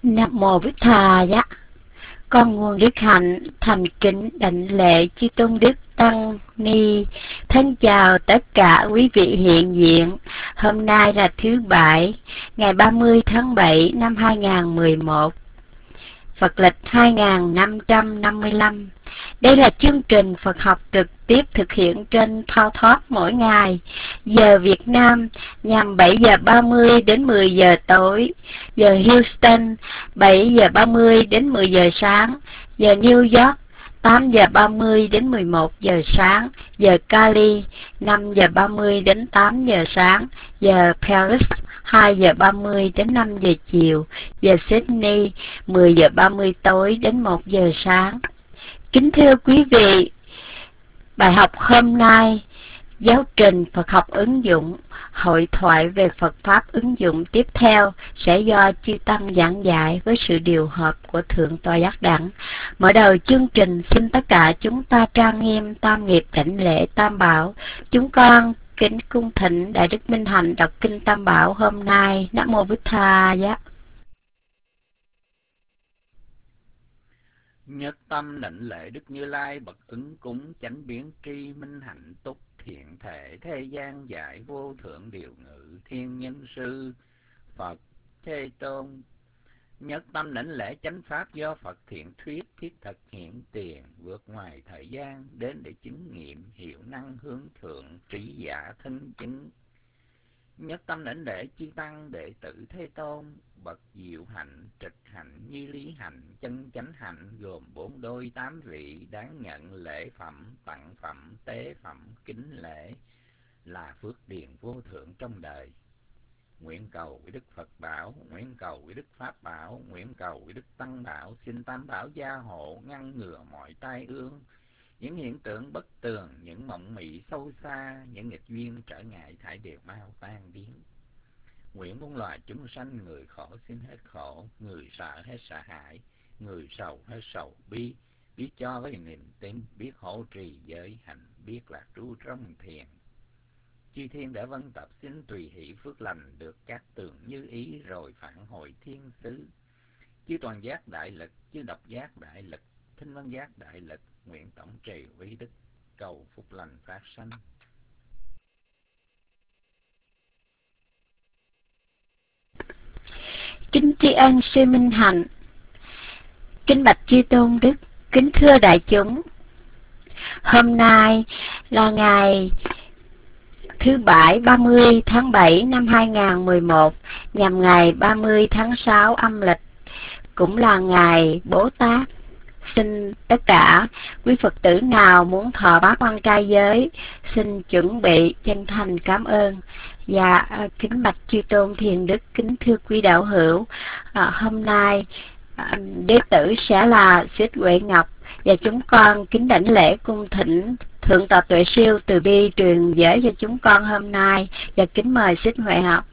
Nam mô Bích Thà giá. Con nguồn đức hạnh thành kính đảnh lễ chư tôn đức tăng ni. Thân chào tất cả quý vị hiện diện. Hôm nay là thứ Bảy, ngày 30 tháng 7 năm 2011, Phật lịch 2555. Đây là chương trình Phật học trực tiếp thực hiện trên Thao Thoát mỗi ngày, giờ Việt Nam nhằm 7 giờ 30 đến 10 giờ tối, giờ Houston 7 giờ 30 đến 10 giờ sáng, giờ New York 8 giờ 30 đến 11 giờ sáng, giờ Cali 5 giờ 30 đến 8 giờ sáng, giờ Paris 2 giờ 30 đến 5 giờ chiều, giờ Sydney 10 giờ 30 tối đến 1 giờ sáng. Kính thưa quý vị, bài học hôm nay, giáo trình Phật học ứng dụng, hội thoại về Phật Pháp ứng dụng tiếp theo sẽ do chư Tăng giảng dạy với sự điều hợp của Thượng Tọa Giác Đẳng. Mở đầu chương trình, xin tất cả chúng ta trang nghiêm tam nghiệp đảnh lễ Tam Bảo. Chúng con kính cung thỉnh Đại Đức Minh Hạnh đọc kinh Tam Bảo hôm nay. Nam mô Bích Tha Giá. Nhất tâm đảnh lễ Đức Như Lai bậc ứng cúng chánh biến tri minh hạnh túc thiện thể thế gian giải vô thượng điều ngự thiên nhân sư Phật Thế Tôn. Nhất tâm đảnh lễ chánh pháp do Phật thiện thuyết thiết thực hiện tiền vượt ngoài thời gian đến để chứng nghiệm hiệu năng hướng thượng trí giả thân chứng. Nhất tâm đảnh lễ chư tăng đệ tử Thế Tôn bậc diệu hạnh trịch hạnh như lý hạnh chân chánh hạnh, gồm 4 đôi 8 vị đáng nhận lễ phẩm tặng phẩm tế phẩm kính lễ là phước điền vô thượng trong đời. Nguyện cầu với Đức Phật bảo, nguyện cầu với Đức Pháp bảo, nguyện cầu với Đức Tăng bảo, xin Tam bảo gia hộ ngăn ngừa mọi tai ương, những hiện tượng bất tường, những mộng mị sâu xa, những nghịch duyên trở ngại thải đều mau tan biến. Nguyện muôn loài chúng sanh, người khổ xin hết khổ, người sợ hết sợ hãi, người sầu hết sầu bi, biết cho với niềm tin, biết hộ trì giới hạnh, biết lạc trú trong thiền. Chư thiên đã vân tập xin tùy hỷ phước lành được các tường như ý rồi phản hồi thiên xứ. Chư toàn giác đại lực, chư độc giác đại lực, thinh văn giác đại lực, nguyện tổng trì quý đức cầu phúc lành phát sanh. Kính tri ân sư Minh Hạnh. Kính bạch chư tôn đức, kính thưa đại chúng. Hôm nay là ngày thứ Bảy 30 tháng 7 năm 2011, nhằm ngày 30 tháng 6 âm lịch, cũng là ngày Bố Tát. Xin tất cả quý Phật tử nào muốn thọ bát quan trai giới, xin chuẩn bị chân thành cảm ơn. Và kính bạch chư tôn thiền đức, kính thưa quý đạo hữu, hôm nay đệ tử sẽ là Xích Huệ Ngọc, và chúng con kính đảnh lễ cung thỉnh Thượng tọa Tuệ Siêu từ bi truyền giới cho chúng con hôm nay, và kính mời Xích Huệ Ngọc.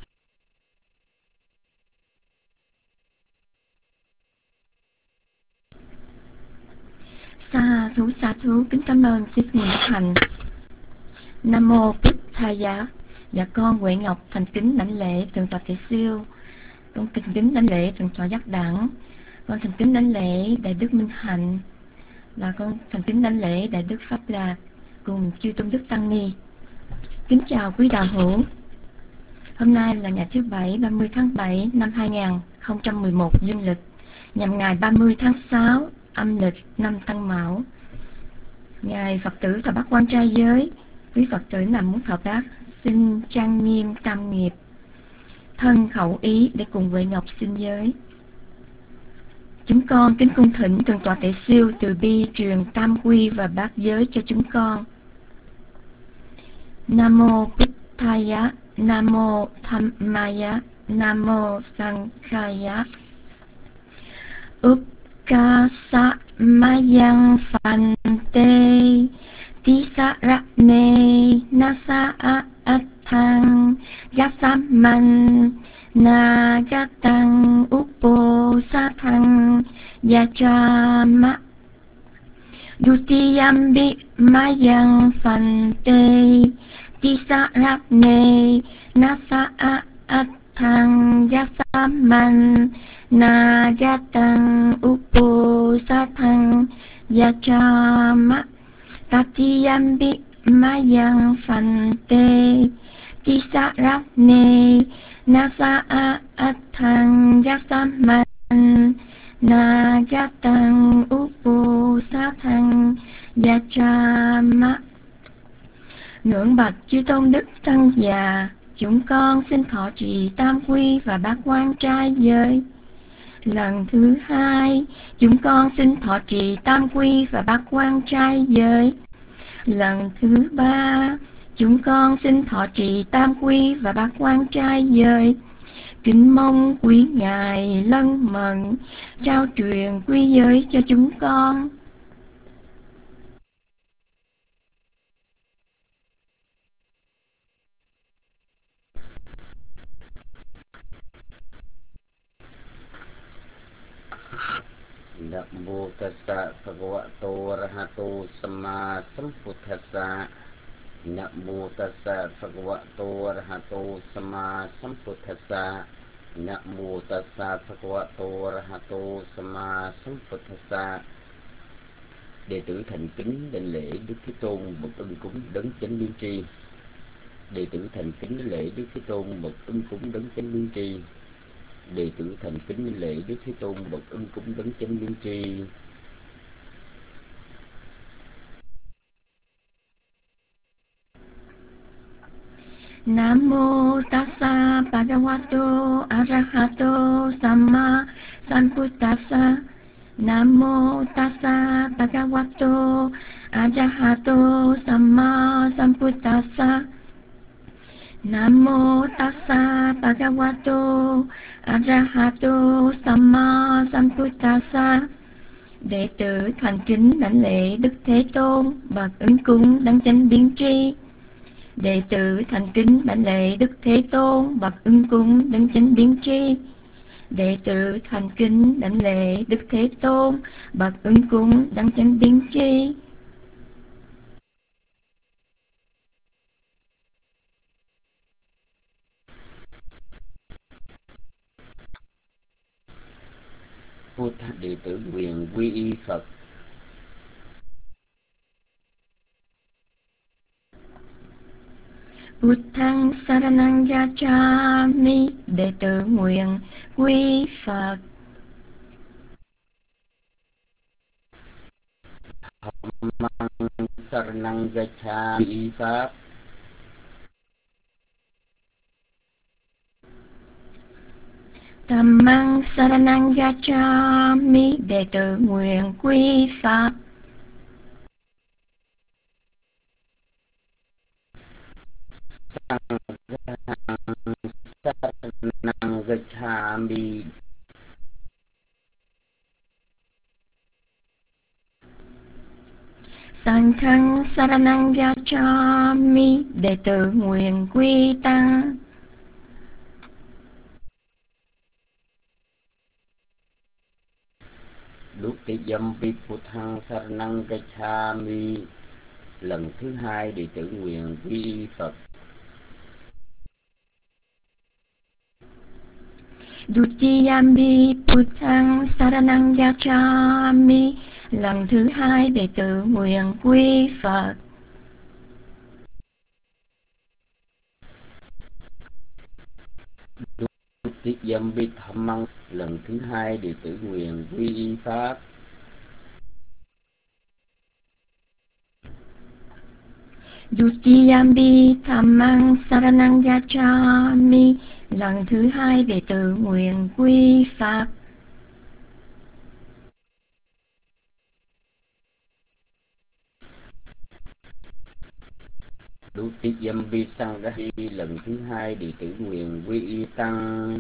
Sa thú, kính cảm ơn Xích Huệ Thành. Nam mô Bích Tha Giá. Dạ con Huệ Ngọc thành kính đảnh lễ Thượng tọa Tuệ Siêu, con thành kính đảnh lễ Thượng tọa Giác Đẳng, con thành kính đảnh lễ Đại Đức Minh Hạnh, và con thành kính đảnh lễ Đại Đức Pháp Lạc cùng chư tôn đức tăng ni. Kính chào quý đạo hữu. Hôm nay là ngày thứ Bảy 30 tháng 7 năm 2011 dương lịch, nhằm ngày 30 tháng 6 âm lịch năm Tân Mão. Ngài Phật tử thọ bát quan trai giới, quý Phật tử nào muốn thọ bát xin trang nghiêm tam nghiệp, thân khẩu ý để cùng Huệ Ngọc xin giới. Chúng con kính cung thỉnh Thượng tọa Tuệ Siêu từ bi truyền tam quy và bát giới cho chúng con. Nam mô Bích Thaya, Nam mô Dhammaya, Nam mô Sankhaya. Uppkasa mayang phante tisarane nasa atthang yasaman nagatang uposatang yachama dutiyambi mayang phante tisarane nasa Thăng Yasaman Na Yatang Upo Sathang Yachama Tatiyambi Mayang Phante Tisarapne Nasa Athang Yasaman Na Yatang Upo Sathang Yachama. Ngưỡng bạch chư tôn đức tăng già, chúng con xin thọ trì tam quy và bát quan trai giới. Lần thứ hai, chúng con xin thọ trì tam quy và bát quan trai giới. Lần thứ ba, chúng con xin thọ trì tam quy và bát quan trai giới. Kính mong quý ngài lân mận trao truyền quy giới cho chúng con. Namo tassa bhagavato arahato samma sambuddhassa. Namo tassa bhagavato arahato samma sambuddhassa. Namo tassa bhagavato arahato samma sambuddhassa. Đệ tử thành kính đảnh lễ Đức Thế Tôn bậc ưng cúng đấng chánh biến tri. Đệ tử thành kính đảnh lễ Đức Thế Tôn bậc ưng cúng đấng chánh biến tri. Đệ tử thành kính đảnh lễ Đức Thế Tôn bậc ưng cúng đấng chánh biến tri. Namo tassa bhagavato arahato samma sambuddhassa. Namo tassa bhagavato arahato samma sambuddhassa. Namo tassa bhagavato arahato samma sambuddhassa. Đệ tử thành kính đảnh lễ Đức Thế Tôn bậc ứng cúng đấng chánh biến tri. Đệ tử thành kính đảnh lễ Đức Thế Tôn bậc ưng cúng đấng chánh biến tri. Đệ tử thành kính đảnh lễ Đức Thế Tôn bậc ưng cúng đấng chánh biến tri. Phật đệ tử nguyện quy y Phật. Buddhang saranang gacchami. Đệ tử nguyện quy Phật. Dhammang saranang gacchami Pháp. Dhammang saranang gacchami. Đệ tử nguyện quy Pháp. Saranang gacchami. Sanghang saranang gacchami. Đệ tử nguyện quy tăng. Dutiyampi Buddhang saranang gacchami. Lần thứ hai đệ tử nguyện quy y Phật. Dutiyampi Buddhang saranang gacchami. Lần thứ hai đệ tử nguyện quy Phật. Dutiyampi Dhammang. Lần thứ hai đệ tử nguyện quy y Pháp. Dutiyampi Dhammang saranang gacchami. Lần thứ hai đệ tử nguyện quy Pháp. Dutiyampi Sanghahi. Lần thứ hai đệ tử nguyện quy y Tăng.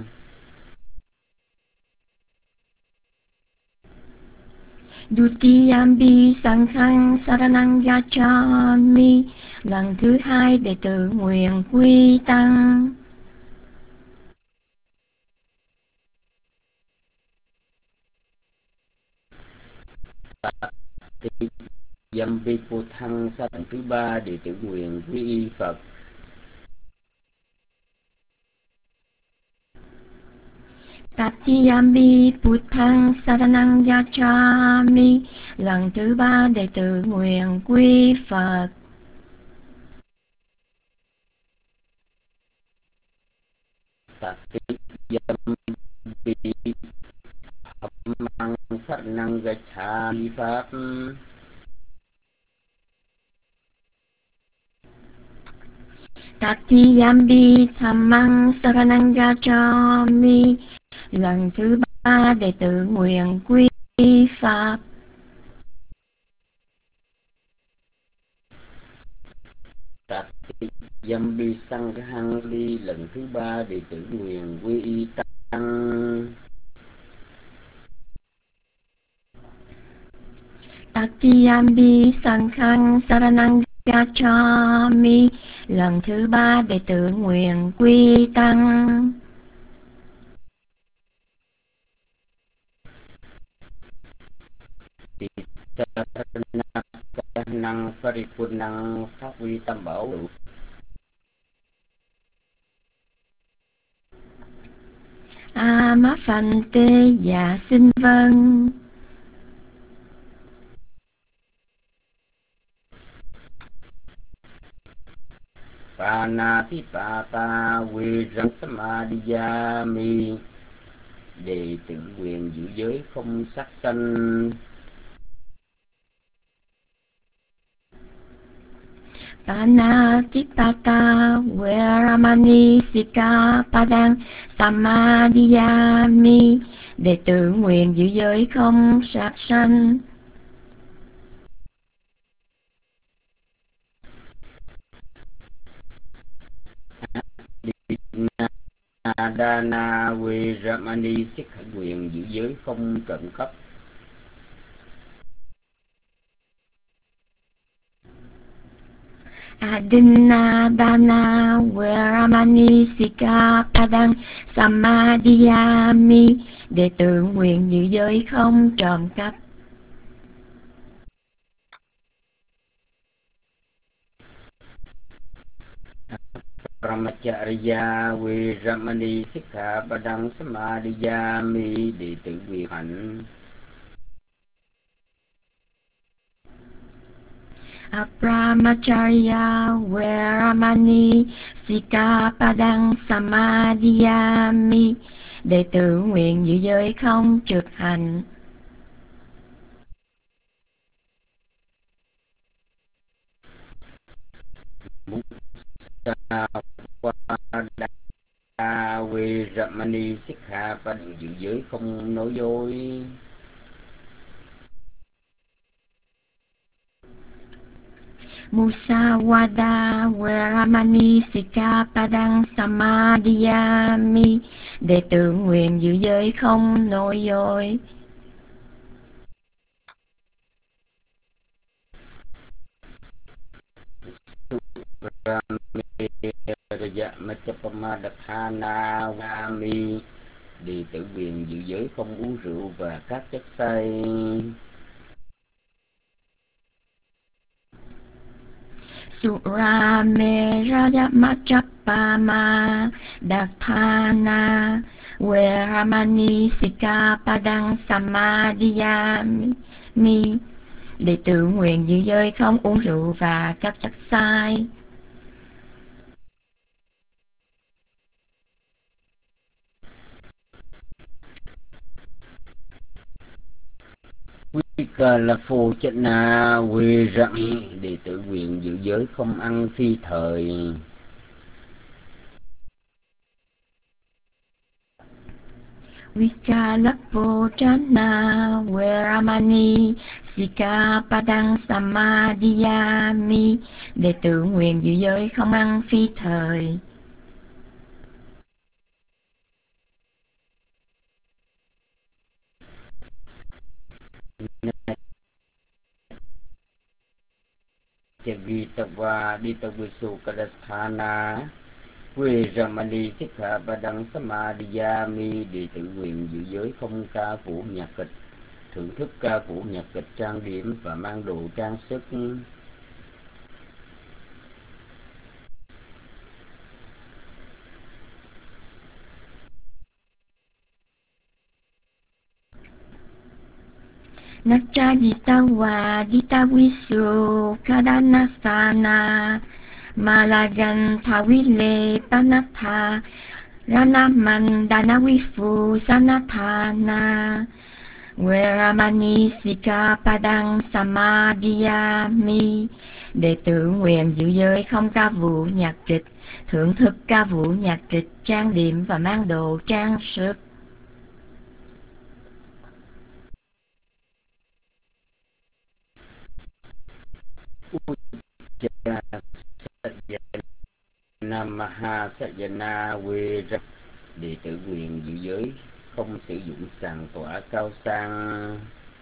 Dutiyampi Sanghang saranang gacchami. Lần thứ hai đệ tử nguyện quy tăng. Dutiyampi Buddhang. Lần thứ ba đệ tử nguyện quy y Phật. Tatiyambi Buddhang Saranang Gacchami. Lần thứ ba đệ tử nguyện quy Phật. Tatiyambi Dhammang Saranang Gacchami Pháp. Tatiyambi Dhammang Saranang Gacchami. Lần thứ ba đệ tử nguyện quy Pháp. Tatiyambi Sanghang Ly. Lần thứ ba đệ tử nguyện quy y tăng. Tatiyambi Sanghang Saranang Gacchami. Lần thứ ba đệ tử nguyện quy tăng. Năng Paripunang phát huy tam bảo đủ. Má Phanh Tê. Dạ xin vâng. Panatipata Viramsamadiyami. Đệ tử nguyện giữ giới không sát sanh. Panatipata Veramani Sikapadang Samadiyami. Đệ tử nguyện giữ giới không sát sanh. Adana Viramani Sikha. Nguyện giữ giới không trộm cắp. Adinadana Veramani Sikapadang Samadiyami. Đệ tử nguyện giữ giới không trộm cắp. Brahmacharya Viramani Sikha Padang Samadiyami. Đệ tử nguyện hạnh. Brahmacharya Veramani Sikapadang Samadiyami. Đệ tử nguyện giữ giới không trượt hành. Viramani Sikha Padang. Giữ giới không nói dối. Musawada Veramani Sikapadang Samadiyami. Đệ tử nguyện giữ giới không nói dối. Machapamadatthana Vami. Đệ tử nguyện giữ giới không uống rượu và các chất say. Surameraya Machapama Datthana Veramani Sikapadang Samadiyami. Đệ tử nguyện giữ giới không uống rượu và các chất say. Vikalaphochana Virami. Đệ tử nguyện giữ giới không ăn phi thời. Vikalaphochana Veramani Sikapadang Samadiyami. Đệ tử nguyện giữ giới không ăn phi thời. Chagitava Ditavisu Kadasthana Viramani Sikha Padang Samadiyami. Đệ tử nguyện giữ giới không ca vũ nhạc kịch, thưởng thức ca vũ nhạc kịch trang điểm và mang đồ trang sức. Nacha Jitawa Jitawisu Kadanasana Malagan Thawile Panatha Ranaman Danawifu Sanathana Veramani Sika Padang Samadhiyami. Đệ tử nguyện giữ giới không ca vũ nhạc trịch, thưởng thức ca vũ nhạc trịch, trang điểm và mang đồ trang sức. Namaha Sajana Vira. Đệ tử nguyện giữ giới không sử dụng sàn tỏa cao sang.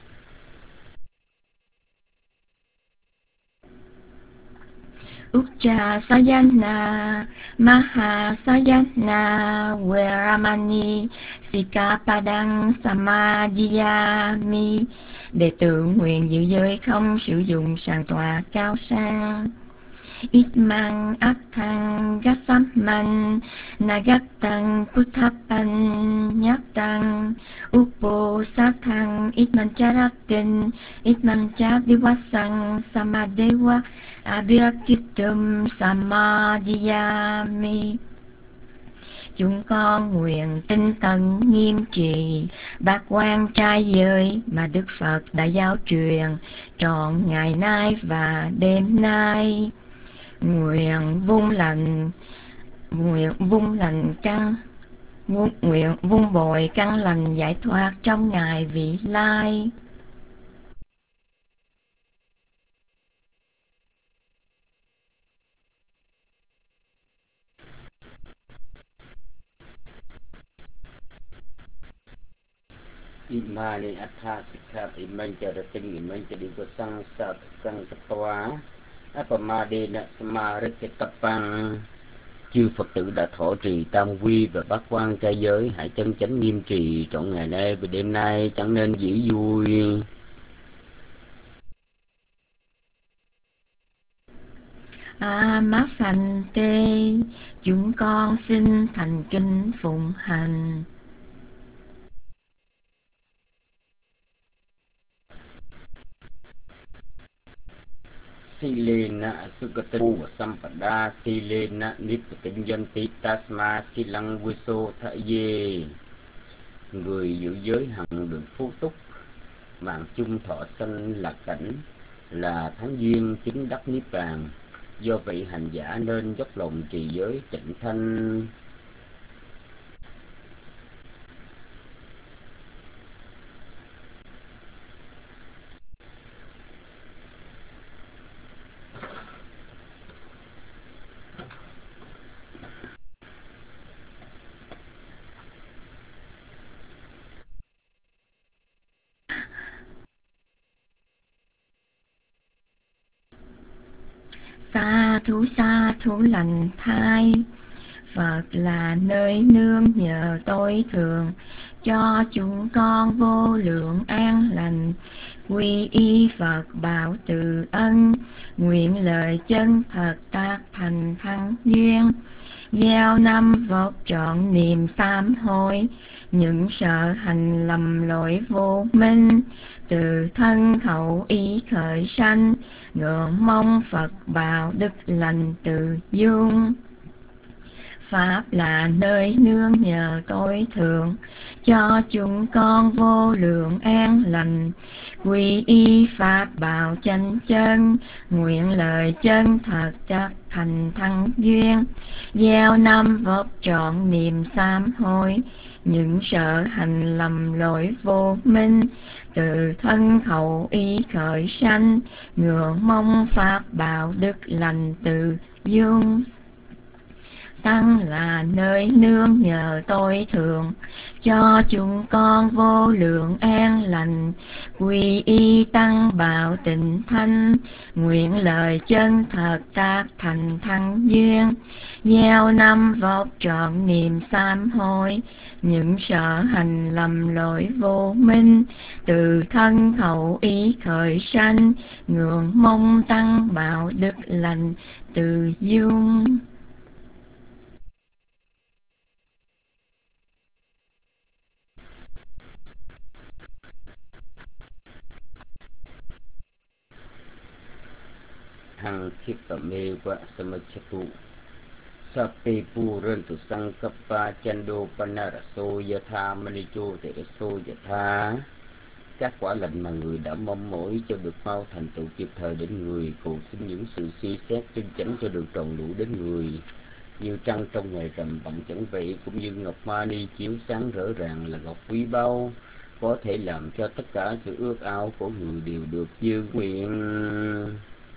Uchcha Sayana Maha Sayana Veramani Sikapadang Samadhiyami. Đệ tử nguyện giữ giới không sử dụng sàn tọa cao sang. Itmang Attang Gasamman Nagatang Puttapan Nyatang Upo Satang Itman Charatin Itman Chadiwasang Samadewa Abhirakitum Samadhiyami. Chúng con nguyện tinh tấn nghiêm trì bát quan trai giới mà Đức Phật đã giáo truyền trọn ngày nay và đêm nay. Nguyện vung bồi căn lành giải thoát trong ngày vị lai. Imani Atha Sikhat Iman Charating Iman Chadivasang Sat Sang Katwa Apamadena Samarikitapang. Chư Phật tử đã thọ trì tam quy và bát quan trai giới, hãy chân chánh nghiêm trì trọn ngày nay và đêm nay, chẳng nên dĩ vui. Phante, chúng con xin thành kính phụng hành. Silena Sukatu Sampada Silena Nipatinyanti Tasma Silang Viso Thaye. Người giữ giới hằng được phú túc, mạng chung thọ sanh lạc cảnh, là thánh duyên chứng đắc niết bàn. Do vậy hành giả nên dốc lòng trì giới tịnh thanh. Sa thú lành thai. Phật là nơi nương nhờ tối thượng, cho chúng con vô lượng an lành. Quy y Phật bảo từ ân, nguyện lời chân thật tác thành thắng duyên. Gieo năm vọt trọn niềm sám hối, những sợ hành lầm lỗi vô minh. Từ thân khẩu ý khởi sanh, ngưỡng mong Phật bảo đức lành từ dung. Pháp là nơi nương nhờ tối thượng, cho chúng con vô lượng an lành. Quy y Pháp bảo chánh chân, nguyện lời chân thật chắc thành thắng duyên. Gieo năm vót trọn niềm sám hối, những sợ hành lầm lỗi vô minh. Từ thân khẩu ý khởi sanh, ngưỡng mong Pháp bảo đức lành từ dung. Tăng là nơi nương nhờ tối thượng, cho chúng con vô lượng an lành. Quy y tăng bảo tịnh thanh, nguyện lời chân thật tác thành thắng duyên. Gieo năm vót trọn niềm sám hối, những sợ hành lầm lỗi vô minh. Từ thân khẩu ý khởi sanh, ngưỡng mong tăng bảo đức lành từ dung. hằng khiếp tầm mê vạ samachatu Sape Purantu Sankappa Chando Panaraso Yatha Manicho Teraso Yatha. Các quả lệnh mà người đã mong mỏi cho được mau thành tựu kịp thời đến người, cầu xin những sự suy xét chân chánh cho được tròn đủ đến người. Như trăng trong ngày rằm vặn chẳng vậy, cũng như ngọc mani chiếu sáng rỡ ràng là ngọc quý báu, có thể làm cho tất cả sự ước ao của người đều được như nguyện.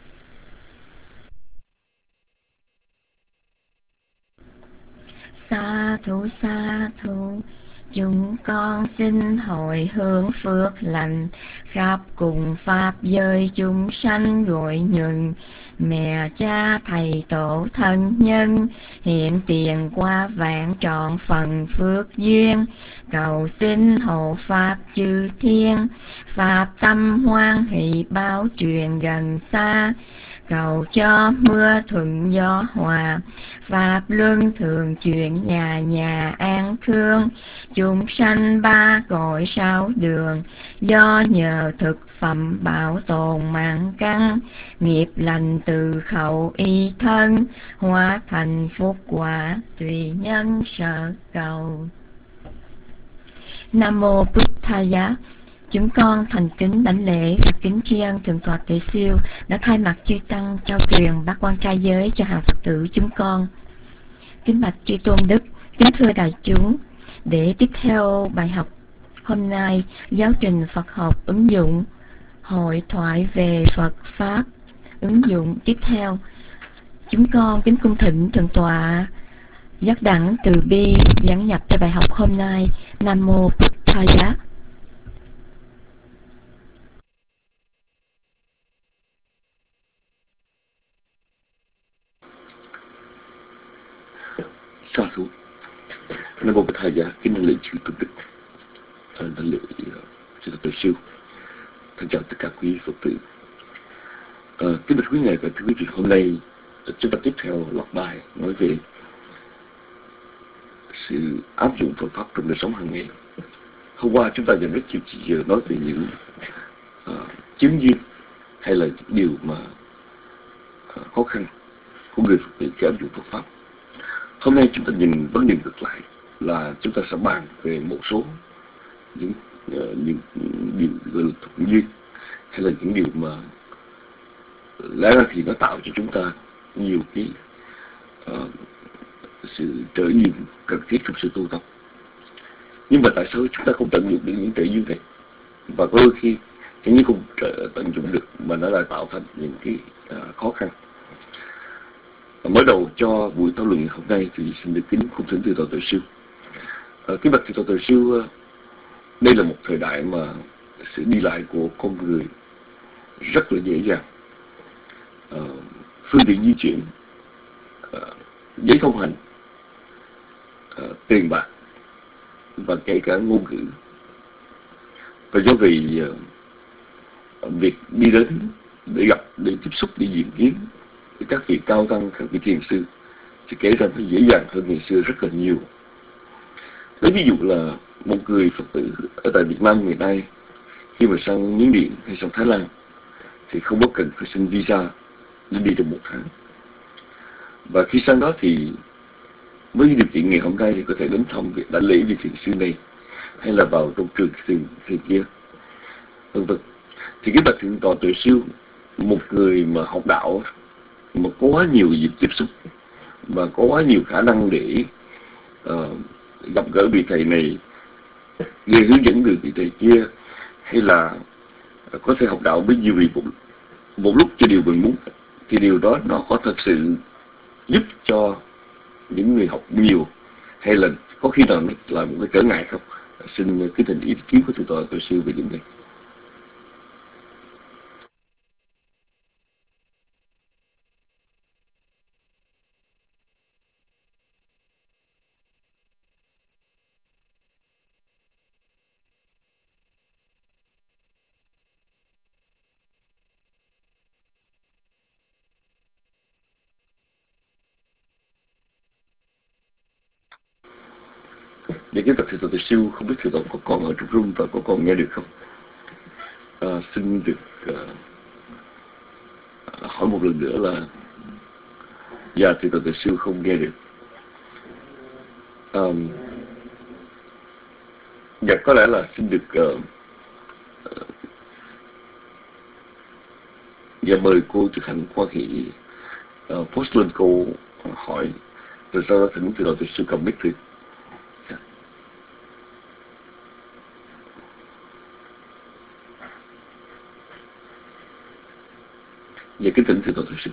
Sa thú, chúng con xin hồi hướng phước lành khắp cùng pháp giới chúng sanh gọi nhân, mẹ cha thầy tổ thân nhân hiện tiền qua vạn trọn phần phước duyên, cầu xin hộ pháp chư thiên, pháp tâm hoan hỷ báo truyền gần xa, cầu cho mưa thuận gió hòa, pháp luân thường chuyển nhà nhà an khương, chúng sanh ba cõi sáu đường, do nhờ thực phẩm bảo tồn mạng căn, nghiệp lành từ khẩu y thân, hóa thành phúc quả tùy nhân sở cầu. Nam mô Bụt Thaya. Chúng con thành kính đảnh lễ và kính tri ân Thượng tọa Tuệ Siêu đã thay mặt chư tăng trao truyền bát quan trai giới cho hàng Phật tử chúng con. Kính bạch chư tôn đức, kính thưa đại chúng, để tiếp theo bài học hôm nay, giáo trình Phật học ứng dụng, hội thoại về Phật Pháp ứng dụng tiếp theo, chúng con kính cung thỉnh Thượng tọa Giác Đẳng Từ Bi giảng nhập cho bài học hôm nay. Nam mô Bụt Thaya. Sa thú. Nam mô Bụt Thaya. Kính đảnh lễ chư tôn đức, đảnh lễ chư Tuệ Siêu, thân chào tất cả quý Phật tử. Kính bạch quý ngài và thưa quý vị, hôm nay chúng ta tiếp theo loạt bài nói về sự áp dụng Phật pháp trong đời sống hàng ngày. Hôm qua chúng ta dành rất nhiều giờ nói về những chứng duyên hay là những điều mà khó khăn của người Phật tử khi áp dụng Phật pháp. Hôm nay chúng ta nhìn vấn đề ngược lại, là chúng ta sẽ bàn về một số những điều gọi là thuận duyên, hay là những điều mà lẽ ra thì nó tạo cho chúng ta nhiều cái sự trợ duyên cần thiết trong sự tu tập. Nhưng mà tại sao chúng ta không tận dụng được những trợ duyên này, và có đôi khi chẳng những không tận dụng được mà nó lại tạo thành những cái khó khăn. Mở đầu cho buổi thảo luận hôm nay thì xin được kính cung thỉnh Thượng tọa Tuệ Siêu. Kính bạch Thượng tọa Tuệ Siêu, đây là một thời đại mà sự đi lại của con người rất là dễ dàng. Phương tiện di chuyển, giấy thông hành, tiền bạc và kể cả ngôn ngữ. Và do vì việc đi đến để gặp, để tiếp xúc, để diện kiến với các vị cao tăng, các vị thiền sư thì kể ra nó dễ dàng hơn ngày xưa rất là nhiều. Lấy ví dụ là một người Phật tử ở tại Việt Nam ngày nay, khi mà sang Miến Điện hay sang Thái Lan thì không có cần phải xin visa để đi trong 1 tháng. Và khi sang đó thì với điều kiện ngày hôm nay thì có thể đến thăm việc đảnh lễ vị thiền sư này, hay là vào trong trường thiền kia, vân vân. Thì cái bậc Thượng tọa Tuệ Siêu, một người mà học đạo mà có quá nhiều dịp tiếp xúc và có quá nhiều khả năng để gặp gỡ vị thầy này, người hướng dẫn người vị thầy kia, hay là có thể học đạo với nhiều vị một lúc cho điều mình muốn, thì điều đó nó có thật sự giúp cho những người học nhiều, hay là có khi nào nó là một cái trở ngại không? Xin kính thỉnh ý kiến của Thượng tọa Tuệ Siêu về điểm này. Để cái bậc Thượng tọa Tuệ Siêu, không biết Thượng tọa có còn ở trong room và có còn nghe được không? Xin được hỏi một lần nữa là dạ thì Thượng Tọa Sư không nghe được. Dạ có lẽ là xin được dạ mời cô Trực Hạnh Hoa Hỷ post lên câu hỏi, rồi sau đó thỉnh Thượng Tọa Sư cầm mic thử. Dạ kính thỉnh Thượng Tọa Sư.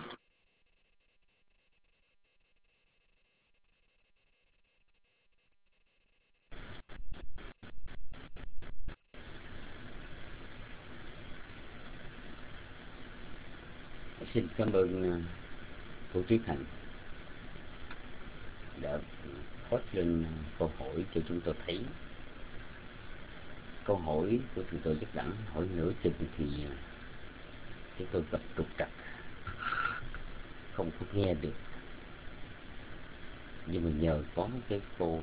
Xin cảm ơn cô Trí Hạnh đã post lên câu hỏi cho chúng tôi thấy. Câu hỏi của chúng tôi rất đẳng, hỏi nửa chừng thì chúng tôi gặp trục trặc, không có nghe được. Nhưng mà nhờ có cái cô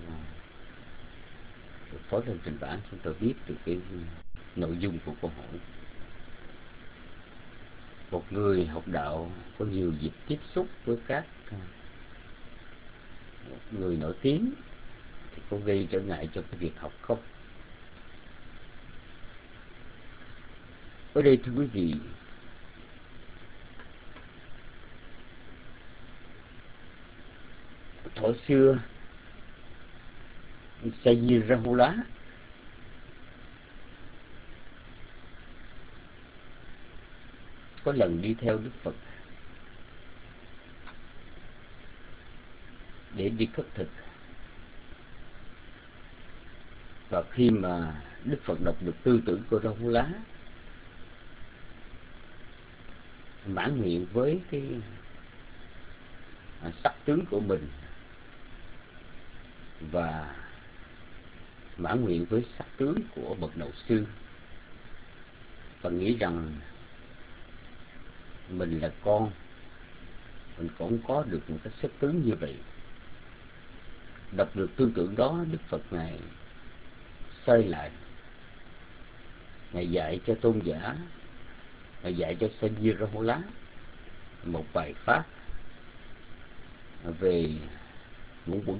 phó lên trình bảng, chúng tôi biết được cái nội dung của câu hỏi. Một người học đạo có nhiều dịp tiếp xúc với các người nổi tiếng thì có gây trở ngại cho cái việc học không? Ở đây thưa quý vị, thuở xưa Saji Rahula có lần đi theo Đức Phật để đi khất thực. Và khi mà Đức Phật đọc được tư tưởng của Rahula, mãn nguyện với cái sắc tướng của mình và mãn nguyện với sắc tướng của bậc đạo sư, và nghĩ rằng mình là con, mình cũng có được một cái sắc tướng như vậy. Đọc được tư tưởng đó, Đức Phật Ngài xoay lại, Ngài dạy cho tôn giả, Ngài dạy cho Saji Rahula một bài pháp về ngũ quẩn.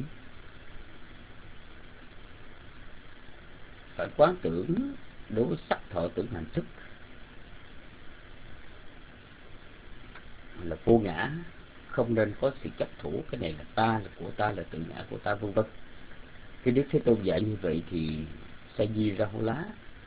Phải quán tưởng đối với sắc thọ tưởng hành thức là vô ngã, không nên có sự chấp thủ cái này là ta, là của ta, là tự ngã của ta, vân vân. Cái Đức Thế Tôn dạy như vậy thì Saji Rahula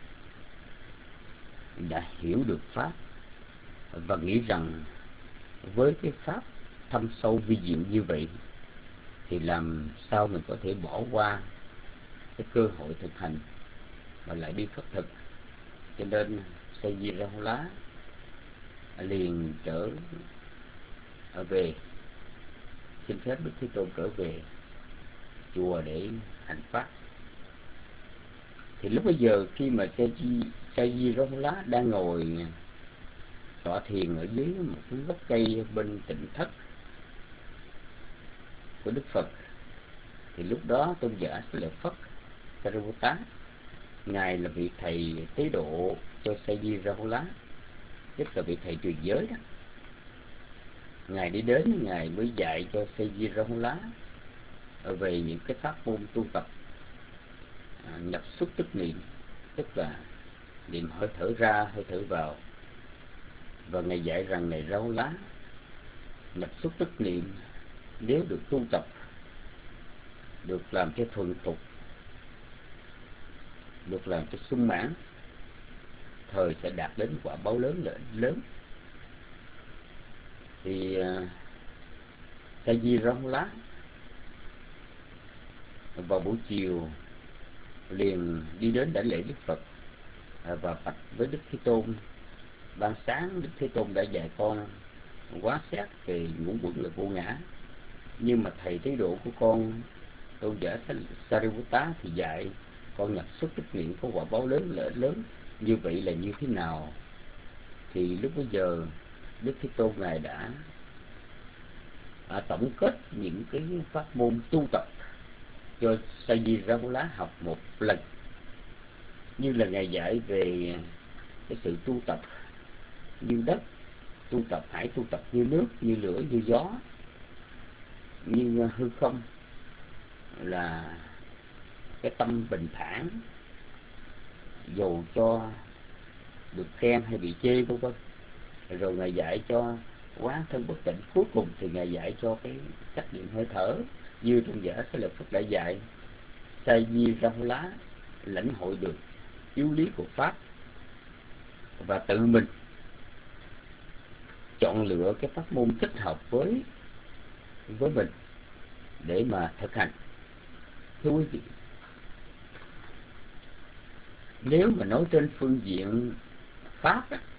đã hiểu được pháp và nghĩ rằng với cái pháp thâm sâu vi diệu như vậy thì làm sao mình có thể bỏ qua cái cơ hội thực hành mà lại đi khất thực. Cho nên Saji Rahula liền trở về, xin phép Đức Thế Tôn trở về chùa để hành pháp. Thì lúc bây giờ khi mà Saji Rahula đang ngồi tọa thiền ở dưới một cái gốc cây bên tịnh thất của Đức Phật, thì lúc đó tôn giả Sư Lợi Phất Sariputta, ngài là vị thầy tế độ cho Saji Rahula, tức là vị thầy truyền giới đó. Ngài đi đến, ngài mới dạy cho Saji Rahula về những cái pháp môn tu tập nhập xuất tức niệm, tức là niệm hơi thở ra, hơi thở vào. Và ngài dạy rằng này Rahula, nhập xuất tức niệm nếu được tu tập, được làm cho thuần thục, được làm cho sung mãn, thời sẽ đạt đến quả báo lớn. Thì Saji Rahula vào buổi chiều liền đi đến đảnh lễ Đức Phật và bạch với Đức Thế Tôn. Ban sáng Đức Thế Tôn đã dạy con quá xét về ngũ quẩn là vô ngã, nhưng mà thầy tế độ của con tôn giả Sariputta thì dạy con nhập xuất tức niệm có quả báo lớn, như vậy là như thế nào? Thì lúc bây giờ Đức Thế Tôn ngài đã tổng kết những cái pháp môn tu tập cho Saji Rahula học một lần, như là ngài dạy về cái sự tu tập như đất, tu tập hãy tu tập như nước, như lửa, như gió, như hư không, là cái tâm bình thản, dù cho được khen hay bị chê vân vân. Rồi Ngài dạy cho quán thân bất tịnh, cuối cùng thì Ngài dạy cho cái cách niệm hơi thở, như trong Giả Xá Lợi Phất đã dạy: Sa di rong lá, lãnh hội được yếu lý của pháp, và tự mình chọn lựa cái pháp môn thích hợp với mình để mà thực hành. Thưa quý vị, nếu mà nói trên phương diện pháp á,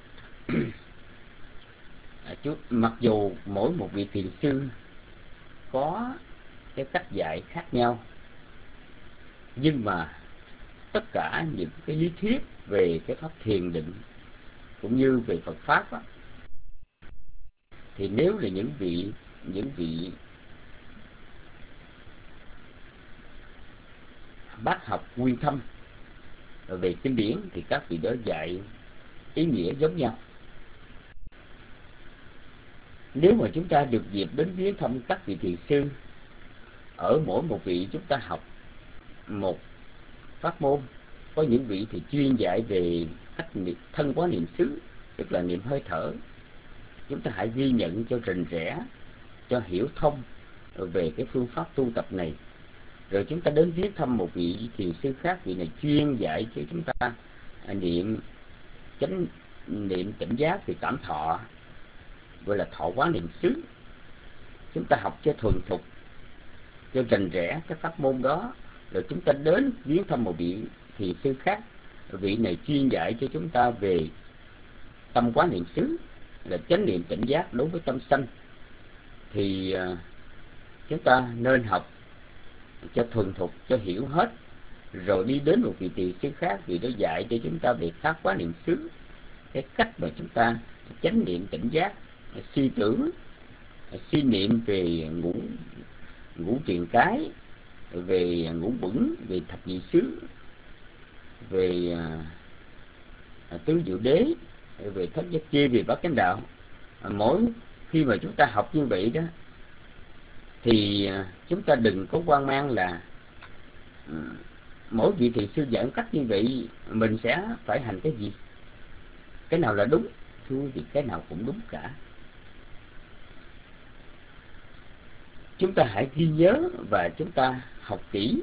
mặc dù mỗi một vị thiền sư có cái cách dạy khác nhau, nhưng mà tất cả những cái lý thuyết về cái pháp thiền định cũng như về Phật pháp á, thì nếu là những vị bác học nguyên thâm về kinh điển thì các vị đó dạy ý nghĩa giống nhau. Nếu mà chúng ta được dịp đến viếng thăm các vị thiền sư, ở mỗi một vị chúng ta học một pháp môn. Có những vị thì chuyên dạy về cách thân quán niệm xứ, tức là niệm hơi thở. Chúng ta hãy ghi nhận cho rành rẽ, cho hiểu thông về cái phương pháp tu tập này. Rồi chúng ta đến viếng thăm một vị thiền sư khác, vị này chuyên dạy cho chúng ta niệm tỉnh giác về cảm thọ, gọi là thọ quán niệm xứ. Chúng ta học cho thuần thục, cho rành rẽ cái pháp môn đó. Rồi chúng ta đến viếng thăm một vị thiền sư khác, vị này chuyên dạy cho chúng ta về tâm quán niệm xứ, là chánh niệm tỉnh giác đối với tâm sanh. Thì chúng ta nên học cho thuần thục, cho hiểu hết, rồi đi đến một vị thiền sư khác, vị đó dạy cho chúng ta về pháp quán niệm xứ, cái cách mà chúng ta chánh niệm tỉnh giác, suy tưởng, suy niệm về ngũ truyền cái, về ngũ bửng, về thập nhị xứ, về tứ diệu đế, về thất giác chi, về bát chánh đạo. Mỗi khi mà chúng ta học như vậy đó, thì chúng ta đừng có hoang mang là mỗi vị thiền sư dạy cách như vậy mình sẽ phải hành cái gì, cái nào là đúng. Thưa quý vị, cái nào cũng đúng cả. Chúng ta hãy ghi nhớ và chúng ta học kỹ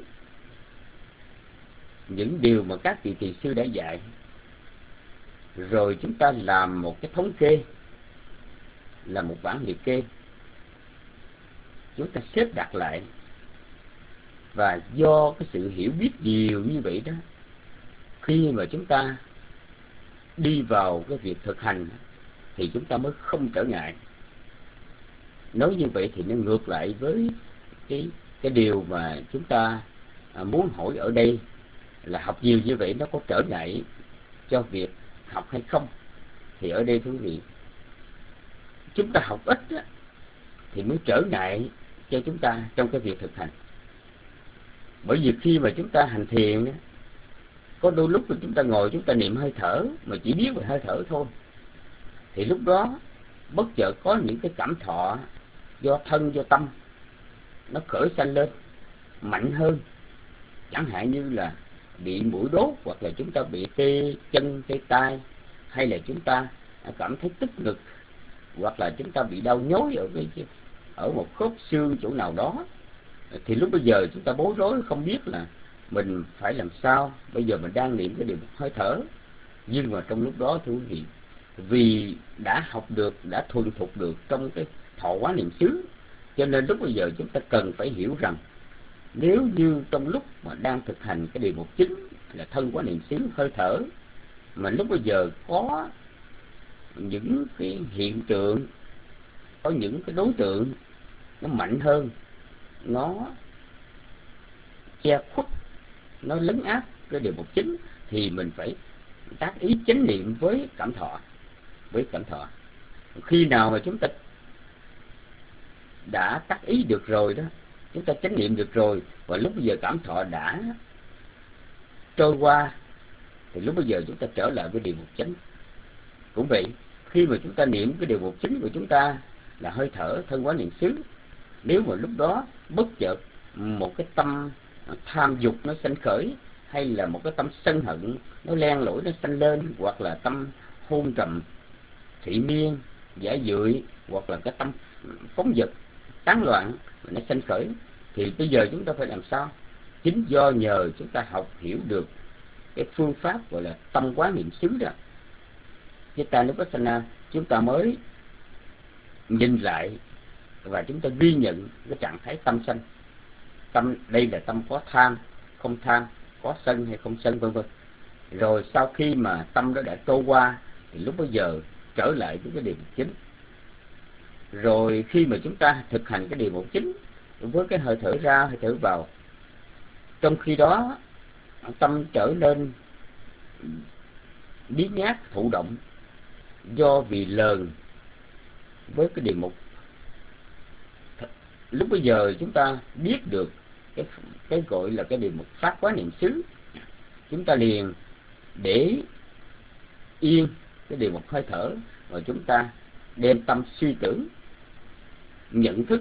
những điều mà các vị thiền sư đã dạy, rồi chúng ta làm một cái thống kê, là một bản liệt kê, chúng ta xếp đặt lại. Và do cái sự hiểu biết nhiều như vậy đó, khi mà chúng ta đi vào cái việc thực hành thì chúng ta mới không trở ngại. Nói như vậy thì nó ngược lại với cái điều mà chúng ta muốn hỏi ở đây, là học nhiều như vậy nó có trở ngại cho việc học hay không. Thì ở đây thưa quý vị, chúng ta học ít á, thì mới trở ngại cho chúng ta trong cái việc thực hành. Bởi vì khi mà chúng ta hành thiền á, có đôi lúc chúng ta ngồi chúng ta niệm hơi thở mà chỉ biết về hơi thở thôi, thì lúc đó bất chợt có những cái cảm thọ do thân, do tâm nó khởi sanh lên mạnh hơn. Chẳng hạn như là bị mũi đốt, hoặc là chúng ta bị tê chân, tê tai, hay là chúng ta cảm thấy tức ngực, hoặc là chúng ta bị đau nhói ở một khớp xương chỗ nào đó. Thì lúc bây giờ chúng ta bối rối, không biết là mình phải làm sao. Bây giờ mình đang niệm cái điều hơi thở, nhưng mà trong lúc đó thưa quý vị, vì đã học được, đã thuần thục được trong cái thọ quán niệm xứ, cho nên lúc bây giờ chúng ta cần phải hiểu rằng, nếu như trong lúc mà đang thực hành cái điều mục chính là thân quán niệm xứ, hơi thở, mà lúc bây giờ có những cái hiện tượng, có những cái đối tượng nó mạnh hơn, nó che khuất, nó lấn áp cái điều mục chính, thì mình phải tác ý chánh niệm với cảm thọ. Khi nào mà chúng ta đã tác ý được rồi đó, chúng ta chánh niệm được rồi, và lúc bây giờ cảm thọ đã trôi qua, thì lúc bây giờ chúng ta trở lại với điều mục chánh. Cũng vậy, khi mà chúng ta niệm cái điều mục chính của chúng ta là hơi thở thân quán niệm xứ, nếu mà lúc đó bất chợt một cái tâm tham dục nó sanh khởi, hay là một cái tâm sân hận nó len lỏi nó sanh lên, hoặc là tâm hôn trầm thị miên giả dưỡi, hoặc là cái tâm phóng dật tán loạn nó sanh khởi, thì bây giờ chúng ta phải làm sao? Chính do nhờ chúng ta học hiểu được cái phương pháp gọi là tâm quán niệm xứ đó, Chittanupassana, chúng ta mới nhìn lại và chúng ta ghi nhận cái trạng thái tâm sanh. Tâm đây là tâm có tham, không tham, có sân hay không sân, vân vân. Rồi sau khi mà tâm đó đã trôi qua thì lúc bây giờ trở lại với cái điều mục chính. Rồi khi mà chúng ta thực hành cái điều mục chính với cái hơi thở ra, hơi thở vào, trong khi đó tâm trở nên biến nhát thụ động do vì lờn với cái điều mục. Lúc bây giờ chúng ta biết được cái gọi là cái điều mục pháp quán niệm xứ, chúng ta liền để yên cái điều mục hơi thở, và chúng ta đem tâm suy tưởng, nhận thức,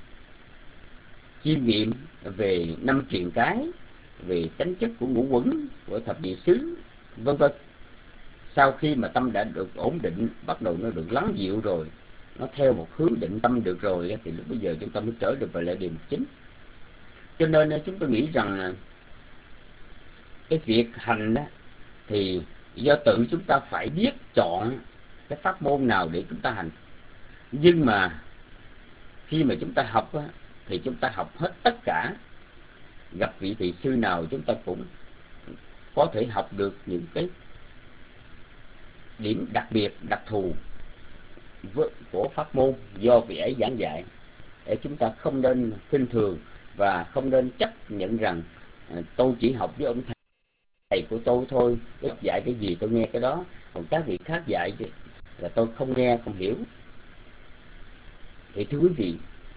chiêm nghiệm về năm truyền cái, về tánh chất của ngũ quẩn, của thập địa xứ, vân vân. Sau khi mà tâm đã được ổn định, bắt đầu nó được lắng dịu rồi, nó theo một hướng định tâm được rồi, thì lúc bây giờ chúng ta mới trở được về lại điều mục chính. Cho nên chúng tôi nghĩ rằng cái việc hành đó, thì do tự chúng ta phải biết chọn cái pháp môn nào để chúng ta hành. Nhưng mà khi mà chúng ta học á, thì chúng ta học hết tất cả. Gặp vị thầy sư nào chúng ta cũng có thể học được những cái điểm đặc biệt, đặc thù của pháp môn do vị ấy giảng dạy, để chúng ta không nên khinh thường và không nên chấp nhận rằng tôi chỉ học với ông thầy của tôi thôi, dạy cái gì tôi nghe cái đó, còn các vị khác dạy là tôi không nghe, không hiểu. Thì thưa quý vị,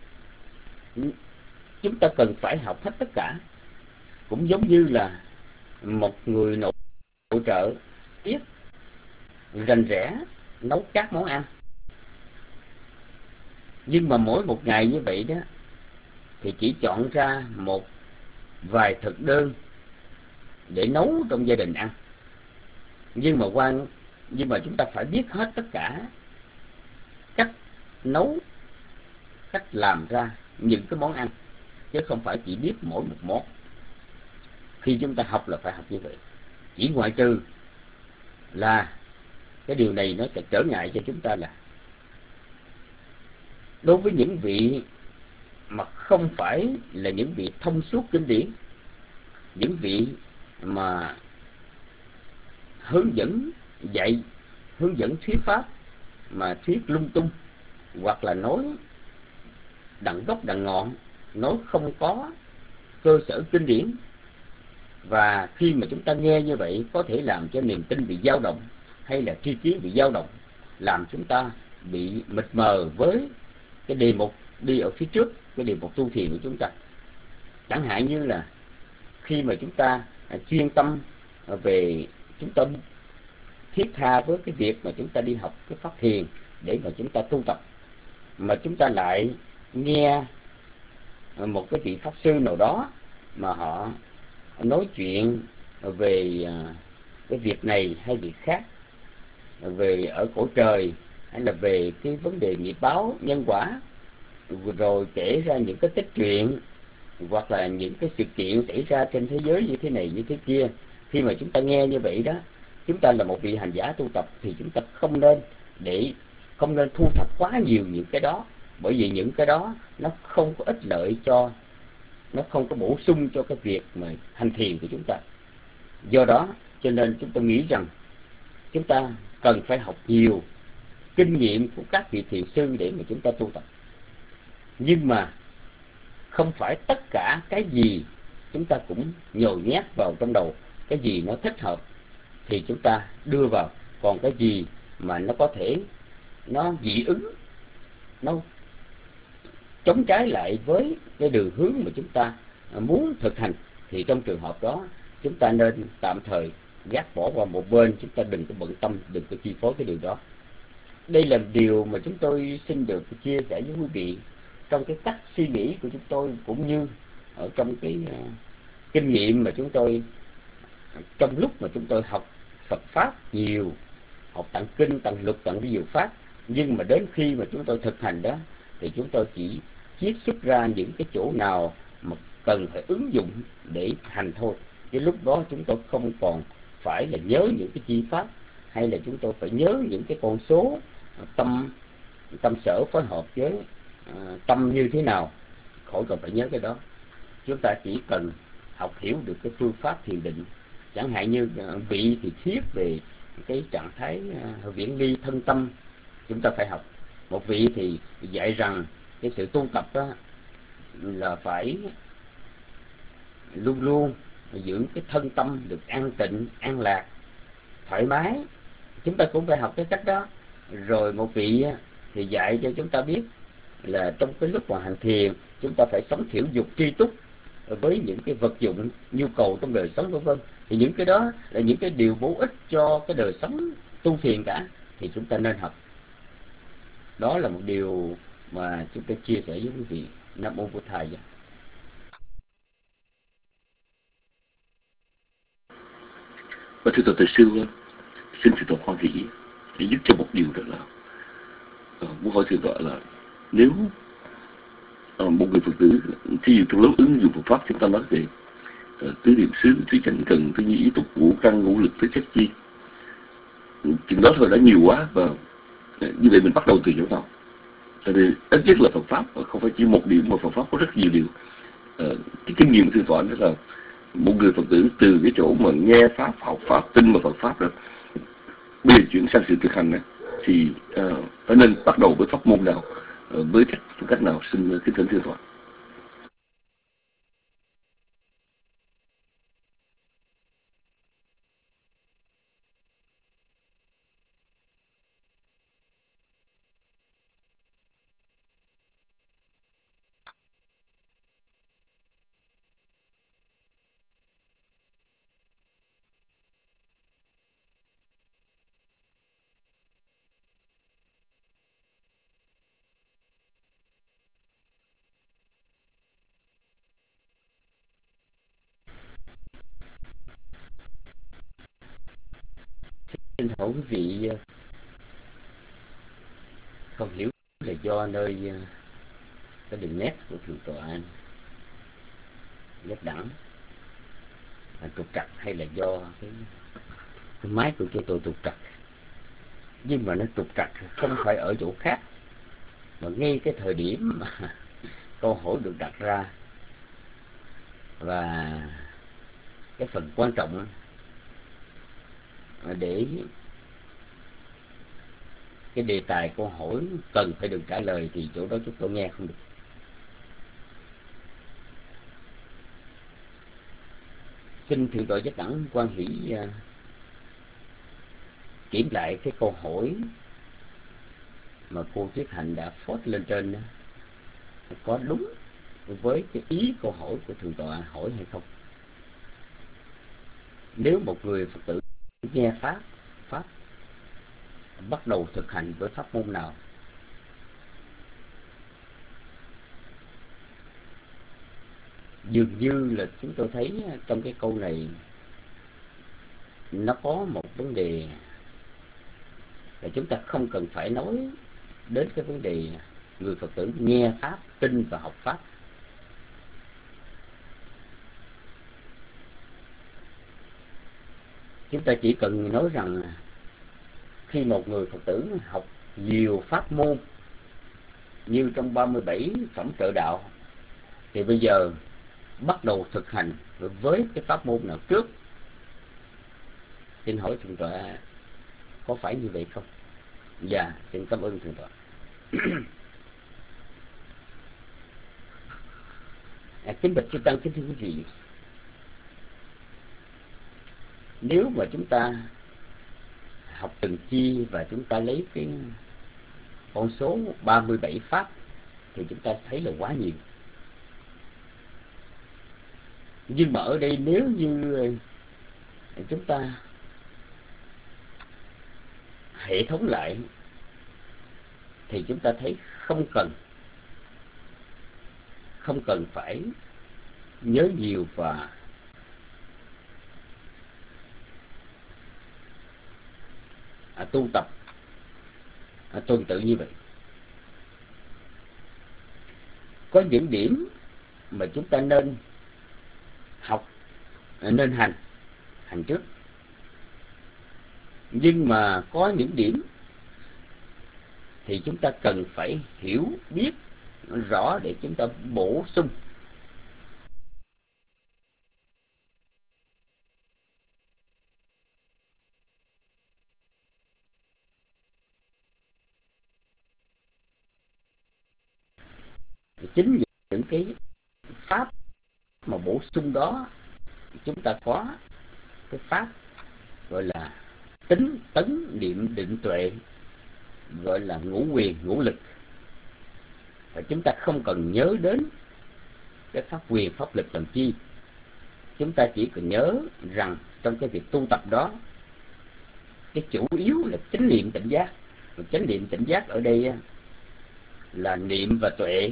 chúng ta cần phải học hết tất cả. Cũng giống như là một người nội trợ biết rành rẽ nấu các món ăn, nhưng mà mỗi một ngày như vậy đó thì chỉ chọn ra một vài thực đơn để nấu trong gia đình ăn. Nhưng mà chúng ta phải biết hết tất cả cách nấu, cách làm ra những cái món ăn, chứ không phải chỉ biết mỗi một món. Khi chúng ta học là phải học như vậy. Chỉ ngoại trừ là cái điều này nó sẽ trở ngại cho chúng ta, là đối với những vị mà không phải là những vị thông suốt kinh điển, những vị mà hướng dẫn thuyết pháp mà thuyết lung tung, hoặc là nói đặng gốc đặng ngọn, nói không có cơ sở kinh điển, và khi mà chúng ta nghe như vậy có thể làm cho niềm tin bị dao động, hay là tri kiến bị dao động, làm chúng ta bị mịt mờ với cái đề mục đi ở phía trước, cái đề mục tu thiền của chúng ta. Chẳng hạn như là khi mà chúng ta chuyên tâm về, chúng ta thiết tha với cái việc mà chúng ta đi học cái pháp thiền để mà chúng ta tu tập, mà chúng ta lại nghe một cái vị pháp sư nào đó mà họ nói chuyện về cái việc này hay việc khác, về ở cõi trời, hay là về cái vấn đề nghiệp báo nhân quả, rồi kể ra những cái tích truyện hoặc là những cái sự kiện xảy ra trên thế giới như thế này như thế kia. Khi mà chúng ta nghe như vậy đó, chúng ta là một vị hành giả tu tập thì chúng ta không nên thu thập quá nhiều những cái đó, bởi vì những cái đó nó không có ích lợi cho, nó không có bổ sung cho cái việc mà hành thiền của chúng ta. Do đó cho nên chúng tôi nghĩ rằng chúng ta cần phải học nhiều kinh nghiệm của các vị thiền sư để mà chúng ta tu tập. Nhưng mà không phải tất cả cái gì chúng ta cũng nhồi nhét vào trong đầu, cái gì nó thích hợp thì chúng ta đưa vào, còn cái gì mà nó có thể nó dị ứng, nó chống trái lại với cái đường hướng mà chúng ta muốn thực hành, thì trong trường hợp đó chúng ta nên tạm thời gác bỏ qua một bên, chúng ta đừng có bận tâm, đừng có chi phối cái điều đó. đây là điều mà chúng tôi xin được chia sẻ với quý vị trong cái cách suy nghĩ của chúng tôi, cũng như ở trong cái kinh nghiệm mà chúng tôi trong lúc mà chúng tôi học Phật pháp nhiều, học tạng kinh, tạng luật, tạng vi diệu pháp, nhưng mà đến khi mà chúng tôi thực hành đó thì chúng tôi chỉ chiết xuất ra những cái chỗ nào mà cần phải ứng dụng để hành thôi. Cái lúc đó chúng tôi không còn phải là nhớ những cái chi pháp, hay là chúng tôi phải nhớ những cái con số tâm sở phối hợp với tâm như thế nào, khỏi cần phải nhớ cái đó. Chúng ta chỉ cần học hiểu được cái phương pháp thiền định. Chẳng hạn như vị thì thiết về cái trạng thái viễn ly thân tâm, chúng ta phải học. Một vị thì dạy rằng cái sự tu tập đó là phải luôn luôn giữ cái thân tâm được an tịnh, an lạc, thoải mái. Chúng ta cũng phải học cái cách đó. Rồi một vị thì dạy cho chúng ta biết là trong cái lúc mà hành thiền, chúng ta phải sống thiểu dục tri túc với những cái vật dụng nhu cầu trong đời sống, vân vân. Thì những cái đó là những cái điều bổ ích cho cái đời sống tu thiền cả, thì chúng ta nên học. Đó là một điều mà chúng tôi chia sẻ với quý vị. Nam mô Bổn Thầy. Và thưa Thầy Sư, xin Thượng tọa hoan hỷ để giúp cho một điều đó là muốn hỏi Thượng tọa là nếu một người Phật tử, thí dụ trong lớp ứng dụng Phật pháp chúng ta nói về tứ niệm xứ, tứ chánh cần, tứ nhi ý túc, ngũ căn, ngũ lực, tứ chất chi, chừng đó thôi đã nhiều quá. Và như vậy mình bắt đầu từ chỗ nào? Tại vì ít nhất là Phật pháp không phải chỉ một điểm, mà Phật pháp có rất nhiều điều. Cái kinh nghiệm Thượng tọa đó là một người Phật tử từ cái chỗ mà nghe pháp, học pháp, tin vào Phật pháp rồi bây giờ chuyển sang sự thực hành này, thì phải nên bắt đầu với pháp môn nào, với cách nào? Xin kính thỉnh Thượng tọa. Xin hỏi quý vị, không hiểu là do nơi cái đường nét của Thượng tọa nhất đẳng trục trặc, hay là do cái máy của chúng tôi trục trặc. Nhưng mà nó trục trặc không phải ở chỗ khác, mà ngay cái thời điểm mà câu hỏi được đặt ra, và cái phần quan trọng để cái đề tài câu hỏi cần phải được trả lời, thì chỗ đó chúng tôi nghe không được. Xin Thượng tọa Giác Đẳng quan hỷ kiểm lại cái câu hỏi mà cô Tuyết Hạnh đã post lên trên đó, có đúng với cái ý câu hỏi của Thượng tọa hỏi hay không. Nếu một người Phật tử nghe pháp bắt đầu thực hành với pháp môn nào? Dường như là chúng tôi thấy trong cái câu này nó có một vấn đề là chúng ta không cần phải nói đến cái vấn đề người Phật tử nghe pháp, tin và học pháp. Chúng ta chỉ cần nói rằng khi một người Phật tử học nhiều pháp môn như trong 37 phẩm trợ đạo, thì bây giờ bắt đầu thực hành với cái pháp môn nào trước? Xin hỏi Thượng tọa có phải như vậy không? Dạ, xin cảm ơn Thượng tọa. Kính bạch chư tăng, kính thưa quý vị, nếu mà chúng ta học từng chi và chúng ta lấy cái con số 37 pháp thì chúng ta thấy là quá nhiều. Nhưng mà ở đây nếu như chúng ta hệ thống lại thì chúng ta thấy không cần phải nhớ nhiều và tu tập tuần tự như vậy. Có những điểm mà chúng ta nên học, nên hành trước. Nhưng mà có những điểm thì chúng ta cần phải hiểu biết rõ để chúng ta bổ sung. Chính những cái pháp mà bổ sung đó, chúng ta có cái pháp gọi là tính tấn niệm định tuệ, gọi là ngũ quyền ngũ lực. Và chúng ta không cần nhớ đến cái pháp quyền pháp lực làm chi. Chúng ta chỉ cần nhớ rằng trong cái việc tu tập đó, cái chủ yếu là chánh niệm tỉnh giác. Và chánh niệm tỉnh giác ở đây là niệm và tuệ.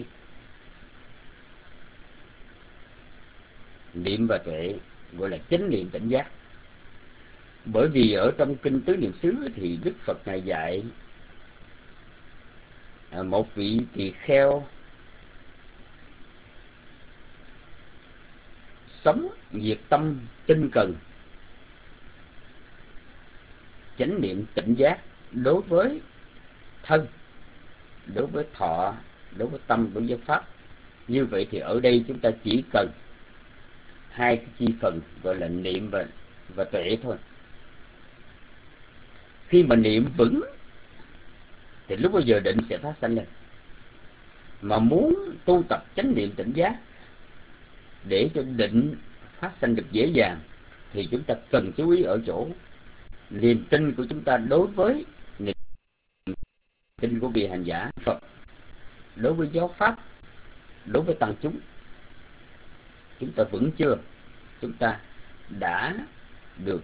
Niệm và tuệ gọi là chánh niệm tỉnh giác. Bởi vì ở trong kinh Tứ Niệm xứ thì Đức Phật Ngài dạy một vị tỳ kheo sống diệt tâm tinh cần, chánh niệm tỉnh giác đối với thân, đối với thọ, đối với tâm, đối với pháp. Như vậy thì ở đây chúng ta chỉ cần hai cái chi phần gọi là niệm và tuệ thôi. Khi mà niệm vững thì lúc bao giờ định sẽ phát sanh lên. Mà muốn tu tập chánh niệm tỉnh giác để cho định phát sanh được dễ dàng thì chúng ta cần chú ý ở chỗ niềm tin của chúng ta đối với niềm tin của vị hành giả Phật, đối với giáo pháp, đối với tăng chúng. Chúng ta vững chưa? Chúng ta đã được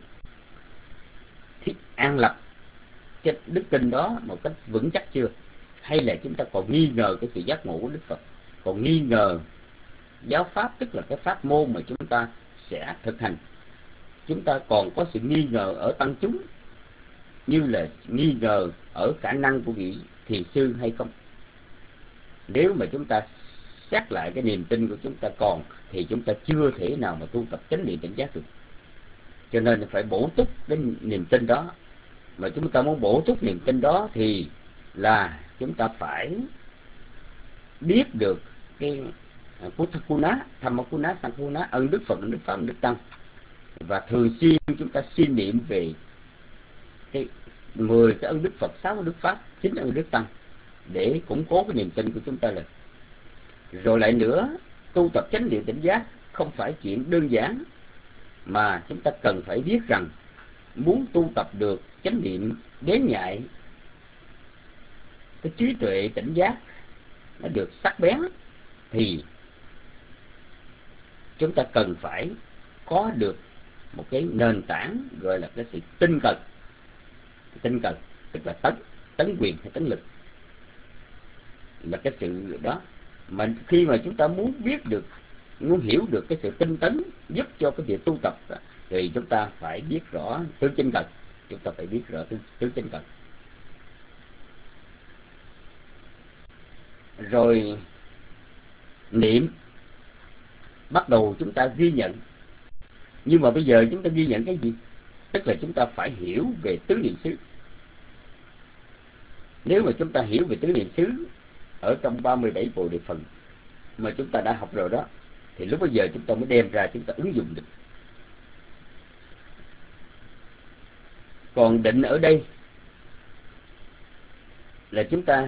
an lập cái đức tin đó một cách vững chắc chưa? Hay là chúng ta còn nghi ngờ cái sự giác ngộ của Đức Phật, còn nghi ngờ giáo pháp, tức là cái pháp môn mà chúng ta sẽ thực hành. Chúng ta còn có sự nghi ngờ ở tăng chúng, như là nghi ngờ ở khả năng của vị thiền sư hay không. Nếu mà chúng ta xét lại cái niềm tin của chúng ta còn, thì chúng ta chưa thể nào mà tu tập chánh niệm tỉnh giác được. Cho nên phải bổ túc cái niềm tin đó. Mà chúng ta muốn bổ túc niềm tin đó thì là chúng ta phải biết được cái Puthakuna, Thammakuna, Sanghakuna, ân đức Phật, ân đức Pháp, ân đức Tăng. Và thường xuyên chúng ta suy niệm về cái 10 cái ân đức Phật, 6 ân đức Pháp, 9 ân đức Tăng để củng cố cái niềm tin của chúng ta lên. Rồi lại nữa, tu tập chánh niệm tỉnh giác không phải chuyện đơn giản, mà chúng ta cần phải biết rằng muốn tu tập được chánh niệm bén nhạy, cái trí tuệ tỉnh giác nó được sắc bén, thì chúng ta cần phải có được một cái nền tảng gọi là cái sự tinh cần. Tinh cần tức là tấn quyền hay tấn lực, là cái sự đó. Mà khi mà chúng ta muốn biết được, muốn hiểu được cái sự tinh tấn giúp cho cái việc tu tập thì chúng ta phải biết rõ tứ chánh cần. Chúng ta phải biết rõ tứ chánh cần. Rồi niệm, bắt đầu chúng ta ghi nhận. Nhưng mà bây giờ chúng ta ghi nhận cái gì? Tức là chúng ta phải hiểu về tứ niệm xứ. Nếu mà chúng ta hiểu về tứ niệm xứ ở trong 37 Bồ Đề Phần mà chúng ta đã học rồi đó, thì lúc bây giờ chúng ta mới đem ra chúng ta ứng dụng được. Còn định ở đây là chúng ta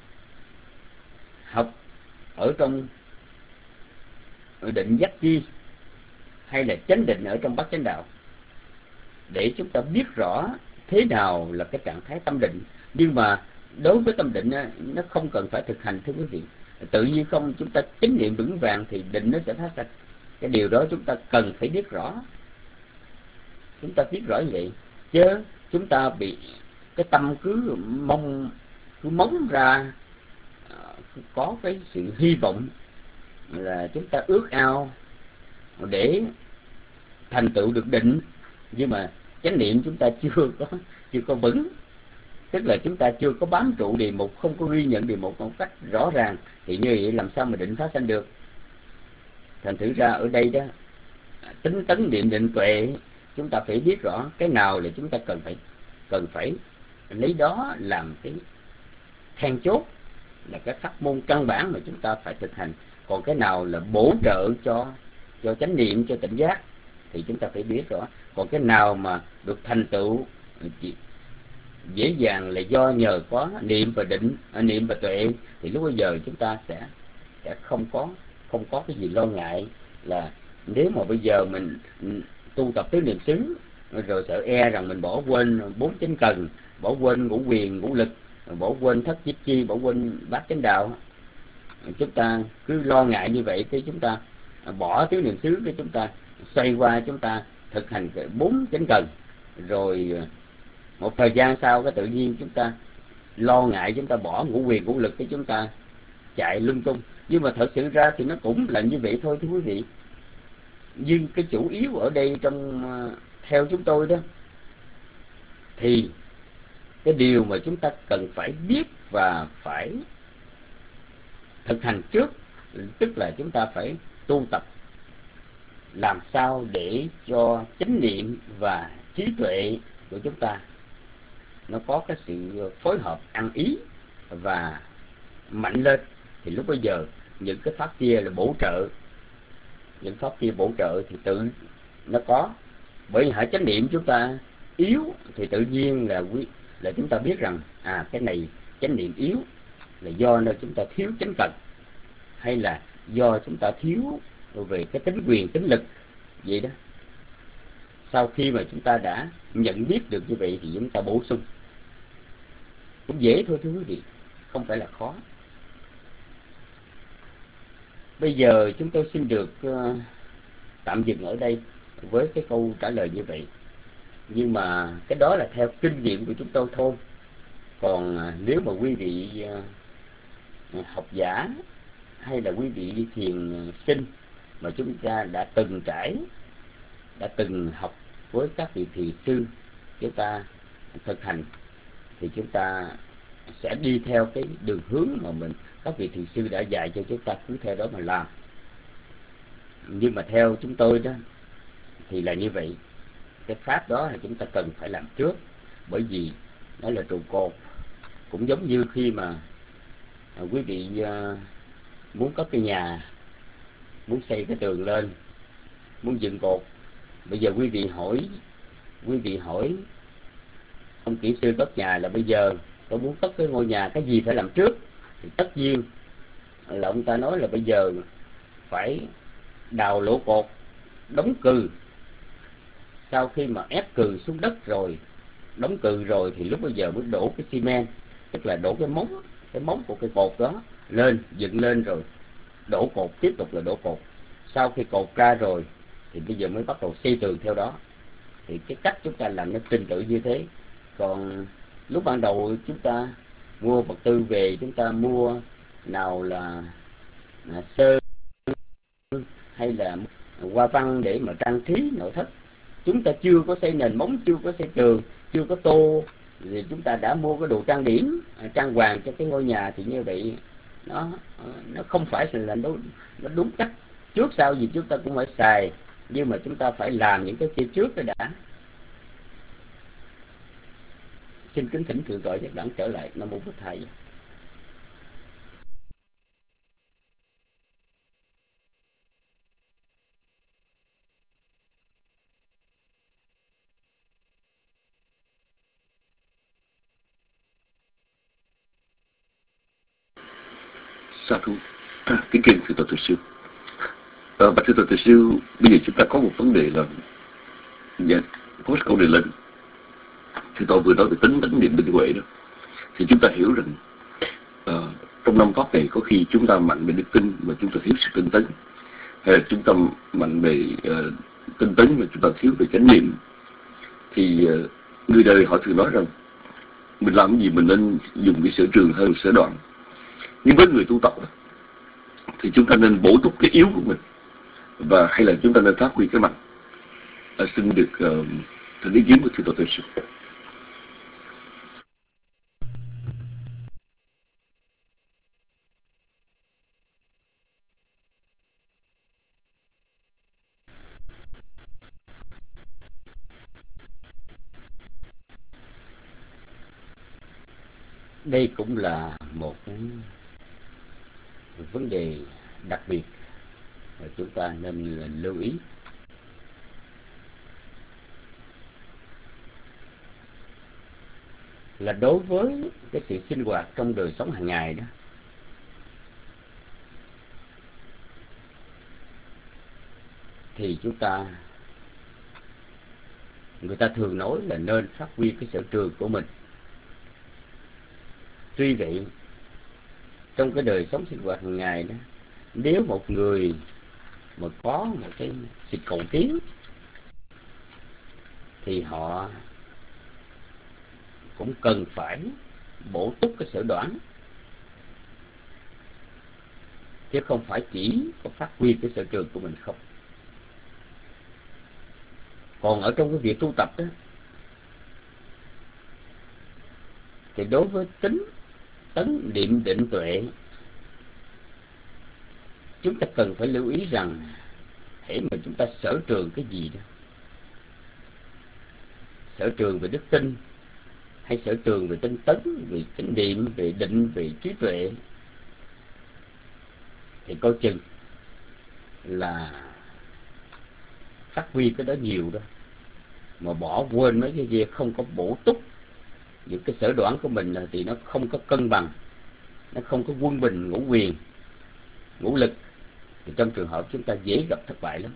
học ở trong định giác chi hay là chánh định ở trong bát chánh đạo, để chúng ta biết rõ thế nào là cái trạng thái tâm định. Nhưng mà đối với tâm định nó không cần phải thực hành, thưa quý vị. Tự nhiên không, chúng ta chánh niệm vững vàng thì định nó sẽ phát sinh. Cái điều đó chúng ta cần phải biết rõ. Chúng ta biết rõ như vậy, chứ chúng ta bị cái tâm cứ cứ móng ra, có cái sự hy vọng là chúng ta ước ao để thành tựu được định, nhưng mà chánh niệm chúng ta chưa có vững, tức là chúng ta chưa có bám trụ đề mục, không có ghi nhận đề mục một cách rõ ràng, thì như vậy làm sao mà định phát sanh được. Thành thử ra ở đây đó, tính tấn niệm định tuệ, chúng ta phải biết rõ cái nào là chúng ta cần phải lấy đó làm cái then chốt, là cái pháp môn căn bản mà chúng ta phải thực hành. Còn cái nào là bổ trợ cho chánh niệm, cho tỉnh giác thì chúng ta phải biết rõ. Còn cái nào mà được thành tựu dễ dàng là do nhờ có niệm và định, niệm và tuệ, thì lúc bây giờ chúng ta sẽ không có cái gì lo ngại. Là nếu mà bây giờ mình tu tập tứ niệm xứ rồi sợ rằng mình bỏ quên 4 chánh cần, bỏ quên ngũ quyền ngũ lực, bỏ quên thất chiết chi, bỏ quên bát chánh đạo, chúng ta cứ lo ngại như vậy, cái chúng ta bỏ tứ niệm xứ, cái chúng ta xoay qua chúng ta thực hành 4 chánh cần, rồi một thời gian sau cái tự nhiên chúng ta lo ngại, chúng ta bỏ ngũ quyền ngũ lực, cái chúng ta chạy lung tung. Nhưng mà thật sự ra thì nó cũng là như vậy thôi thưa quý vị. Nhưng cái chủ yếu ở đây theo chúng tôi đó, thì cái điều mà chúng ta cần phải biết và phải thực hành trước, tức là chúng ta phải tu tập làm sao để cho chánh niệm và trí tuệ của chúng ta nó có cái sự phối hợp ăn ý và mạnh lên. Thì lúc bây giờ những cái pháp kia là bổ trợ, những pháp kia bổ trợ thì tự nó có. Bởi hãy chánh niệm chúng ta yếu thì tự nhiên là chúng ta biết rằng cái này chánh niệm yếu là do nơi chúng ta thiếu chánh cần, hay là do chúng ta thiếu về cái tính quyền tính lực vậy đó. Sau khi mà chúng ta đã nhận biết được như vậy thì chúng ta bổ sung cũng dễ thôi thưa quý vị, không phải là khó. Bây giờ chúng tôi xin được tạm dừng ở đây với cái câu trả lời như vậy. Nhưng mà cái đó là theo kinh nghiệm của chúng tôi thôi. Còn nếu mà quý vị học giả hay là quý vị thiền sinh mà chúng ta đã từng trải, đã từng học với các vị thiền sư, chúng ta thực hành, thì chúng ta sẽ đi theo cái đường hướng mà các vị thiền sư đã dạy cho chúng ta, cứ theo đó mà làm. Nhưng mà theo chúng tôi đó thì là như vậy. Cái pháp đó là chúng ta cần phải làm trước, bởi vì nó là trụ cột. Cũng giống như khi mà quý vị muốn có cái nhà, muốn xây cái tường lên, muốn dựng cột. Bây giờ quý vị hỏi ông kỹ sư cất nhà là bây giờ tôi muốn cất cái ngôi nhà, cái gì phải làm trước? Thì tất nhiên là ông ta nói là bây giờ phải đào lỗ cột, đóng cừ. Sau khi mà ép cừ xuống đất rồi, đóng cừ rồi, thì lúc bây giờ mới đổ cái xi men, tức là đổ cái móng của cái cột đó lên, dựng lên rồi đổ cột, tiếp tục là đổ cột. Sau khi cột ra rồi thì bây giờ mới bắt đầu xây tường theo đó. Thì cái cách chúng ta làm nó trình tự như thế. Còn lúc ban đầu chúng ta mua vật tư về, chúng ta mua nào là sơn hay là hoa văn để mà trang trí nội thất, chúng ta chưa có xây nền móng, chưa có xây tường, chưa có tô, thì chúng ta đã mua cái đồ trang điểm, trang hoàng cho cái ngôi nhà, thì như vậy nó không phải là nó đúng cách. Trước sau gì chúng ta cũng phải xài, nhưng mà chúng ta phải làm những cái kia trước đó đã. Xin kính thỉnh thượng tọa Giác Đẳng trở lại. Nam mô Bổn Thầy. Sa thú. Kính thượng tọa Từ Sư. Bạch thượng tọa Từ Sư, bây giờ chúng ta có một vấn đề là có một câu đề lên. Thượng tọa vừa nói về tính niệm định huệ đó, thì chúng ta hiểu rằng trong năm pháp này có khi chúng ta mạnh về đức tin mà chúng ta thiếu sự tinh tấn, hay là chúng ta mạnh về tinh tấn mà chúng ta thiếu về chánh niệm. Thì người đời họ thường nói rằng mình làm cái gì mình nên dùng cái sở trường hơn sở đoạn. Nhưng với người tu tập thì chúng ta nên bổ túc cái yếu của mình, và hay là chúng ta nên phát huy cái mạnh. Xin được thỉnh ý kiến của thưa Tổ sư. Đây cũng là một cái vấn đề đặc biệt mà chúng ta nên lưu ý. Là đối với cái sự sinh hoạt trong đời sống hàng ngày đó, thì người ta thường nói là nên phát huy cái sở trường của mình. Tuy vậy, trong cái đời sống sinh hoạt hàng ngày đó, nếu một người mà có một cái sự cầu tiến thì họ cũng cần phải bổ túc cái sở đoản, chứ không phải chỉ có phát huy cái sở trường của mình không. Còn ở trong cái việc tu tập đó, thì đối với tính tấn niệm định tuệ, chúng ta cần phải lưu ý rằng hễ mà chúng ta sở trường cái gì đó, sở trường về đức tin, hay sở trường về tinh tấn, về chánh niệm, về định, về trí tuệ, thì coi chừng là phát huy cái đó nhiều đó, mà bỏ quên mấy cái kia, không có bổ túc những cái sở đoản của mình, là thì nó không có cân bằng, nó không có quân bình ngũ quyền, ngũ lực, thì trong trường hợp chúng ta dễ gặp thất bại lắm.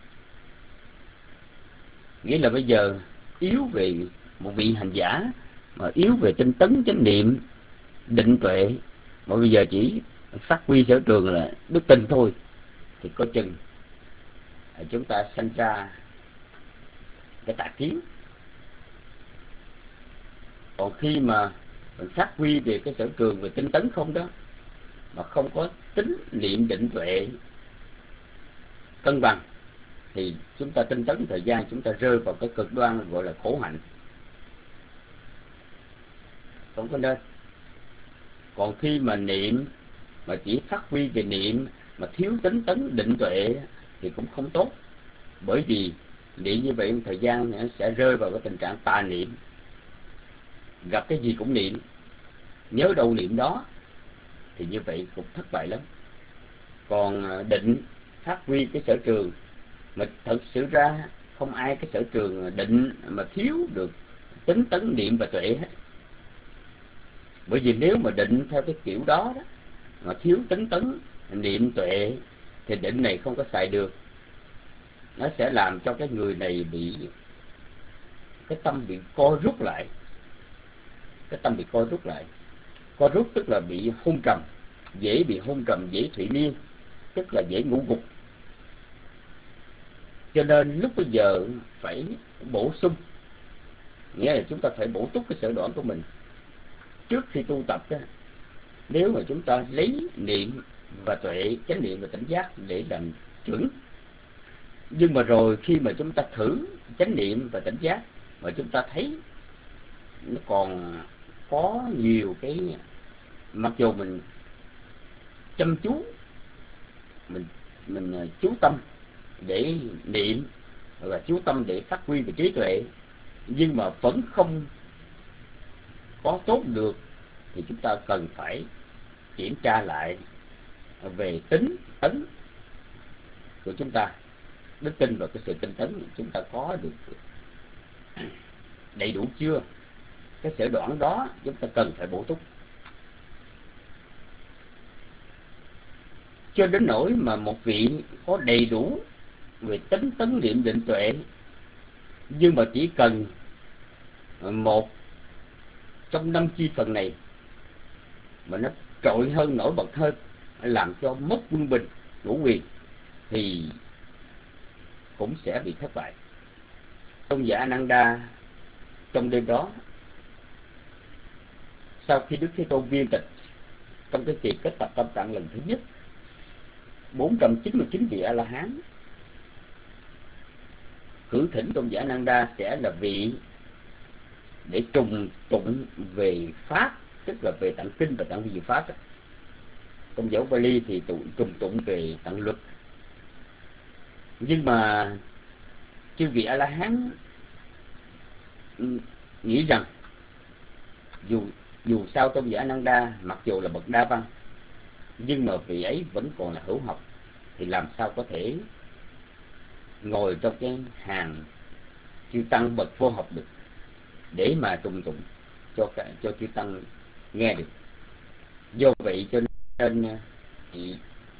Nghĩa là bây giờ yếu về một vị hành giả, mà yếu về tinh tấn chánh niệm định tuệ, mà bây giờ chỉ phát huy sở trường là đức tin thôi, thì có chừng chúng ta sanh ra cái tà kiến. Còn khi mà mình phát huy về cái sở trường về tinh tấn không đó, mà không có tính niệm định tuệ cân bằng, thì chúng ta tinh tấn thời gian chúng ta rơi vào cái cực đoan gọi là khổ hạnh, không có nên. Còn khi mà niệm mà chỉ phát huy về niệm mà thiếu tính tấn định tuệ thì cũng không tốt, bởi vì niệm như vậy thời gian nó sẽ rơi vào cái tình trạng tà niệm, gặp cái gì cũng niệm, nhớ đâu niệm đó, thì như vậy cũng thất bại lắm. Còn định phát huy cái sở trường mà thật sự ra không ai cái sở trường định mà thiếu được tính tấn niệm và tuệ hết. Bởi vì nếu mà định theo cái kiểu đó, mà thiếu tính tấn niệm tuệ thì định này không có xài được, nó sẽ làm cho cái người này bị cái tâm bị co rút lại. Cái tâm bị co rút lại, co rút tức là bị hôn trầm, dễ bị hôn trầm, dễ thụy miên, tức là dễ ngủ gục. Cho nên lúc bây giờ phải bổ sung, nghĩa là chúng ta phải bổ túc cái sở đoản của mình. Trước khi tu tập đó, nếu mà chúng ta lấy niệm và tuệ, chánh niệm và tỉnh giác để làm chuẩn, nhưng mà rồi khi mà chúng ta thử chánh niệm và tỉnh giác mà chúng ta thấy nó còn có nhiều cái, mặc dù mình chăm chú, mình chú tâm để niệm và chú tâm để phát huy về trí tuệ, nhưng mà vẫn không có tốt được, thì chúng ta cần phải kiểm tra lại về tính tấn của chúng ta, đức tin và cái sự tinh tấn chúng ta có được đầy đủ chưa. Cái sở đoản đó chúng ta cần phải bổ túc, cho đến nỗi mà một vị có đầy đủ về tính tấn niệm định tuệ, nhưng mà chỉ cần một trong 5 chi phần này mà nó trội hơn, nổi bật hơn, làm cho mất quân bình ngũ quyền, thì cũng sẽ bị thất bại. Tôn giả Ananda trong đêm đó sau khi Đức Thế Tôn viên tịch trong cái kỳ kết tập tâm tạng lần thứ nhất, 499 vị A-la-hán cử thỉnh tôn giả Nanda sẽ là vị để trùng tụng về pháp, tức là về tạng kinh và tạng vi diệu pháp đó. Tôn giả Bali thì trùng tụng về tạng luật. Nhưng mà chư vị A-la-hán nghĩ rằng dù sao tôn giả Nanda mặc dù là bậc đa văn, nhưng mà vị ấy vẫn còn là hữu học, thì làm sao có thể ngồi trong cái hàng chư tăng bậc vô học được để mà trùng tụng cho chư tăng nghe được. Do vậy cho nên thì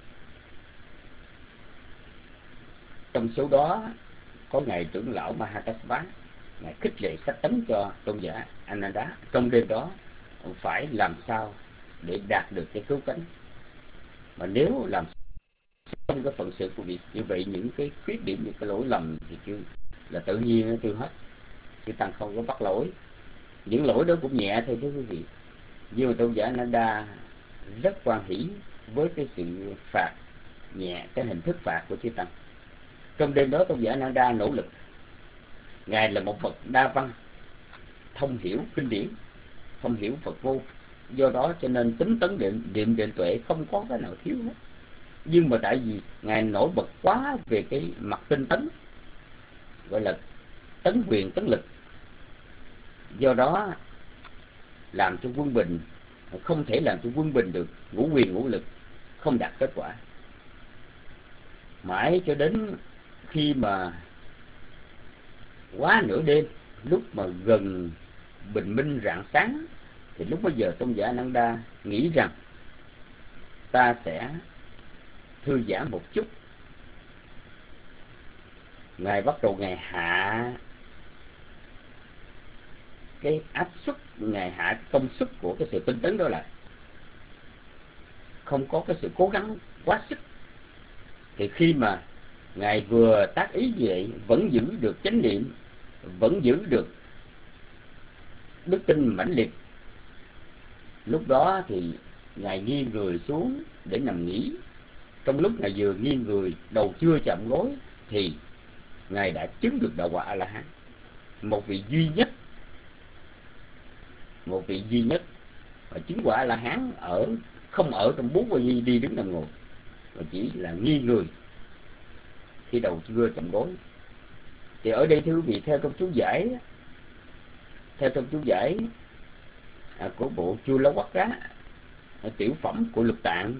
trong số đó có ngài trưởng lão Mahakasapa, ngài khích lệ sách tấn cho tôn giả Ananda trong đêm đó phải làm sao để đạt được cái cứu cánh. Mà nếu làm trong cái phận sự của việc như vậy, những cái khuyết điểm, những cái lỗi lầm thì chưa là tự nhiên nó tiêu hết, chứ tăng không có bắt lỗi. Những lỗi đó cũng nhẹ thôi thưa quý vị, nhưng mà tôn giả Ananda rất quan hỷ với cái sự phạt nhẹ, cái hình thức phạt của chư tăng. Trong đêm đó tôn giả Ananda nỗ lực, ngài là một bậc đa văn, thông hiểu kinh điển, thông hiểu Phật vô, do đó cho nên tính tấn định tuệ không có cái nào thiếu hết. Nhưng mà tại vì ngài nổi bật quá về cái mặt tinh tấn, gọi là tấn quyền tấn lực, do đó làm cho quân bình không thể làm cho quân bình được, ngũ quyền ngũ lực không đạt kết quả. Mãi cho đến khi mà quá nửa đêm, lúc mà gần bình minh rạng sáng, thì lúc bấy giờ tôn giả Ananda nghĩ rằng ta sẽ thư giãn một chút. Ngài bắt đầu ngài hạ cái áp suất, ngài hạ cái công suất của cái sự tinh tấn đó lại, không có cái sự cố gắng quá sức. Thì khi mà ngài vừa tác ý như vậy, vẫn giữ được chánh niệm, vẫn giữ được đức tin mãnh liệt, lúc đó thì ngài nghiêng người xuống để nằm nghỉ. Trong lúc ngài vừa nghiêng người, đầu chưa chạm gối, thì ngài đã chứng được đạo quả A-la-hán. Một vị duy nhất và chứng quả A-la-hán không ở trong 4 quay di đi đứng nằm ngồi, mà chỉ là nghiêng người khi đầu chưa chạm gối. Thì ở đây thưa quý vị, theo trong chú giải của bộ Chula Quát tiểu phẩm của Lục Tạng,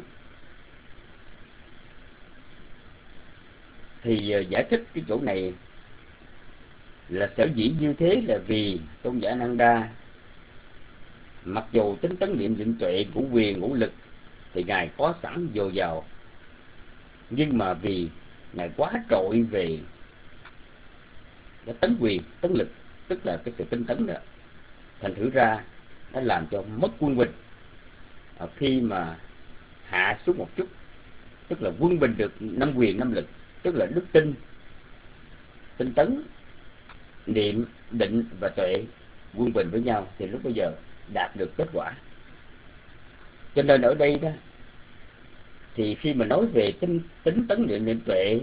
thì giải thích cái chỗ này là sở dĩ như thế là vì tôn giả Nanda mặc dù tính tấn niệm định tuệ, ngũ quyền ngũ lực thì ngài có sẵn dồi dào, nhưng mà vì ngài quá trội về cái tấn quyền tấn lực, tức là cái sự tinh tấn đó, thành thử ra nó làm cho mất quân bình. Khi mà hạ xuống một chút, tức là quân bình được 5 quyền 5 lực, tức là đức tin, tinh tấn, niệm, định và tuệ quân bình với nhau, thì lúc bây giờ đạt được kết quả. Cho nên ở đây đó, thì khi mà nói về tính tấn niệm tuệ,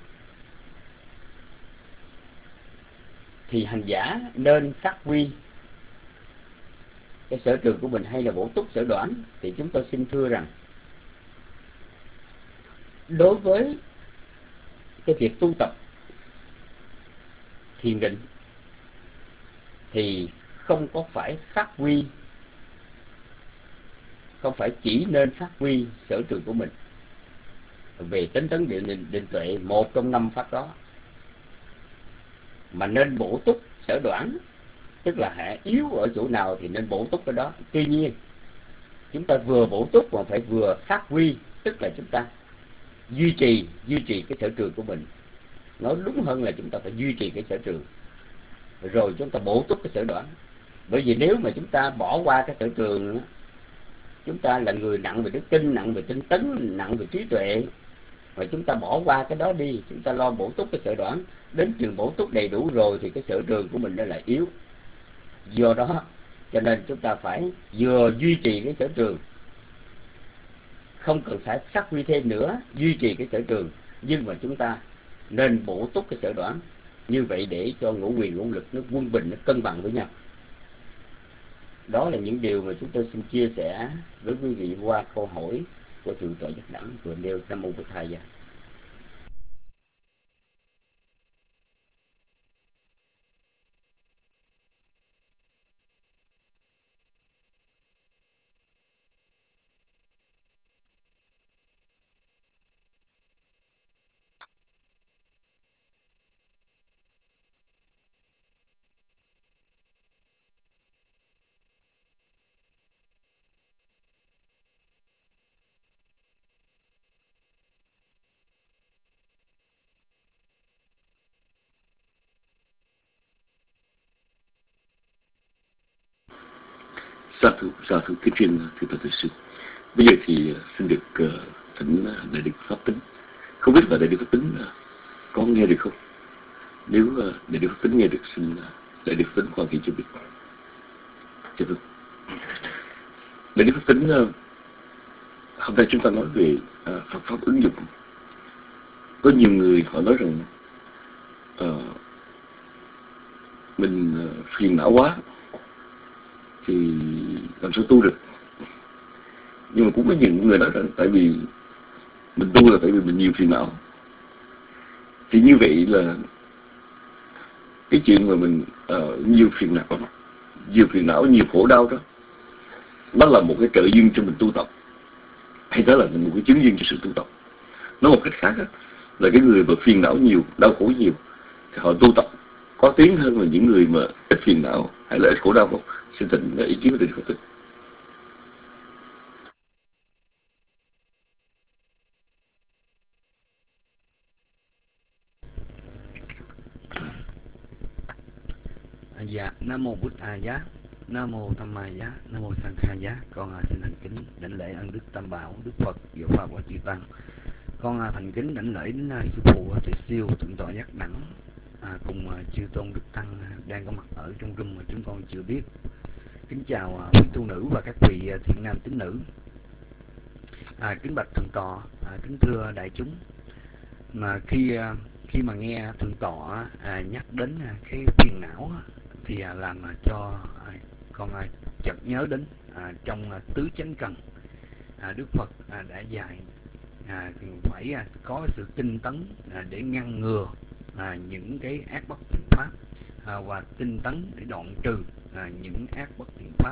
thì hành giả nên phát huy cái sở trường của mình hay là bổ túc sở đoản. Thì chúng tôi xin thưa rằng, đối với cái việc tu tập thiền định thì không có phải phát huy, không phải chỉ nên phát huy sở trường của mình về tính tấn định tuệ, một trong 5 pháp đó, mà nên bổ túc sở đoản, tức là hạ yếu ở chỗ nào thì nên bổ túc cái đó. Tuy nhiên chúng ta vừa bổ túc mà phải vừa phát huy, tức là chúng ta duy trì cái sở trường của mình. Nói đúng hơn là chúng ta phải duy trì cái sở trường, rồi chúng ta bổ túc cái sở đoản. Bởi vì nếu mà chúng ta bỏ qua cái sở trường, chúng ta là người nặng về đức tin, nặng về tinh tấn, nặng về trí tuệ, mà chúng ta bỏ qua cái đó đi, chúng ta lo bổ túc cái sở đoản, đến chừng bổ túc đầy đủ rồi thì cái sở trường của mình nó lại yếu. Do đó Cho nên chúng ta phải vừa duy trì cái sở trường, không cần phải phát huy thêm nữa, duy trì cái sở trường, nhưng mà chúng ta nên bổ túc cái sở đoản, như vậy để cho ngũ quyền ngũ lực nó quân bình, nó cân bằng với nhau. Đó là những điều mà chúng tôi xin chia sẻ với quý vị qua câu hỏi của thượng tọa Giác Đẳng vừa nêu. Nam mô Bụt Thầy. Sa thú kính chuyên thưa Phật sư. Bây giờ thì xin được thỉnh đại đức Pháp Tính. Không biết là đại đức Pháp Tính có nghe được không? Nếu đại đức Pháp Tính nghe được, xin đại đức Pháp Tính quan hệ cho biết. Dạ vâng. Đại đức Pháp Tính, hôm nay chúng ta nói về Phật pháp ứng dụng. Có nhiều người họ nói rằng mình phiền não quá thì làm sao tu được. Nhưng mà cũng có những người nói rằng tại vì mình tu là tại vì mình nhiều phiền não. Thì như vậy là cái chuyện mà mình nhiều phiền não, nhiều khổ đau đó, nó là một cái trợ duyên cho mình tu tập, hay đó là một cái chứng duyên cho sự tu tập. Nói một cách khác đó, là cái người mà phiền não nhiều, đau khổ nhiều thì họ tu tập có tiến hơn là những người mà ít phiền não hay là ít khổ đau không? Xin thỉnh ý kiến của Đại đức Phật Tính. Dạ, Nam mô Bụt A Giá, Nam mô Tham Ma Giá, Nam mô Sang Kha Giá. Con xin thành kính đảnh lễ ân đức Tam Bảo, Đức Phật, Giáo Pháp và Chư Tăng. Con thành kính đảnh lễ đến sư phụ Thầy Siêu Thượng tọa Giác Đẳng cùng chư tôn đức tăng đang có mặt ở trong room mà chúng con chưa biết. Kính chào quý tu nữ và các vị thiện nam tín nữ. Kính bạch thượng tọa, kính thưa đại chúng. Mà khi mà nghe thượng tọa nhắc đến cái phiền não thì làm cho con chợt nhớ đến trong tứ chánh cần, Đức Phật đã dạy phải có sự tinh tấn để ngăn ngừa những cái ác bất thiện pháp, và tinh tấn để đoạn trừ những ác bất thiện pháp,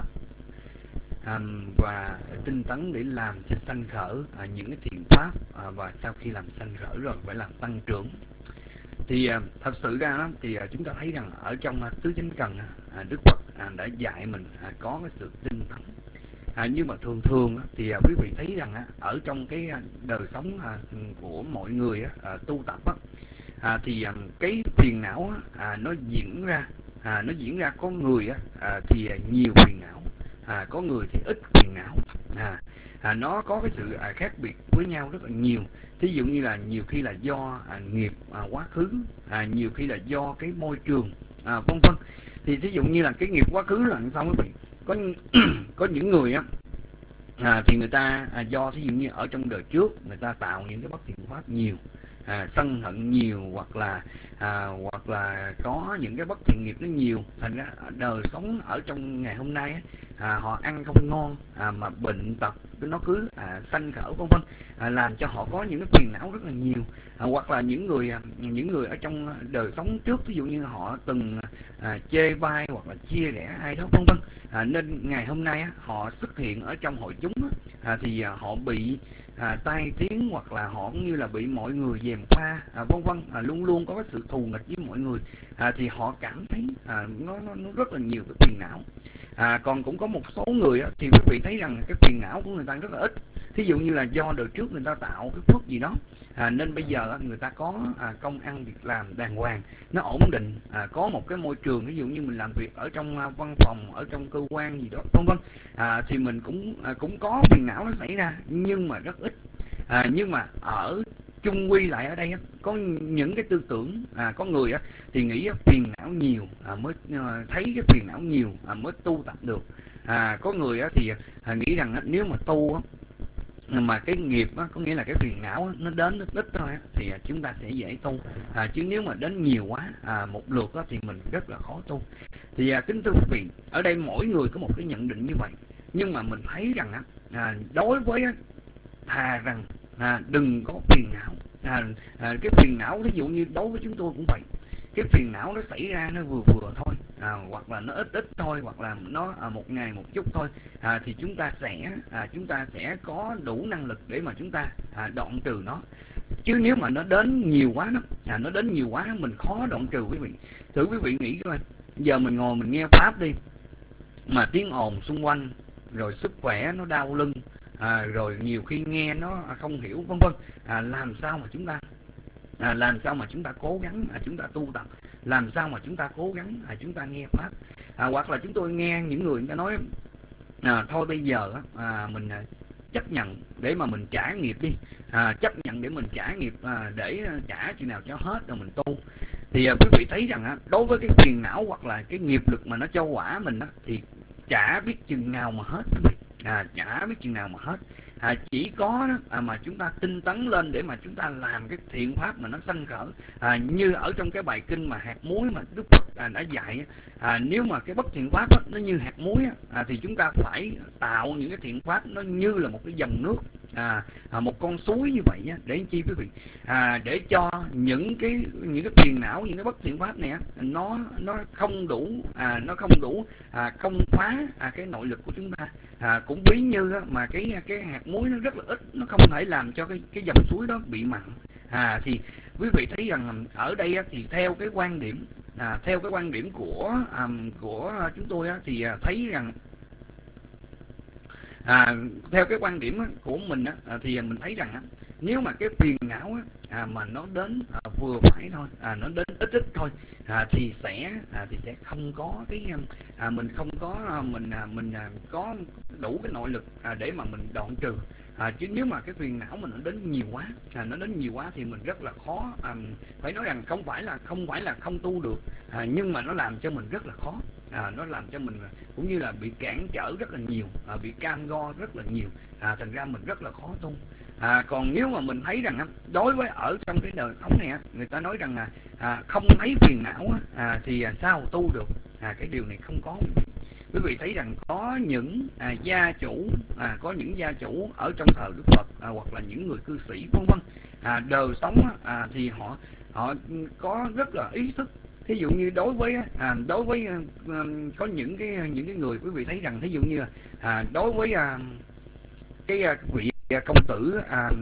và tinh tấn để làm cho sanh khởi những cái thiện pháp, và sau khi làm sanh khởi rồi phải làm tăng trưởng. Thì thật sự ra đó, thì chúng ta thấy rằng ở trong tứ chánh cần, Đức Phật đã dạy mình có cái sự tinh tấn. Nhưng mà thường thì quý vị thấy rằng ở trong cái đời sống của mọi người tu tập thì cái phiền não nó diễn ra có người thì nhiều phiền não, có người thì ít phiền não. Nó có cái sự khác biệt với nhau rất là nhiều. Thí dụ như là nhiều khi là do nghiệp quá khứ, nhiều khi là do cái môi trường, vân vân. Thì thí dụ như là cái nghiệp quá khứ là sao quý vị? Có những người thì người ta do thí dụ như ở trong đời trước người ta tạo những cái bất thiện pháp nhiều, sân hận nhiều, hoặc là có những cái bất thiện nghiệp nó nhiều, thành ra đời sống ở trong ngày hôm nay họ ăn không ngon, mà bệnh tật nó cứ sanh khởi vân vân, làm cho họ có những cái phiền não rất là nhiều. Hoặc là những người ở trong đời sống trước, ví dụ như họ từng chê bai hoặc là chia rẽ ai đó vân vân, nên ngày hôm nay họ xuất hiện ở trong hội chúng thì họ bị tai tiếng, hoặc là họ cũng như là bị mọi người gièm pha, vân vân, luôn luôn có cái sự thù nghịch với mọi người, thì họ cảm thấy nó rất là nhiều cái phiền não. Còn cũng có một số người thì quý vị thấy rằng cái phiền não của người ta rất là ít. Thí dụ như là do đời trước người ta tạo cái phước gì đó, nên bây giờ người ta có công ăn việc làm đàng hoàng, nó ổn định, có một cái môi trường, ví dụ như mình làm việc ở trong văn phòng, ở trong cơ quan gì đó vân vân, thì mình cũng có phiền não nó xảy ra, nhưng mà rất ít. Nhưng mà ở chung quy lại ở đây á, có những cái tư tưởng có người á thì nghĩ phiền não nhiều mới thấy cái phiền não nhiều mới tu tập được. Có người á thì nghĩ rằng nếu mà tu á, mà cái nghiệp á, có nghĩa là cái phiền não á, nó đến ít thôi á, thì chúng ta sẽ dễ tu. Chứ nếu mà đến nhiều quá một lượt á, thì mình rất là khó tu. Thì kính thưa quý vị, ở đây mỗi người có một cái nhận định như vậy, nhưng mà mình thấy rằng đối với thà rằng đừng có phiền não. Cái phiền não ví dụ như đối với chúng tôi cũng vậy, cái phiền não nó xảy ra nó vừa vừa thôi, hoặc là nó ít ít thôi, hoặc là nó một ngày một chút thôi, thì chúng ta sẽ có đủ năng lực để mà chúng ta đoạn trừ nó. Chứ nếu mà nó đến nhiều quá đó, nó đến nhiều quá mình khó đoạn trừ. Quý vị thử quý vị nghĩ coi, giờ mình ngồi mình nghe pháp đi, mà tiếng ồn xung quanh, rồi sức khỏe nó đau lưng, rồi nhiều khi nghe nó không hiểu vân vân, làm sao mà chúng ta cố gắng chúng ta tu tập, làm sao mà chúng ta cố gắng chúng ta nghe pháp. Hoặc là chúng tôi nghe những người ta nói thôi bây giờ mình chấp nhận để mà mình trả nghiệp đi, chấp nhận để mình trả nghiệp, để trả chừng nào cho hết rồi mình tu. Thì quý vị thấy rằng đối với cái phiền não hoặc là cái nghiệp lực mà nó cho quả mình thì chả biết chừng nào mà hết quý vị. Chả biết chừng nào mà hết. Chỉ có mà chúng ta tinh tấn lên để mà chúng ta làm cái thiện pháp mà nó sanh khởi. Như ở trong cái bài kinh mà hạt muối mà Đức Phật đã dạy, nếu mà cái bất thiện pháp nó như hạt muối thì chúng ta phải tạo những cái thiện pháp nó như là một cái dòng nước, một con suối như vậy để chi quý vị, để cho những cái phiền não, những cái bất thiện pháp này nó không đủ công phá cái nội lực của chúng ta. Cũng ví như mà cái hạt muối nó rất là ít, nó không thể làm cho cái dòng suối đó bị mặn. Thì quý vị thấy rằng ở đây thì theo cái quan điểm của chúng tôi thì thấy rằng theo cái quan điểm của mình thì mình thấy rằng nếu mà cái phiền não mà nó đến vừa phải thôi, nó đến ít ít thôi, thì sẽ không có cái mình không có mình có đủ cái nội lực để mà mình đoạn trừ. Chứ nếu mà cái phiền não mình nó đến nhiều quá thì mình rất là khó. Phải nói rằng không phải là không tu được, nhưng mà nó làm cho mình rất là khó. Nó làm cho mình cũng như là bị cản trở rất là nhiều, bị cam go rất là nhiều, thành ra mình rất là khó tu. Còn nếu mà mình thấy rằng đối với ở trong cái đời sống này người ta nói rằng không thấy phiền não thì sao tu được, cái điều này không có. Quý vị thấy rằng có những gia chủ ở trong thời Đức Phật, hoặc là những người cư sĩ vân vân, đời sống thì họ có rất là ý thức. Thí dụ như đối với có những cái người quý vị thấy rằng thí dụ như đối với cái vị công tử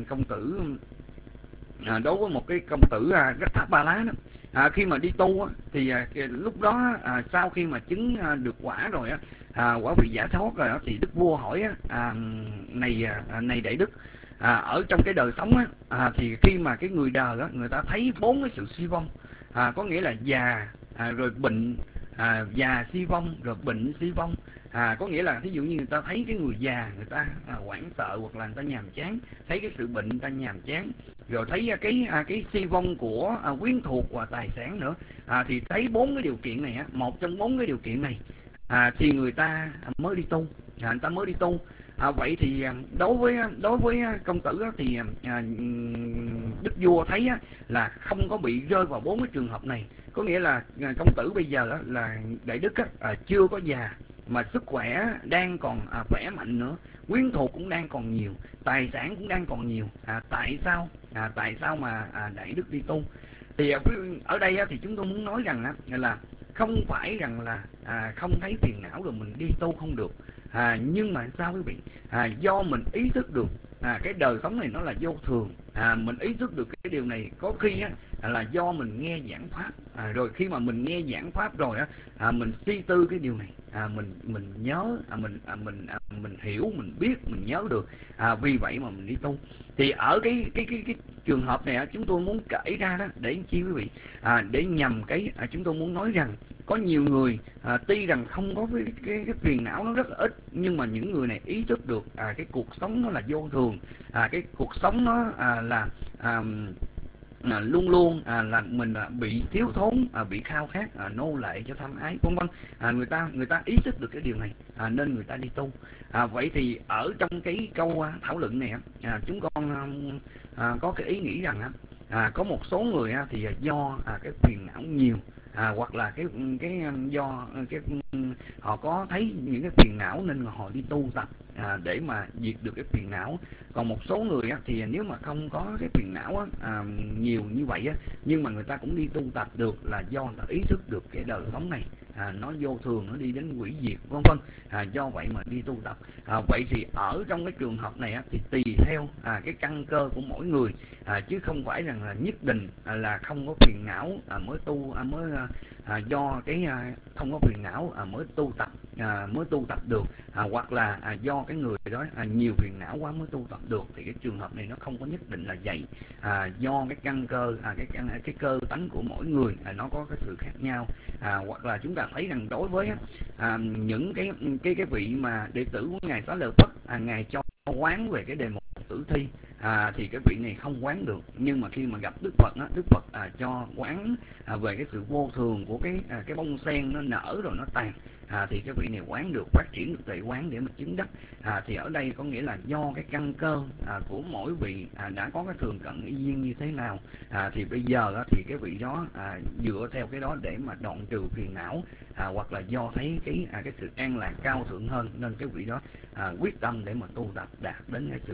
đối với một cái công tử Rathabala đó, khi mà đi tu thì lúc đó sau khi mà chứng được quả rồi quả vị giải thoát rồi thì đức vua hỏi này đại đức, ở trong cái đời sống thì khi mà cái người đời người ta thấy 4 cái sự suy vong, có nghĩa là già, rồi bệnh, già suy vong, rồi bệnh suy vong. Có nghĩa là thí dụ như người ta thấy cái người già người ta hoảng sợ, hoặc là người ta nhàm chán, thấy cái sự bệnh người ta nhàm chán, rồi thấy cái suy vong của quyến thuộc và tài sản nữa, thì thấy 4 cái điều kiện này một trong 4 cái điều kiện này thì người ta mới đi tu. Vậy thì đối với công tử thì đức vua thấy là không có bị rơi vào 4 cái trường hợp này. Có nghĩa là công tử bây giờ là đại đức chưa có già, mà sức khỏe đang còn khỏe mạnh nữa, quyến thuộc cũng đang còn nhiều, tài sản cũng đang còn nhiều. Tại sao mà đại đức đi tu? Thì ở đây thì chúng tôi muốn nói rằng là không phải rằng là không thấy phiền não rồi mình đi tu không được, nhưng mà sao quý vị, do mình ý thức được cái đời sống này nó là vô thường, mình ý thức được cái điều này. Có khi là do mình nghe giảng pháp, rồi khi mà mình nghe giảng pháp rồi mình suy tư cái điều này, mình nhớ, mình hiểu, mình biết, mình nhớ được, vì vậy mà mình đi tu. Thì ở cái trường hợp này chúng tôi muốn kể ra đó để chi quý vị, để nhằm cái chúng tôi muốn nói rằng có nhiều người tuy rằng không có cái phiền não nó rất là ít, nhưng mà những người này ý thức được cái cuộc sống nó là vô thường, cái cuộc sống nó luôn luôn là mình bị thiếu thốn, bị khao khát, nô lệ cho tham ái, vân vân. Người ta ý thức được cái điều này, nên người ta đi tu. Vậy thì ở trong cái câu thảo luận này, chúng con có cái ý nghĩ rằng có một số người thì do cái phiền não nhiều, hoặc là do họ có thấy những cái phiền não nên họ đi tu tập để mà diệt được cái phiền não. Còn một số người thì nếu mà không có cái phiền não nhiều như vậy nhưng mà người ta cũng đi tu tập được, là do người ta ý thức được cái đời sống này nó vô thường, nó đi đến hủy diệt, vân vân. Do vậy mà đi tu tập. Vậy thì ở trong cái trường hợp này thì tùy theo cái căn cơ của mỗi người, chứ không phải rằng là nhất định là không có phiền não mới tu, do cái không có phiền não mới tu tập được, hoặc là do cái người đó nhiều phiền não quá mới tu tập được, thì cái trường hợp này nó không có nhất định là vậy. Do cái căn cơ, cái cơ tánh của mỗi người nó có cái sự khác nhau. Hoặc là chúng ta thấy rằng đối với những cái vị mà đệ tử của ngài Xá Lợi Phất, ngài cho quán về cái đề mục tử thi, thì cái vị này không quán được. Nhưng mà khi mà gặp Đức Phật Đức Phật cho quán về cái sự vô thường của cái bông sen nó nở rồi nó tàn, thì cái vị này quán được, phát triển được tuệ quán để mà chứng đắc. Thì ở đây có nghĩa là do cái căn cơ của mỗi vị đã có cái thường cận y duyên như thế nào, thì bây giờ thì cái vị đó dựa theo cái đó để mà đoạn trừ phiền não, hoặc là do thấy cái sự an lạc cao thượng hơn, nên cái vị đó quyết tâm để mà tu tập đạt đến cái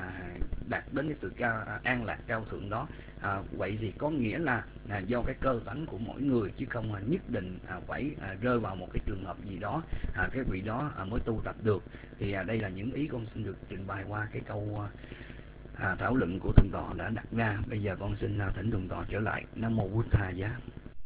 sự an lạc cao thượng đó. Vậy thì có nghĩa là do cái cơ tánh của mỗi người, chứ không nhất định phải rơi vào một cái trường hợp gì đó cái vị đó mới tu tập được. Thì đây là những ý con xin được trình bày qua cái câu thảo luận của thượng tọa đã đặt ra. Bây giờ con xin thỉnh thượng tọa trở lại. Nam mô Bụt Thầy giá.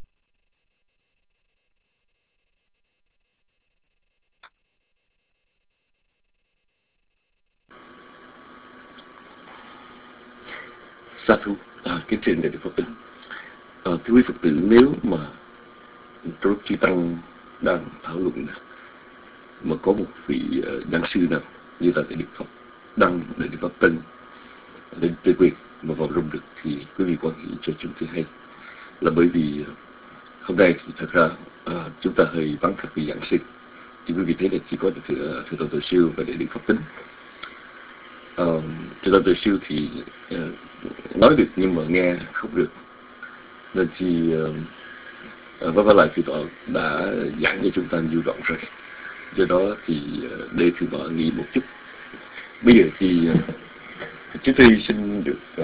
Sa thú. Kính trình đại đức Phật tử. Thưa quý Phật tử, nếu mà trong lúc chư tăng đang thảo luận mà có một vị giảng sư nào như là đại đức Pháp Đăng, đại đức Pháp Tân, đại đức Tây Quyền mà vào rung được, thì quý vị quan hệ cho chúng tôi hay. Là bởi vì hôm nay thì thật ra chúng ta hơi vắng các vị giảng sư, thì quý vị thấy là chỉ có được thượng tọa Tuệ Siêu và đại đức Pháp Tính. Thượng tọa Tuệ Siêu thì nói được nhưng mà nghe không được, nên thì và lại thượng tọa đã giảng cho chúng ta nhiều đoạn rồi. Do đó thì để thượng tọa nghĩ một chút. Bây giờ thì chúng tôi xin được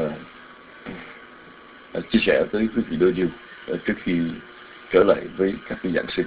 chia sẻ tới quý vị đôi điều trước khi trở lại với các vị giảng sư.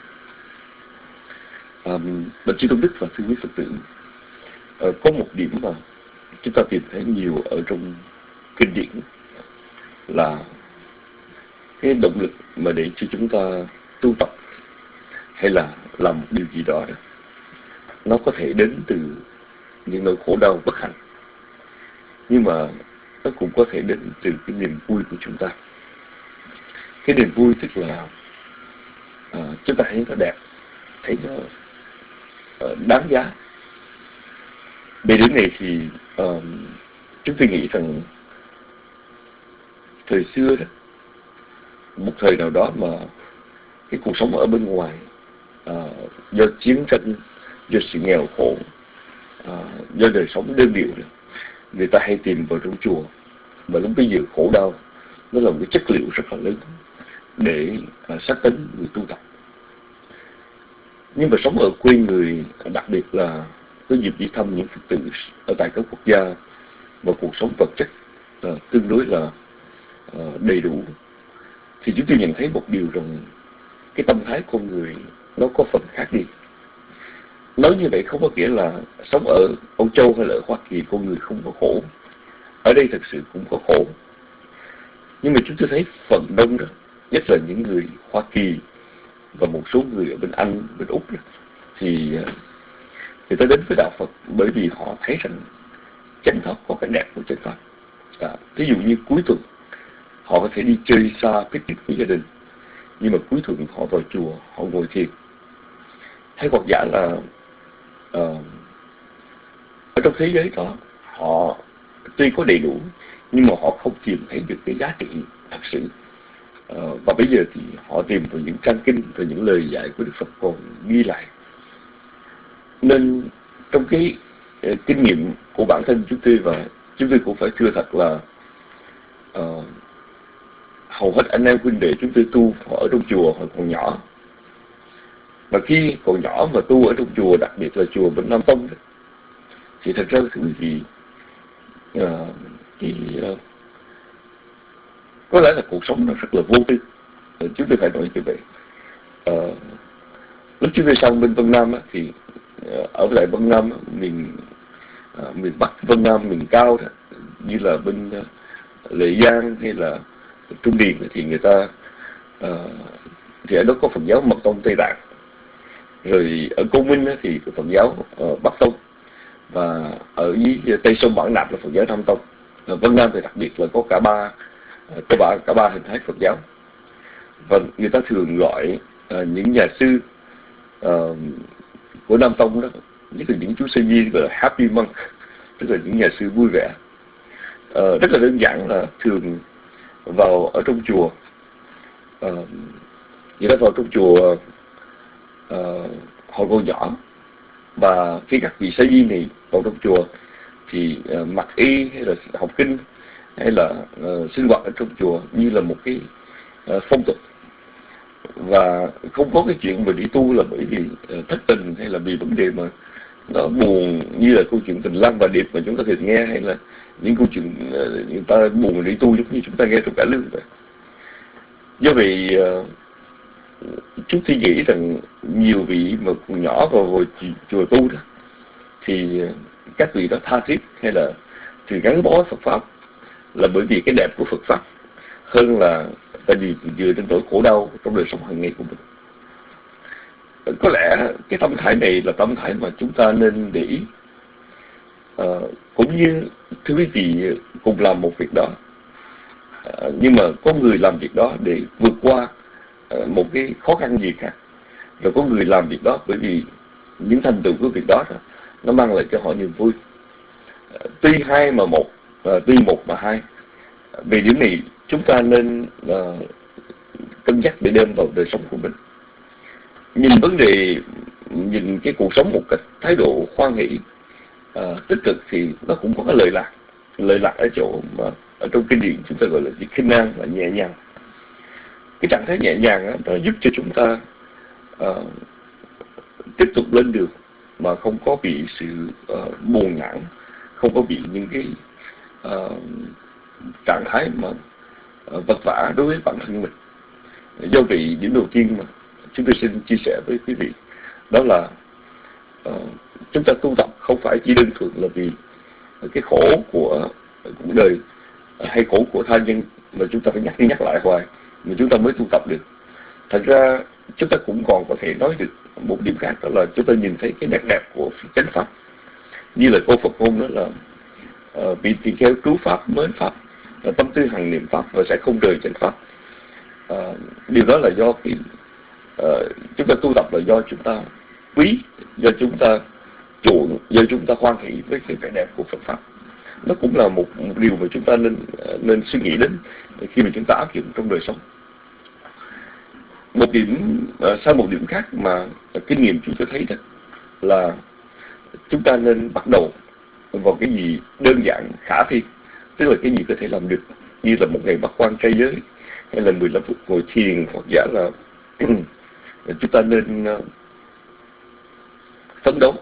Bạch Chư Tôn Đức và thưa quý Phật tử, có một điểm mà chúng ta tìm thấy nhiều ở trong kinh điển là cái động lực mà để cho chúng ta tu tập hay là làm một điều gì đó, nó có thể đến từ những nỗi khổ đau bất hạnh, nhưng mà nó cũng có thể đến từ cái niềm vui của chúng ta. Cái niềm vui tức là chúng ta thấy nó đẹp, thấy nó đáng giá. Về đến này thì chúng tôi nghĩ rằng thời xưa đó, một thời nào đó mà cái cuộc sống ở bên ngoài do chiến tranh, do sự nghèo khổ, do đời sống đơn điệu, người ta hay tìm vào trong chùa. Mà lúc bây giờ khổ đau nó là một cái chất liệu rất là lớn để sát tấn người tu tập. Nhưng mà sống ở quê người, đặc biệt là có dịp đi thăm những Phật tử ở tại các quốc gia và cuộc sống vật chất tương đối là đầy đủ, thì chúng tôi nhận thấy một điều rằng cái tâm thái con người nó có phần khác đi. Nói như vậy không có nghĩa là sống ở Âu Châu hay là ở Hoa Kỳ con người không có khổ. Ở đây thật sự cũng có khổ. Nhưng mà chúng tôi thấy phần đông đó, nhất là những người Hoa Kỳ và một số người ở bên Anh, bên Úc đó, thì người ta đến với đạo Phật bởi vì họ thấy rằng chánh pháp có cái đẹp của chánh pháp. Ví dụ như cuối tuần họ có thể đi chơi xa picnic với gia đình, nhưng mà cuối tuần họ vào chùa, họ ngồi thiền. Hay hoặc giả là ở trong thế giới đó họ tuy có đầy đủ nhưng mà họ không tìm thấy được cái giá trị thật sự. Và bây giờ thì họ tìm vào những trang kinh và những lời dạy của Đức Phật còn ghi lại. Nên trong cái kinh nghiệm của bản thân chúng tôi, và chúng tôi cũng phải thưa thật là hầu hết anh em huynh đệ chúng tôi tu ở trong chùa hồi còn nhỏ. Và khi còn nhỏ mà tu ở trong chùa, đặc biệt là chùa Vĩnh Nam Tông, thì thật ra thứ gì có lẽ là cuộc sống nó rất là vô tư. Chúng tôi phải nói như vậy. Lúc chúng tôi sang bên Vân Nam thì ở lại Vân Nam, miền Bắc Vân Nam, miền cao đó, như là bên Lệ Giang hay là Trung Điền, thì người ta thì ở đó có Phật giáo Mật Tông Tây Tạng. Rồi ở Cô Minh thì Phật giáo Bắc Tông, và ở dưới Tây Sông Bản Nạp là Phật giáo Nam Tông. Ở Vân Nam thì đặc biệt là có cả ba hình thái Phật giáo. Và người ta thường gọi những nhà sư của Nam Tông đó, nhất là những chú sư di gọi là happy monk, tức là những nhà sư vui vẻ. Rất là đơn giản là thường vào ở trong chùa, người ta vào trong chùa họ còn nhỏ, và khi các vị sa di này vào trong chùa thì mặc y hay là học kinh hay là sinh hoạt ở trong chùa như là một cái phong tục, và không có cái chuyện mà đi tu là bởi vì thất tình hay là vì vấn đề mà nó buồn như là câu chuyện Tình Lang và Điệp mà chúng ta thường nghe, hay là những câu chuyện người ta buồn đi tu giống như chúng ta nghe trong Cải Lương vậy. Do vậy chúng tôi nghĩ rằng nhiều vị mà còn nhỏ vào hồi chùa tu đó thì các vị đó tha thiết hay là thì gắn bó Phật pháp là bởi vì cái đẹp của Phật pháp, hơn là tại vì vừa đến nỗi khổ đau trong đời sống hàng ngày của mình. Có lẽ cái tâm thái này là tâm thái mà chúng ta nên để ý. Cũng như thưa quý vị cùng làm một việc đó, nhưng mà có người làm việc đó để vượt qua một cái khó khăn gì khác, rồi có người làm việc đó bởi vì những thành tựu của việc đó nó mang lại cho họ niềm vui. Tuy hai mà một, tuy một mà hai. Về điểm này chúng ta nên cân nhắc để đem vào đời sống của mình. Nhìn vấn đề, nhìn cái cuộc sống một cách thái độ hoan hỷ, tích cực, thì nó cũng có cái lợi lạc. Lợi lạc ở chỗ mà ở trong kinh điển chúng ta gọi là khinh an, là nhẹ nhàng. Cái trạng thái nhẹ nhàng nó giúp cho chúng ta tiếp tục lên đường mà không có bị sự buồn nản, không có bị những cái trạng thái mà vật vã đối với bản thân mình. Do vậy điểm đầu tiên mà chúng tôi xin chia sẻ với quý vị đó là chúng ta tu tập không phải chỉ đơn thuần là vì cái khổ của cuộc đời hay khổ của tha nhân mà chúng ta phải nhắc đi nhắc lại hoài mà chúng ta mới tu tập được. Thật ra chúng ta cũng còn có thể nói được một điểm khác, đó là chúng ta nhìn thấy cái nét đẹp của chánh pháp, như là câu Phật ngôn đó là vị tỳ kheo trú pháp, mến pháp, tâm tư hằng niệm pháp và sẽ không rời chánh pháp. Điều đó là do cái chúng ta tu tập là do chúng ta quý, do chúng ta chuộng, do chúng ta hoan hỷ với cái vẻ đẹp của Phật pháp. Nó cũng là một điều mà chúng ta nên suy nghĩ đến khi mà chúng ta áp dụng trong đời sống. Một điểm sang một điểm khác mà kinh nghiệm chúng tôi thấy đó là chúng ta nên bắt đầu vào cái gì đơn giản khả thi, tức là cái gì có thể làm được, như là một ngày bắt quan trai giới hay là 15 phút ngồi thiền, hoặc giả là chúng ta nên phấn đấu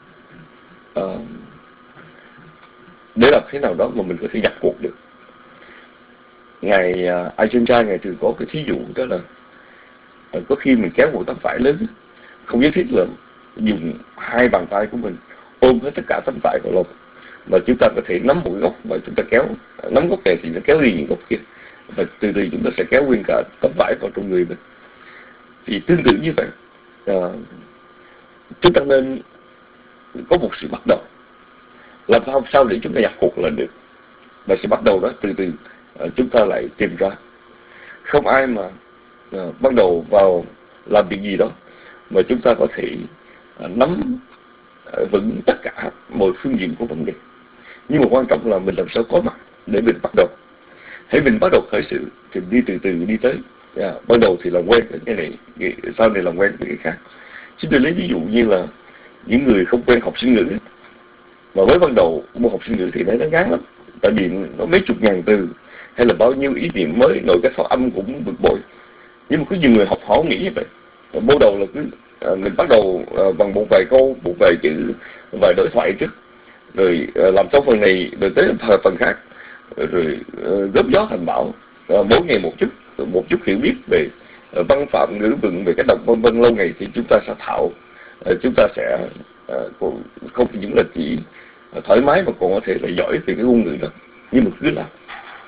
để làm thế nào đó mà mình có thể nhập cuộc được. Ngài Ajahn Chah ngài thường có cái thí dụ đó là có khi mình kéo một tấm vải lớn, không nhất thiết là dùng hai bàn tay của mình ôm hết tất cả tấm vải vào lòng, mà chúng ta có thể nắm một góc và chúng ta kéo, nắm góc này thì nó kéo đi những góc kia, và từ từ chúng ta sẽ kéo nguyên cả tấm vải vào trong người mình. Thì tương tự như vậy, chúng ta nên có một sự bắt đầu. Làm sao để chúng ta nhập cuộc là được, và sự bắt đầu đó từ từ chúng ta lại tìm ra. Không ai mà bắt đầu vào làm việc gì đó mà chúng ta có thể nắm vững tất cả mọi phương diện của vấn đề. Nhưng mà quan trọng là mình làm sao có mặt để mình bắt đầu. Hãy mình bắt đầu khởi sự thì đi từ từ đi tới. Ban đầu thì làm quen với cái này, sau này làm quen với cái khác. Chúng tôi lấy ví dụ như là những người không quen học sinh ngữ ấy, mà mới ban đầu môn học sinh ngữ thì nó ngán lắm, tại vì nó mấy chục ngàn từ hay là bao nhiêu ý niệm mới, nội các phát âm cũng bực bội. Nhưng mà có nhiều người học họ nghĩ như vậy. Ban đầu là cứ mình bắt đầu bằng một vài câu, một vài chữ, vài đối thoại trước, rồi làm xong phần này rồi tới phần khác, rồi góp gió thành bão, mỗi ngày một chút hiểu biết về văn phạm ngữ vựng, về cái đọc vân vân. Lâu ngày thì chúng ta sẽ thạo, chúng ta sẽ không chỉ những là chỉ thoải mái mà còn có thể là giỏi về cái ngôn ngữ đó. Nhưng mà cứ làm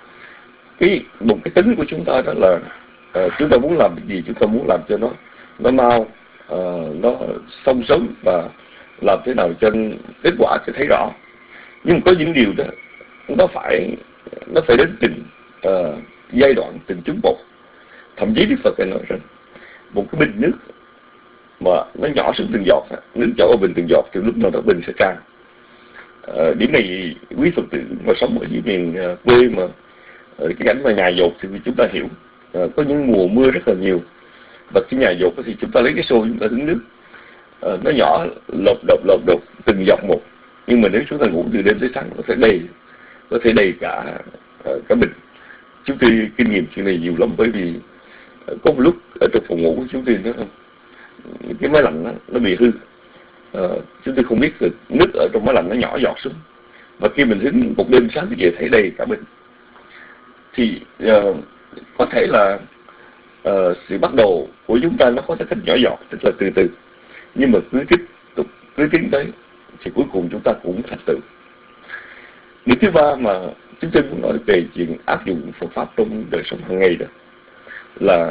một cái tính của chúng ta đó là chúng ta muốn làm cái gì, chúng ta muốn làm cho nó mau, nó xong sớm và làm thế nào cho kết quả sẽ thấy rõ. Nhưng mà có những điều đó nó phải đến từng giai đoạn, từng chút một. Thậm chí Đức Phật nói rằng một cái bình nước mà nó nhỏ xuống từng giọt, nước nhỏ vào bình từng giọt thì lúc nào đó bình sẽ tràn. Điểm này quý Phật tử mà sống ở dưới miền quê mà cái cảnh mà nhà dột thì chúng ta hiểu. Có những mùa mưa rất là nhiều, và cái nhà dột thì chúng ta lấy cái xô chúng ta hứng nước, nó nhỏ lột đột từng giọt một. Nhưng mà nếu chúng ta ngủ từ đêm tới sáng có thể đầy cả bình. Chúng tôi kinh nghiệm chuyện này nhiều lắm, bởi vì có một lúc ở trong phòng ngủ của chúng tôi cái máy lạnh nó bị hư. Chúng tôi không biết được nước ở trong máy lạnh nó nhỏ giọt xuống, và khi mình hứng một đêm sáng thì về thấy đầy cả bình. Thì có thể là sự bắt đầu của chúng ta nó có cái cách nhỏ giọt, tức là từ từ, nhưng mà cứ tiếp tục cứ tiến tới thì cuối cùng chúng ta cũng thành tựu. Điểm thứ ba mà chúng tôi muốn nói về chuyện áp dụng Phật pháp trong đời sống hàng ngày đó là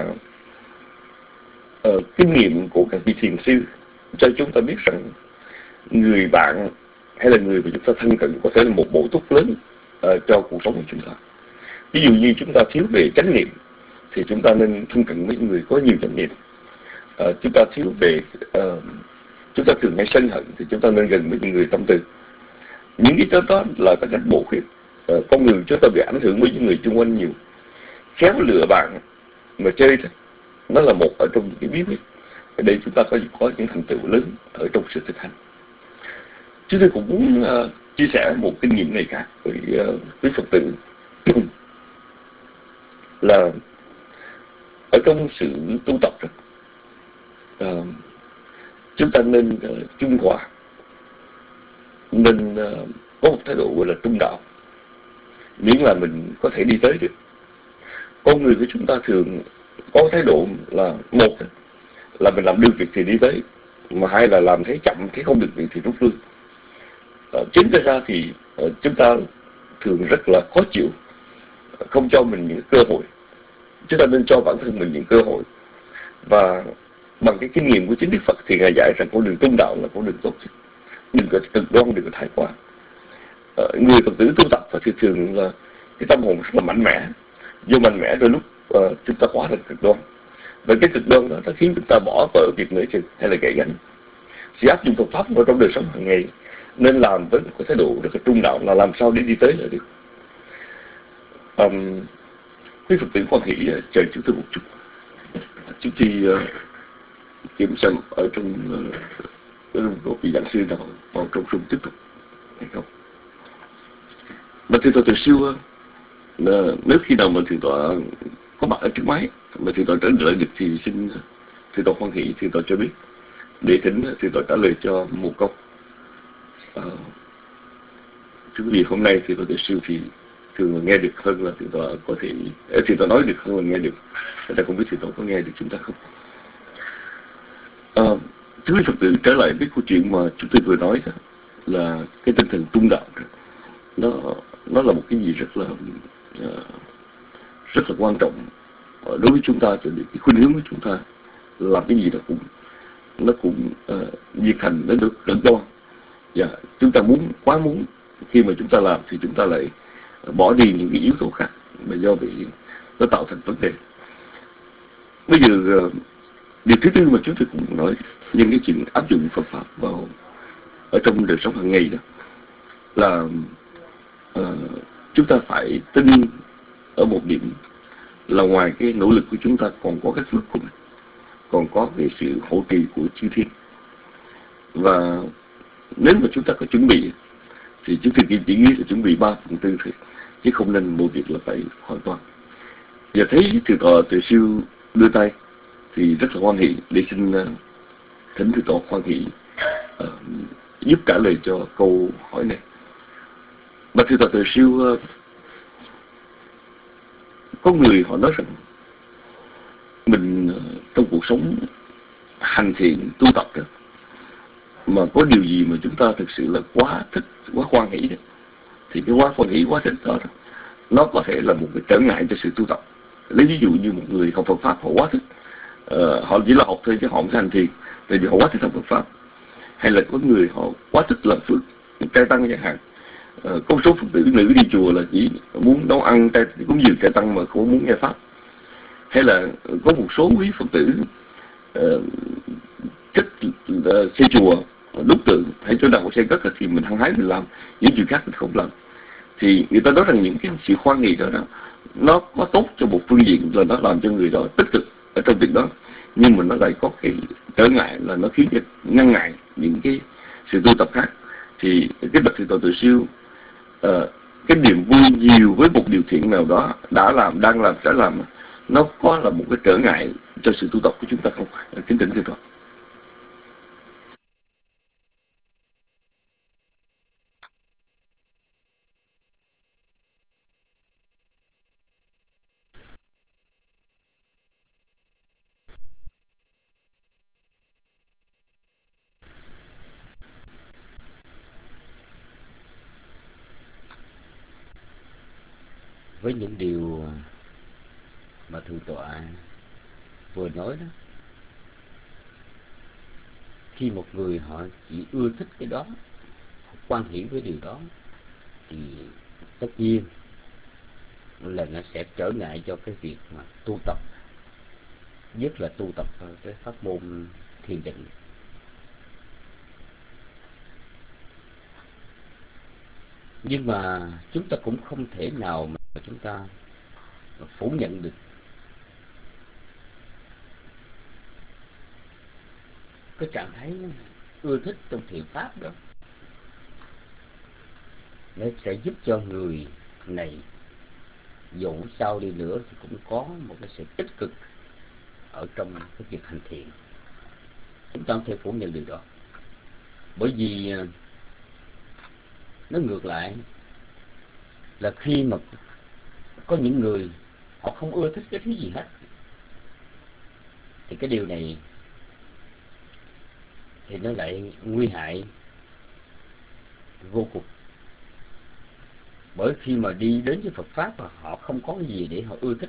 kinh nghiệm của các vị thiền sư cho chúng ta biết rằng người bạn hay là người mà chúng ta thân cận có thể là một bổ túc lớn cho cuộc sống của chúng ta. Ví dụ như chúng ta thiếu về chánh niệm thì chúng ta nên thân cận với những người có nhiều chánh niệm. Chúng ta thiếu về chúng ta thường hay sân hận thì chúng ta nên gần với những người tâm từ. Những cái đó là các cách bổ khuyết. Con người chúng ta bị ảnh hưởng với những người xung quanh nhiều, khéo lựa bạn mà chơi thôi, nó là một ở trong những cái bí quyết để chúng ta có những thành tựu lớn ở trong sự thực hành. Chúng tôi cũng muốn chia sẻ một kinh nghiệm này khác với quý Phật tử là ở trong sự tu tập đó, chúng ta nên trung hòa, nên có một thái độ gọi là trung đạo, miễn là mình có thể đi tới được. Con người của chúng ta thường có thái độ là một là mình làm được việc thì đi tới, mà hai là làm thấy chậm, thấy không được việc thì rút lui. Chính ra thì chúng ta thường rất là khó chịu, không cho mình những cơ hội. Chúng ta nên cho bản thân mình những cơ hội, và bằng cái kinh nghiệm của chính Đức Phật thì Ngài dạy rằng con đường trung đạo là con đường tốt nhất, đừng có cực đoan, đừng có thái quá. Người Phật tử tu tập thì thường là cái tâm hồn rất là mạnh mẽ, vô mạnh mẽ đôi lúc chúng ta quá là cực đoan, và cái cực đoan đó nó khiến chúng ta bỏ vỡ việc nửa chừng hay là gãy gánh. Sự áp dụng Phật pháp vào trong đời sống hàng ngày nên làm với một cái thái độ rất là trung đạo, là làm sao để đi tới là được. Quý Phật tử quan hệ chờ chúng tôi một chút. Chúng tôi kiểm xem ở trong có vị giảng sư nào vào trong room tiếp tục hay không. Mà thượng tọa từ siêu nếu khi nào mà thượng tọa có mặt ở trước máy mà thượng tọa trả lời được thì xin thượng tọa hoan hỷ thượng tọa cho biết, để thỉnh thượng tọa trả lời cho một câu. Thưa quý vị, hôm nay thượng tọa từ siêu thì thường là nghe được hơn là thượng tọa có thể, thượng tọa nói được hơn là nghe được. Người ta không biết thượng tọa có nghe được chúng ta không. Thưa quý Phật tử, trở lại với câu chuyện mà chúng tôi vừa nói đó, là cái tinh thần trung đạo đó, nó là một cái gì rất là quan trọng đối với chúng ta, cho nên cái khuynh hướng của chúng ta làm cái gì nó cũng nhiệt thành, nó được cực đoan. Và chúng ta quá muốn khi mà chúng ta làm thì chúng ta lại bỏ đi những cái yếu tố khác, mà do vậy nó tạo thành vấn đề. Bây giờ điều thứ tư mà chúng tôi cũng nói những cái chuyện áp dụng Phật pháp vào ở trong đời sống hàng ngày đó là chúng ta phải tin ở một điểm là ngoài cái nỗ lực của chúng ta còn có cái phước của mình, còn có cái sự hỗ trợ của chư thiên. Và nếu mà chúng ta có chuẩn bị thì chúng tôi chỉ nghĩ là chuẩn bị 3/4 thôi, chứ không nên một việc là phải hoàn toàn. Giờ thấy Thượng tọa Tuệ Siêu đưa tay thì rất là hoan hỷ, để xin thỉnh Thượng tọa hoan hỷ giúp trả lời cho câu hỏi này. Mà Thượng tọa Tuệ Siêu, có người họ nói rằng mình trong cuộc sống hành thiện tu tập đó, mà có điều gì mà chúng ta thực sự là quá thích, quá hoan hỷ đó, thì cái quá hoan hỷ, quá thích đó, nó có thể là một cái trở ngại cho sự tu tập. Lấy ví dụ như một người học Phật pháp, họ quá thích, họ chỉ là học thôi chứ họ không hành thiền, tại vì họ quá thích học Phật pháp. Hay là có người họ quá thích làm phước, trai tăng chẳng hạn. Có một số Phật tử nữ đi chùa là chỉ muốn nấu ăn cúng dường trai tăng mà không muốn nghe pháp. Hay là có một số quý Phật tử thích xây chùa, đúc tượng, hay chỗ nào có xây cất thì mình hăng hái mình làm, những chuyện khác mình không làm. Thì người ta nói rằng những cái sự hoan hỷ đó, nó có tốt cho một phương diện là nó làm cho người đó tích cực ở trong việc đó, nhưng mà nó lại có cái trở ngại là nó khiến cho ngăn ngại những cái sự tu tập khác. Thì cái bậc Thượng tọa Tuệ Siêu, cái niềm vui nhiều với một điều thiện nào đó đã làm, đang làm, sẽ làm, nó có là một cái trở ngại cho sự tu tập của chúng ta không? Kính thỉnh Thượng tọa. Với những điều mà Thượng tọa vừa nói đó, khi một người họ chỉ ưa thích cái đó, quan hỷ với điều đó, thì tất nhiên là nó sẽ trở ngại cho cái việc mà tu tập, nhất là tu tập cái pháp môn thiền định. Nhưng mà chúng ta cũng không thể nào mà chúng ta phủ nhận được cái trạng thái ưa thích trong thiền pháp đó. Nó sẽ giúp cho người này dù sao đi nữa thì cũng có một cái sự tích cực ở trong cái việc hành thiện. Chúng ta không thể phủ nhận điều đó, bởi vì nó ngược lại là khi mà có những người họ không ưa thích cái thứ gì hết, thì cái điều này thì nó lại nguy hại vô cùng. Bởi khi mà đi đến với Phật pháp mà họ không có gì để họ ưa thích,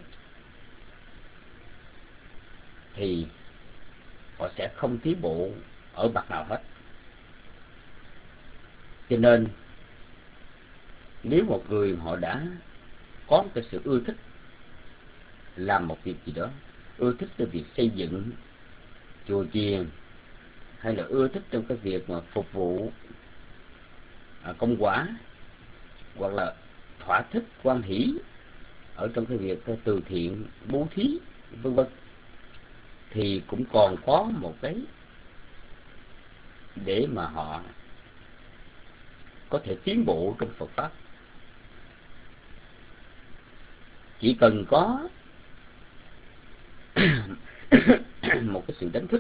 thì họ sẽ không tiến bộ ở bậc nào hết. Cho nên nếu một người họ đã có một cái sự ưa thích làm một việc gì đó, ưa thích cái việc xây dựng chùa chiền, hay là ưa thích trong cái việc mà phục vụ công quả, hoặc là thỏa thích quan hỷ ở trong cái việc từ thiện bố thí vân vân, thì cũng còn có một cái để mà họ có thể tiến bộ trong Phật pháp. Chỉ cần có một cái sự đánh thức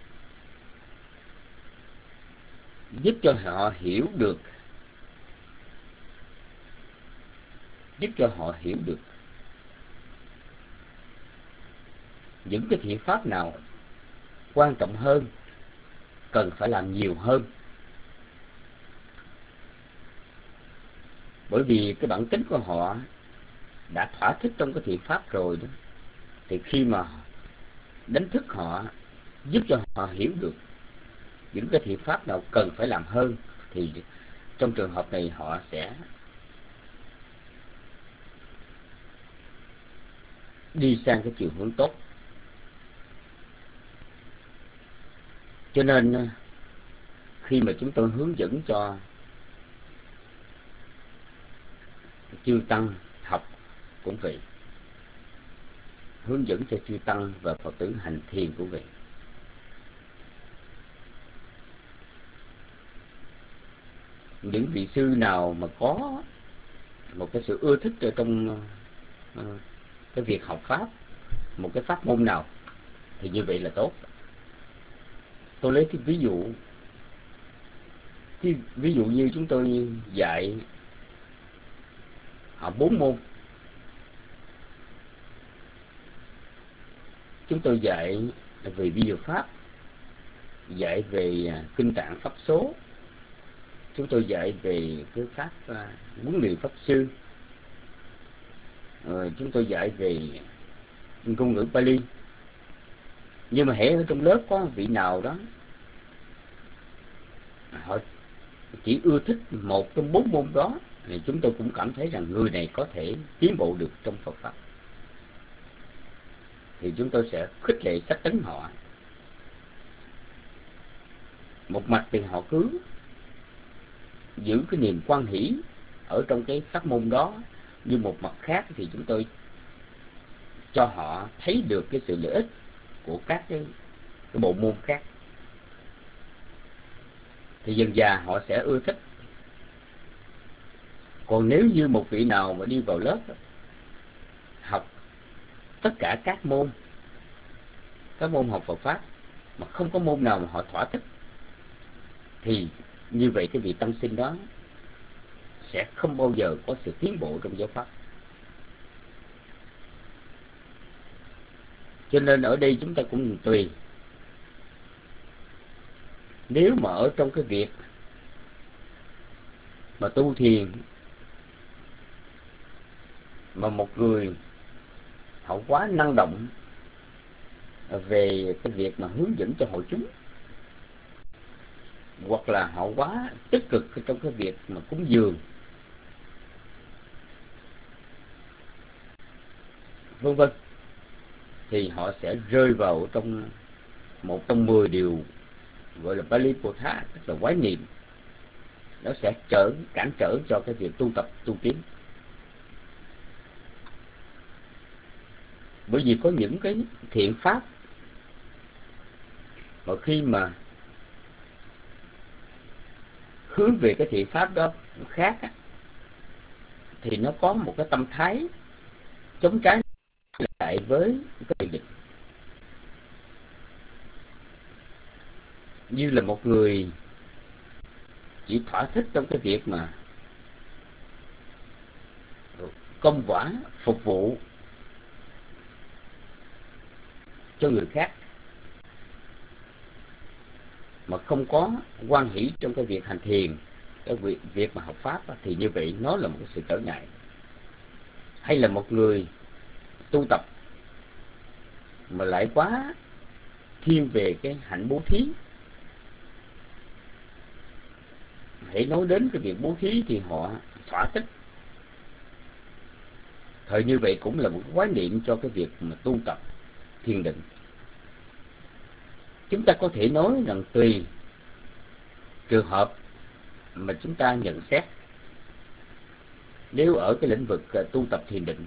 giúp cho họ hiểu được những cái thiện pháp nào quan trọng hơn, cần phải làm nhiều hơn. Bởi vì cái bản tính của họ đã thỏa thích trong cái thiện pháp rồi đó, thì khi mà đánh thức họ, giúp cho họ hiểu được những cái thiện pháp nào cần phải làm hơn, thì trong trường hợp này họ sẽ đi sang cái chiều hướng tốt. Cho nên khi mà chúng tôi hướng dẫn cho chư tăng học cũng vậy, hướng dẫn cho chư tăng và Phật tử hành thiền cũng vậy. Những vị sư nào mà có một cái sự ưa thích ở trong cái việc học pháp, một cái pháp môn nào, thì như vậy là tốt. Tôi lấy cái ví dụ như chúng tôi dạy họ 4 môn. Chúng tôi dạy về vi diệu pháp, dạy về kinh tạng pháp số, chúng tôi dạy về cái pháp huấn luyện pháp sư, chúng tôi dạy về ngôn ngữ Pali. Nhưng mà hễ ở trong lớp có vị nào đó họ chỉ ưa thích một trong 4 môn đó, thì chúng tôi cũng cảm thấy rằng người này có thể tiến bộ được trong Phật pháp, thì chúng tôi sẽ khích lệ sách tấn họ. Một mặt thì họ cứ giữ cái niềm quan hỷ ở trong cái pháp môn đó, nhưng một mặt khác thì chúng tôi cho họ thấy được cái sự lợi ích của các cái bộ môn khác, thì dần dà họ sẽ ưa thích. Còn nếu như một vị nào mà đi vào lớp học tất cả các môn học Phật pháp mà không có môn nào mà họ thỏa thích, thì như vậy cái vị tăng sinh đó sẽ không bao giờ có sự tiến bộ trong giáo pháp. Cho nên ở đây chúng ta cũng tùy. Nếu mà ở trong cái việc mà tu thiền mà một người họ quá năng động về cái việc mà hướng dẫn cho hội chúng, hoặc là họ quá tích cực trong cái việc mà cúng dường, vân vân, thì họ sẽ rơi vào trong một trong 10 điều gọi là Palipotha, tức là quái niệm. Nó sẽ cản trở cho cái việc tu tập tu tiến. Bởi vì có những cái thiện pháp mà khi mà hướng về cái thiện pháp đó khác á, thì nó có một cái tâm thái chống trái lại với cái thiền định. Như là một người chỉ thỏa thích trong cái việc mà công quả phục vụ cho người khác, mà không có quan hỷ trong cái việc hành thiền, cái việc mà học pháp, thì như vậy nó là một cái sự trở ngại. Hay là một người tu tập mà lại quá thiên về cái hạnh bố thí, hãy nói đến cái việc bố thí thì họ thỏa thích, thời như vậy cũng là một quái niệm cho cái việc mà tu tập thiền định. Chúng ta có thể nói rằng tùy trường hợp mà chúng ta nhận xét. Nếu ở cái lĩnh vực tu tập thiền định,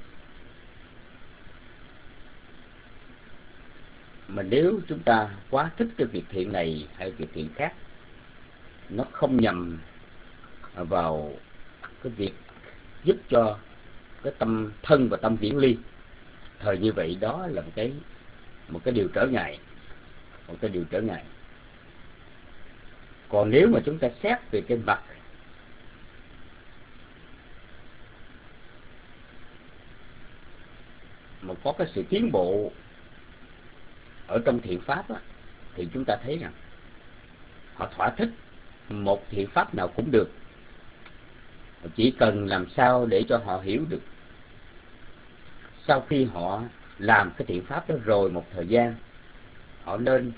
mà nếu chúng ta quá thích cái việc thiện này hay việc thiện khác, nó không nhằm vào cái việc giúp cho cái tâm thân và tâm viễn ly, thời như vậy đó là một cái điều trở ngại, Còn nếu mà chúng ta xét về cái mặt mà có cái sự tiến bộ ở trong thiện pháp á, thì chúng ta thấy rằng họ thỏa thích một thiện pháp nào cũng được, chỉ cần làm sao để cho họ hiểu được. Sau khi họ làm cái thiện pháp đó rồi một thời gian, họ nên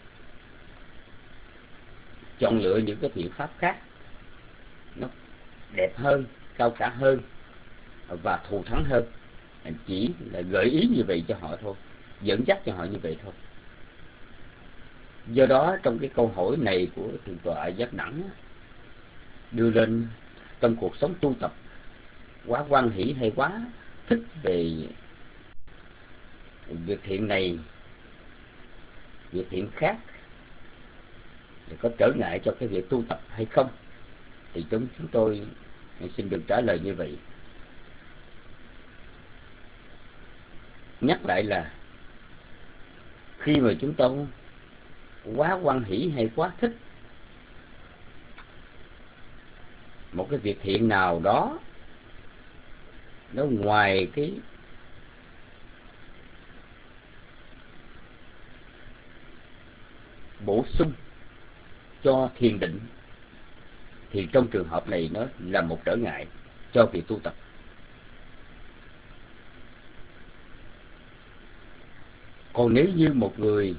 chọn lựa những cái thiện pháp khác nó đẹp hơn, cao cả hơn và thù thắng hơn. Chỉ là gợi ý như vậy cho họ thôi, dẫn dắt cho họ như vậy thôi. Do đó trong cái câu hỏi này của Thượng tọa Giác Đẳng đưa lên, trong cuộc sống tu tập, quá hoan hỷ hay quá thích về việc thiện này, việc thiện khác, thì có trở ngại cho cái việc tu tập hay không, thì chúng tôi xin được trả lời như vậy. Nhắc lại là khi mà chúng ta quá hoan hỷ hay quá thích một cái việc thiện nào đó, nó ngoài cái bổ sung cho thiền định, thì trong trường hợp này nó là một trở ngại cho việc tu tập. Còn nếu như một người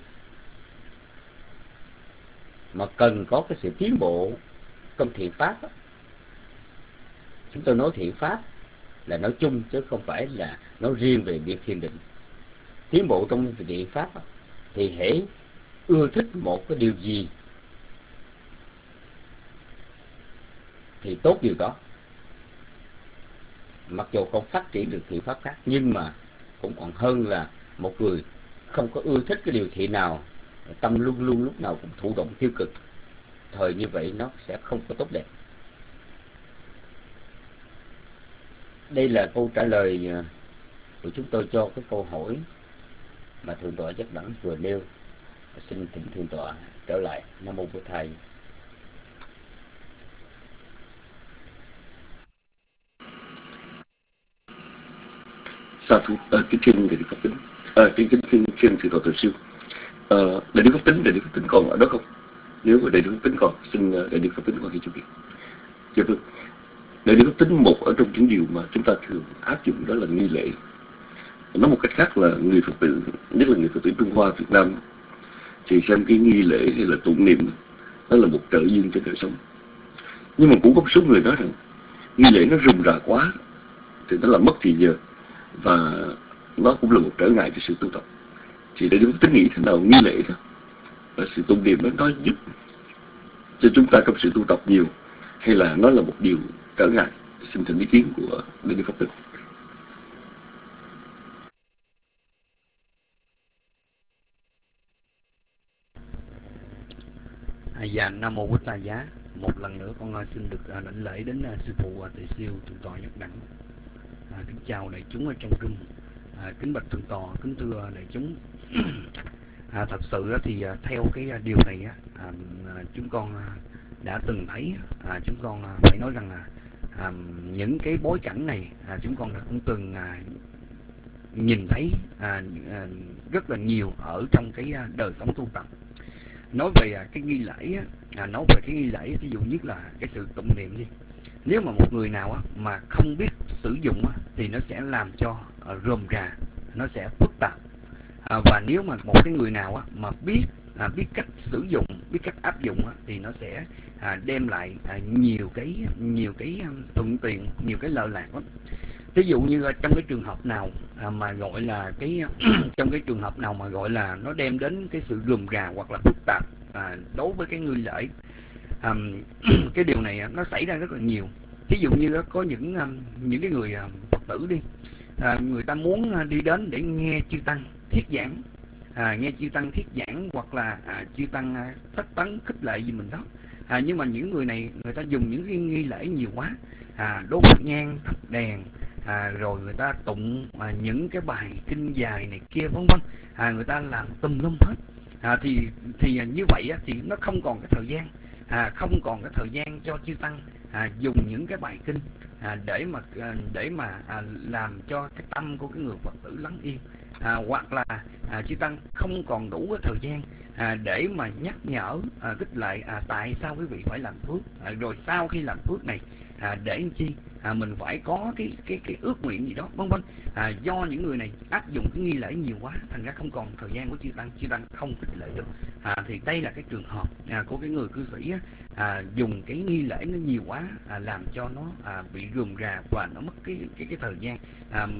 mà cần có cái sự tiến bộ trong thiện pháp, chúng tôi nói thiện pháp là nói chung chứ không phải là nói riêng về việc thiền định. Tiến bộ trong thiện pháp thì hễ ưa thích một cái điều gì thì tốt điều đó, mặc dù không phát triển được thiện pháp khác, nhưng mà cũng còn hơn là một người không có ưa thích cái điều thiện nào, tâm luôn luôn lúc nào cũng thụ động tiêu cực. Thời như vậy nó sẽ không có tốt đẹp. Đây là câu trả lời của chúng tôi cho cái câu hỏi mà Thượng tọa Giác Đẳng vừa nêu. Xin thỉnh Thượng tọa trở lại. Nam mô Bổn Thầy. Sa thú kính thiên Đại Đức Pháp Tính, kính Thượng tọa Từ Siêu. Đại Đức Pháp Tính còn ở đó không? Nếu mà Đại Đức Pháp Tính còn, xin Đại Đức Pháp Tính qua khi cho biết. Dạ vâng. Đại Đức Pháp Tính, một ở trong những điều mà chúng ta thường áp dụng đó là nghi lễ. Nói một cách khác là người Phật tử, nhất là người Phật tử Trung Hoa Việt Nam, thì xem cái nghi lễ hay là tụng niệm đó là một trợ duyên cho đời sống. Nhưng mà cũng có một số người nói rằng nghi lễ nó rườm rà quá thì nó làm mất thì giờ, và nó cũng là một trở ngại cho sự tu tập. Thì Đại Đức Pháp Tính nghĩ thế nào nghi lễ đó và sự tụng niệm đó nó giúp cho chúng ta trong sự tu tập nhiều, hay là nó là một điều trở ngại? Xin thỉnh ý kiến của Đại Đức Pháp Tính. Dạ, Nam mô Bổn Thầy Giá. Một lần nữa con xin được lãnh lễ đến sư phụ Từ Siêu Thượng tọa Giác Đẳng. Kính chào đại chúng ở trong room. Kính bạch Thượng tọa, kính thưa đại chúng. Thật sự thì theo cái điều này chúng con đã từng thấy, chúng con phải nói rằng là những cái bối cảnh này chúng con đã cũng từng nhìn thấy rất là nhiều ở trong cái đời sống tu tập. Nói về cái nghi lễ ví dụ như là cái sự tụng niệm đi. Nếu mà một người nào mà không biết sử dụng thì nó sẽ làm cho rườm rà, nó sẽ phức tạp. Và nếu mà một cái người nào mà biết cách sử dụng, biết cách áp dụng thì nó sẽ đem lại nhiều cái thuận tiện, nhiều cái lợi lạc lắm. Ví dụ như trong cái trường hợp nào mà gọi là trong cái trường hợp nào mà gọi là nó đem đến cái sự rườm rà hoặc là phức tạp đối với cái nghi lễ, cái điều này nó xảy ra rất là nhiều. Ví dụ như có những cái người Phật tử đi, người ta muốn đi đến để nghe chư tăng thuyết giảng, hoặc là chư tăng tất tấn khích lệ gì mình đó. Nhưng mà những người này người ta dùng những cái nghi lễ nhiều quá, đốt nhang thắp đèn, rồi người ta tụng những cái bài kinh dài này kia vân vân, người ta làm tùm lum hết. Thì như vậy thì nó không còn cái thời gian cho chư tăng dùng những cái bài kinh để mà làm cho cái tâm của cái người Phật tử lắng yên, hoặc là chư tăng không còn đủ cái thời gian để mà nhắc nhở khích lệ tại sao quý vị phải làm phước, rồi sau khi làm phước này để làm chi mình phải có cái ước nguyện gì đó vân vân. Do những người này áp dụng cái nghi lễ nhiều quá, thành ra không còn thời gian của chư tăng không khích lệ được. Thì đây là cái trường hợp của cái người cư sĩ dùng cái nghi lễ nó nhiều quá, làm cho nó bị rườm rà và nó mất cái thời gian.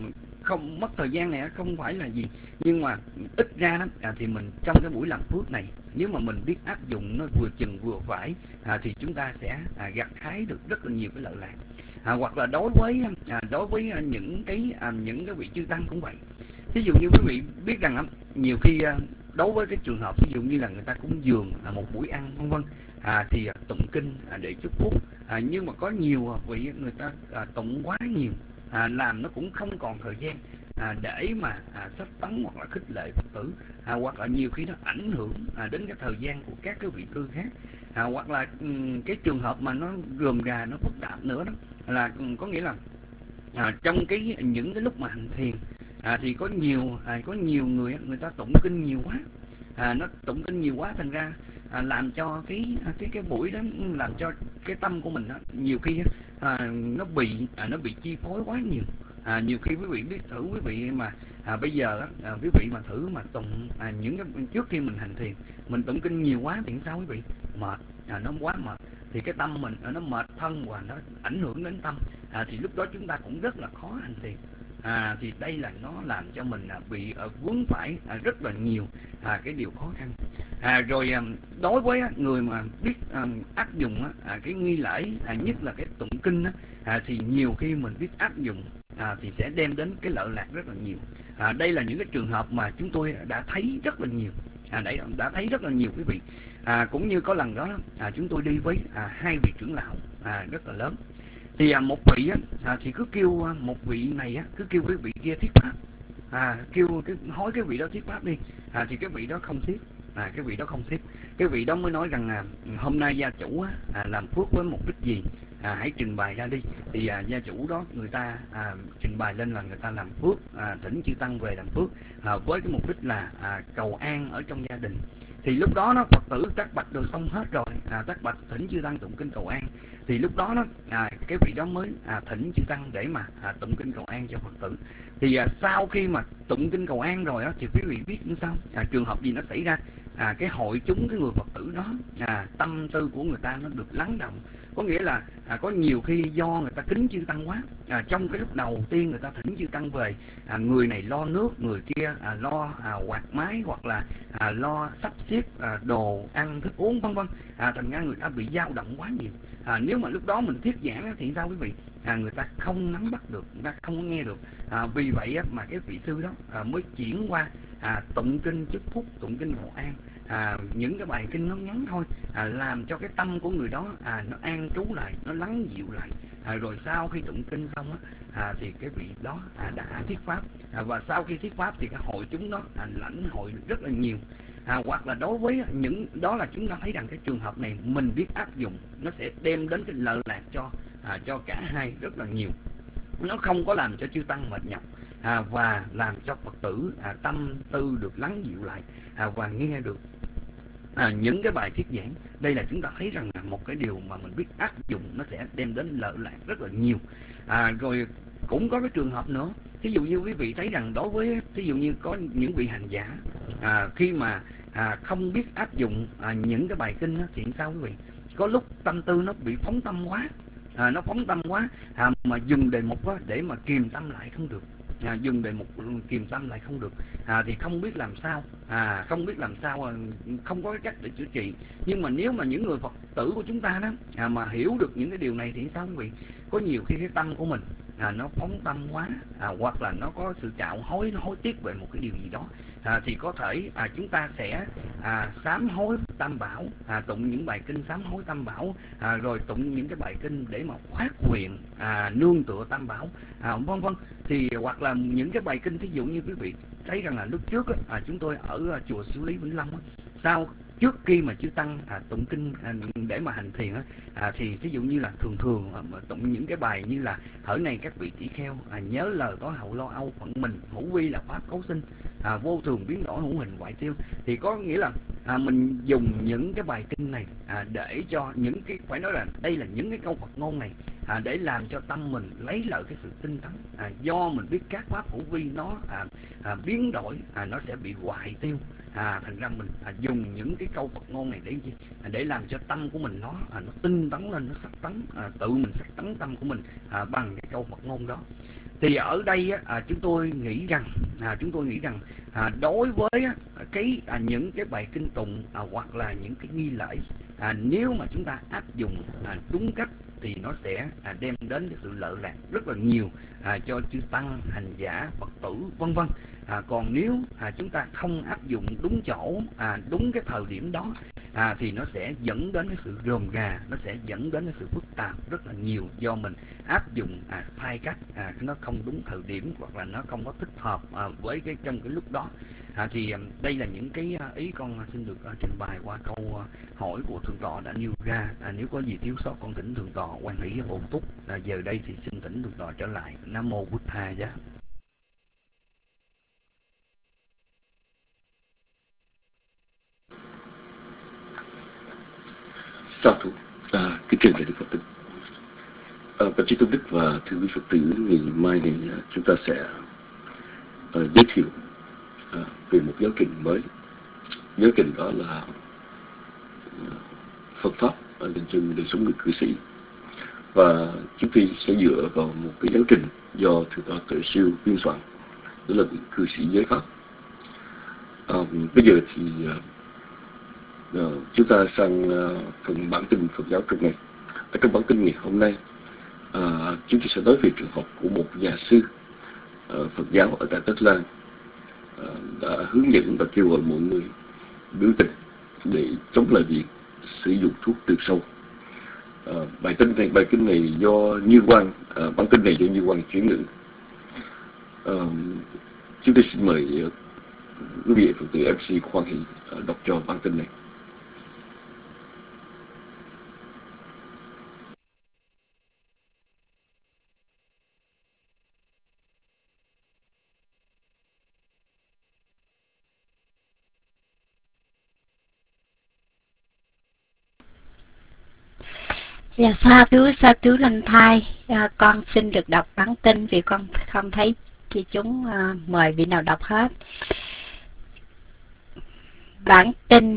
không mất thời gian này không phải là gì, nhưng mà ít ra đó thì mình trong cái buổi làm phước này, nếu mà mình biết áp dụng nó vừa chừng vừa phải thì chúng ta sẽ gặt hái được rất là nhiều cái lợi lạc. Hoặc là đối với những cái vị chư tăng cũng vậy. Ví dụ như quý vị biết rằng nhiều khi đối với cái trường hợp ví dụ như là người ta cúng dường một buổi ăn vân vân, thì tụng kinh để chúc phúc, nhưng mà có nhiều vị người ta tụng quá nhiều, làm nó cũng không còn thời gian để mà sách tấn hoặc là khích lệ Phật tử, hoặc là nhiều khi nó ảnh hưởng đến cái thời gian của các cái vị cư khác, hoặc là cái trường hợp mà nó gườm gà, nó phức tạp nữa đó là có nghĩa là trong những cái lúc mà hành thiền thì có nhiều người ta tụng kinh nhiều quá, nó tụng kinh nhiều quá thành ra làm cho cái buổi đó, làm cho cái tâm của mình đó, nhiều khi nó bị chi phối quá nhiều. Nhiều khi quý vị biết thử, quý vị mà bây giờ quý vị mà thử mà tụng những cái trước khi mình hành thiền, mình tụng kinh nhiều quá thì sao quý vị? Mệt, nó quá mệt thì cái tâm mình nó mệt thân và nó ảnh hưởng đến tâm, thì lúc đó chúng ta cũng rất là khó hành thiền. Thì đây là nó làm cho mình bị vướng phải rất là nhiều cái điều khó khăn. Rồi đối với người mà biết áp dụng cái nghi lễ, nhất là cái tụng kinh thì nhiều khi mình biết áp dụng thì sẽ đem đến cái lợi lạc rất là nhiều. Đây là những cái trường hợp mà chúng tôi đã thấy rất là nhiều, đã thấy rất là nhiều quý vị. Cũng như có lần đó chúng tôi đi với hai vị trưởng lão rất là lớn, thì một vị thì cứ kêu một vị này cứ kêu cái vị kia thuyết pháp, hối cái vị đó thuyết pháp đi, thì cái vị đó không thuyết. Cái vị đó không thuyết, cái vị đó mới nói rằng hôm nay gia chủ làm phước với mục đích gì, hãy trình bày ra đi. Thì gia chủ đó người ta trình bày lên là người ta làm phước, thỉnh chư tăng về làm phước với cái mục đích là cầu an ở trong gia đình. Thì lúc đó nó Phật tử tác bạch đều xong hết rồi, tác bạch thỉnh chư tăng tụng kinh cầu an, thì lúc đó cái vị đó mới thỉnh chư tăng để mà tụng kinh cầu an cho Phật tử. Thì sau khi mà tụng kinh cầu an rồi thì quý vị biết như sao, trường hợp gì nó xảy ra, cái hội chúng, cái người Phật tử đó tâm tư của người ta nó được lắng động. Có nghĩa là có nhiều khi do người ta kính chư tăng quá, trong cái lúc đầu tiên người ta thỉnh chư tăng về, người này lo nước, người kia lo quạt máy, hoặc là lo sắp xếp đồ ăn thức uống vân vân, thành ra người ta bị dao động quá nhiều. Nếu mà lúc đó mình thuyết giảng thì sao quý vị? Người ta không nắm bắt được, người ta không có nghe được. Vì vậy mà cái vị sư đó mới chuyển qua tụng kinh chúc phúc, tụng kinh cầu an, những cái bài kinh nó ngắn thôi, làm cho cái tâm của người đó nó an trú lại, nó lắng dịu lại. Rồi sau khi tụng kinh xong thì cái vị đó đã thuyết pháp, và sau khi thuyết pháp thì cái hội chúng đó lãnh hội rất là nhiều. Hoặc là đối với những đó là chúng ta thấy rằng cái trường hợp này mình biết áp dụng, nó sẽ đem đến cái lợi lạc cho cả hai rất là nhiều. Nó không có làm cho chư tăng mệt nhọc, và làm cho Phật tử tâm tư được lắng dịu lại, và nghe được những cái bài thuyết giảng. Đây là chúng ta thấy rằng là một cái điều mà mình biết áp dụng nó sẽ đem đến lợi lạc rất là nhiều. Rồi cũng có cái trường hợp nữa, thí dụ như quý vị thấy rằng đối với thí dụ như có những vị hành giả khi mà không biết áp dụng những cái bài kinh thì sao quý vị? Có lúc tâm tư nó bị phóng tâm quá, nó phóng tâm quá, mà dừng đề mục để mà kiềm tâm lại không được, dừng đề mục kiềm tâm lại không được, thì không biết làm sao, không có cái cách để chữa trị. Nhưng mà nếu mà những người Phật tử của chúng ta đó mà hiểu được những cái điều này thì sao quý vị? Có nhiều khi cái tâm của mình nó phóng tâm quá, hoặc là nó có sự trạo hối, nó hối tiếc về một cái điều gì đó, thì có thể chúng ta sẽ sám hối Tam Bảo, tụng những bài kinh sám hối Tam Bảo, rồi tụng những cái bài kinh để mà phát nguyện nương tựa Tam Bảo, vân vân. Thì hoặc là những cái bài kinh, thí dụ như quý vị thấy rằng là lúc trước chúng tôi ở chùa Xử Lý Vĩnh Long trước khi mà chư tăng tụng kinh để mà hành thiền thì thí dụ như là thường tụng những cái bài như là hỡi này các vị tỷ kheo, nhớ lời tối hậu lo âu phận mình, hữu vi là pháp cấu sinh, vô thường biến đổi hữu hình hoại tiêu. Thì có nghĩa là mình dùng những cái bài kinh này để cho những cái, phải nói là đây là những cái câu Phật ngôn này để làm cho tâm mình lấy lại cái sự tinh tấn. Do mình biết các pháp hữu vi nó biến đổi, nó sẽ bị hoại tiêu, thành ra mình dùng những cái câu Phật ngôn này để làm cho tâm của mình nó tinh tấn lên, nó sắc tấn, tự mình sắc tấn tâm của mình bằng cái câu Phật ngôn đó. Thì ở đây chúng tôi nghĩ rằng đối với những cái bài kinh tụng hoặc là những cái nghi lễ, nếu mà chúng ta áp dụng đúng cách thì nó sẽ đem đến cái sự lợi lạc rất là nhiều cho chư tăng, hành giả, Phật tử vân vân. Còn nếu chúng ta không áp dụng đúng chỗ, đúng cái thời điểm đó, thì nó sẽ dẫn đến cái sự rườm rà, nó sẽ dẫn đến cái sự phức tạp rất là nhiều, do mình áp dụng sai cách, nó không đúng thời điểm hoặc là nó không có thích hợp với trong cái lúc đó. Thì đây là những cái ý con xin được trình bày qua câu hỏi của thượng tọa đã nêu ra. Nếu có gì thiếu sót con thỉnh thượng tọa quan hỷ bổ túc. Giờ đây thì xin thỉnh thượng tọa trở lại. Nam mô Bụt Tha giá. Sa thú. Kính trình đại đức Phật tử. Bạch Chí Tôn Đức và thưa quý Phật tử, ngày mai này chúng ta sẽ giới thiệu về một giáo trình mới. Giáo trình đó là Phật pháp dành cho đời sống người cư sĩ, và chúng tôi sẽ dựa vào một cái giáo trình do thượng tọa Tuệ Siêu biên soạn, đó là cư sĩ giới pháp. Bây giờ thì chúng ta sang phần bản tin Phật giáo trong ngày. Ở trong bản tin ngày hôm nay, chúng tôi sẽ nói về trường hợp của một nhà sư Phật giáo ở tại Tất Lan đã hướng dẫn và kêu gọi mọi người biểu tình để chống lại việc sử dụng thuốc trừ sâu. Bài kinh này do Như Quang, bản tin này do Như Quang chuyển ngữ. Chúng tôi xin mời quý vị Phật tử MC Khoan Hỷ đọc cho bản tin này. Dạ, sa thú lành thai. Con xin được đọc bản tin vì con không thấy chị chúng mời vị nào đọc hết. Bản tin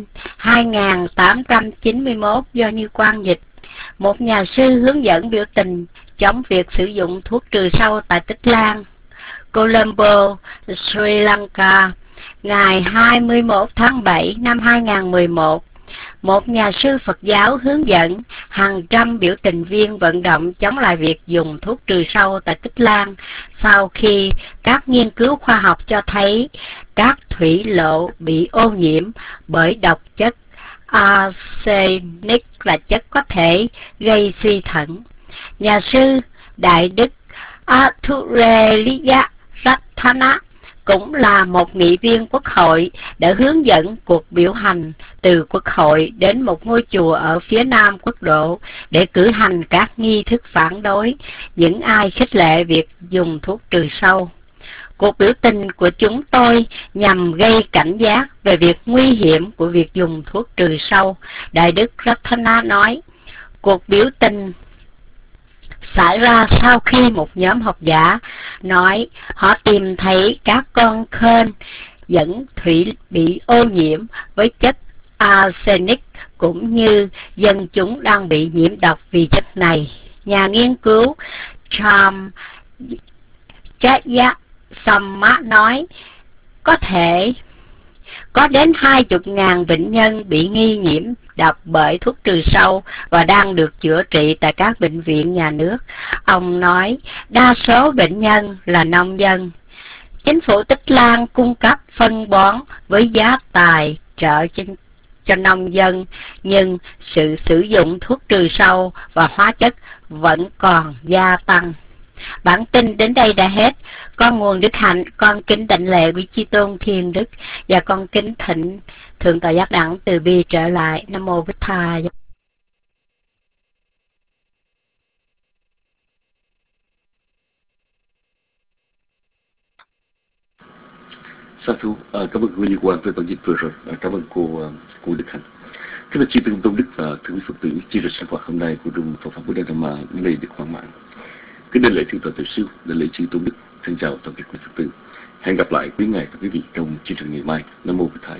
2891 do Như Quang dịch. Một nhà sư hướng dẫn biểu tình chống việc sử dụng thuốc trừ sâu tại Tích Lan, Colombo, Sri Lanka, ngày 21 tháng 7 năm 2011. Một nhà sư Phật giáo hướng dẫn hàng trăm biểu tình viên vận động chống lại việc dùng thuốc trừ sâu tại Tích Lan sau khi các nghiên cứu khoa học cho thấy các thủy lộ bị ô nhiễm bởi độc chất arsenic, là chất có thể gây suy thận. Nhà sư Đại Đức Athureliya Ratana cũng là một nghị viên quốc hội đã hướng dẫn cuộc biểu hành từ quốc hội đến một ngôi chùa ở phía nam quốc độ để cử hành các nghi thức phản đối những ai khích lệ việc dùng thuốc trừ sâu. Cuộc biểu tình của chúng tôi nhằm gây cảnh giác về việc nguy hiểm của việc dùng thuốc trừ sâu, Đại Đức Ratana nói. Cuộc biểu tình xảy ra sau khi một nhóm học giả nói họ tìm thấy các con kênh dẫn thủy bị ô nhiễm với chất arsenic, cũng như dân chúng đang bị nhiễm độc vì chất này. Nhà nghiên cứu Cham Jayasama nói có thể có đến 20.000 bệnh nhân bị nghi nhiễm độc bởi thuốc trừ sâu và đang được chữa trị tại các bệnh viện nhà nước. Ông nói đa số bệnh nhân là nông dân. Chính phủ Tích Lan cung cấp phân bón với giá tài trợ cho nông dân, nhưng sự sử dụng thuốc trừ sâu và hóa chất vẫn còn gia tăng. Bản tin đến đây đã hết. Con nguồn Đức Hạnh, con kính đảnh lễ quý Chi Tôn Thiên Đức, và con kính thỉnh Thượng tọa Giác Đẳng từ bi trở lại. Nam mô Bích Tha. Sa thú. Cảm ơn cô Như Quang với bản dịch vừa rồi. Cảm ơn cô Đức Hạnh. Kính thưa Chư Tôn Tôn Đức và thưa quý Phật tử, chương trình sinh hoạt hôm nay của Trung Phật pháp Bồ Đề Mà đến đây được hoàn mãn. Kính đảnh lễ Thượng tọa Tuệ Siêu, đảnh lễ Chư Tôn Đức. Thân chào toàn thể quý Phật tử. Hẹn gặp lại quý ngài và quý vị trong chương trình ngày mai. Nam mô Bích Tha.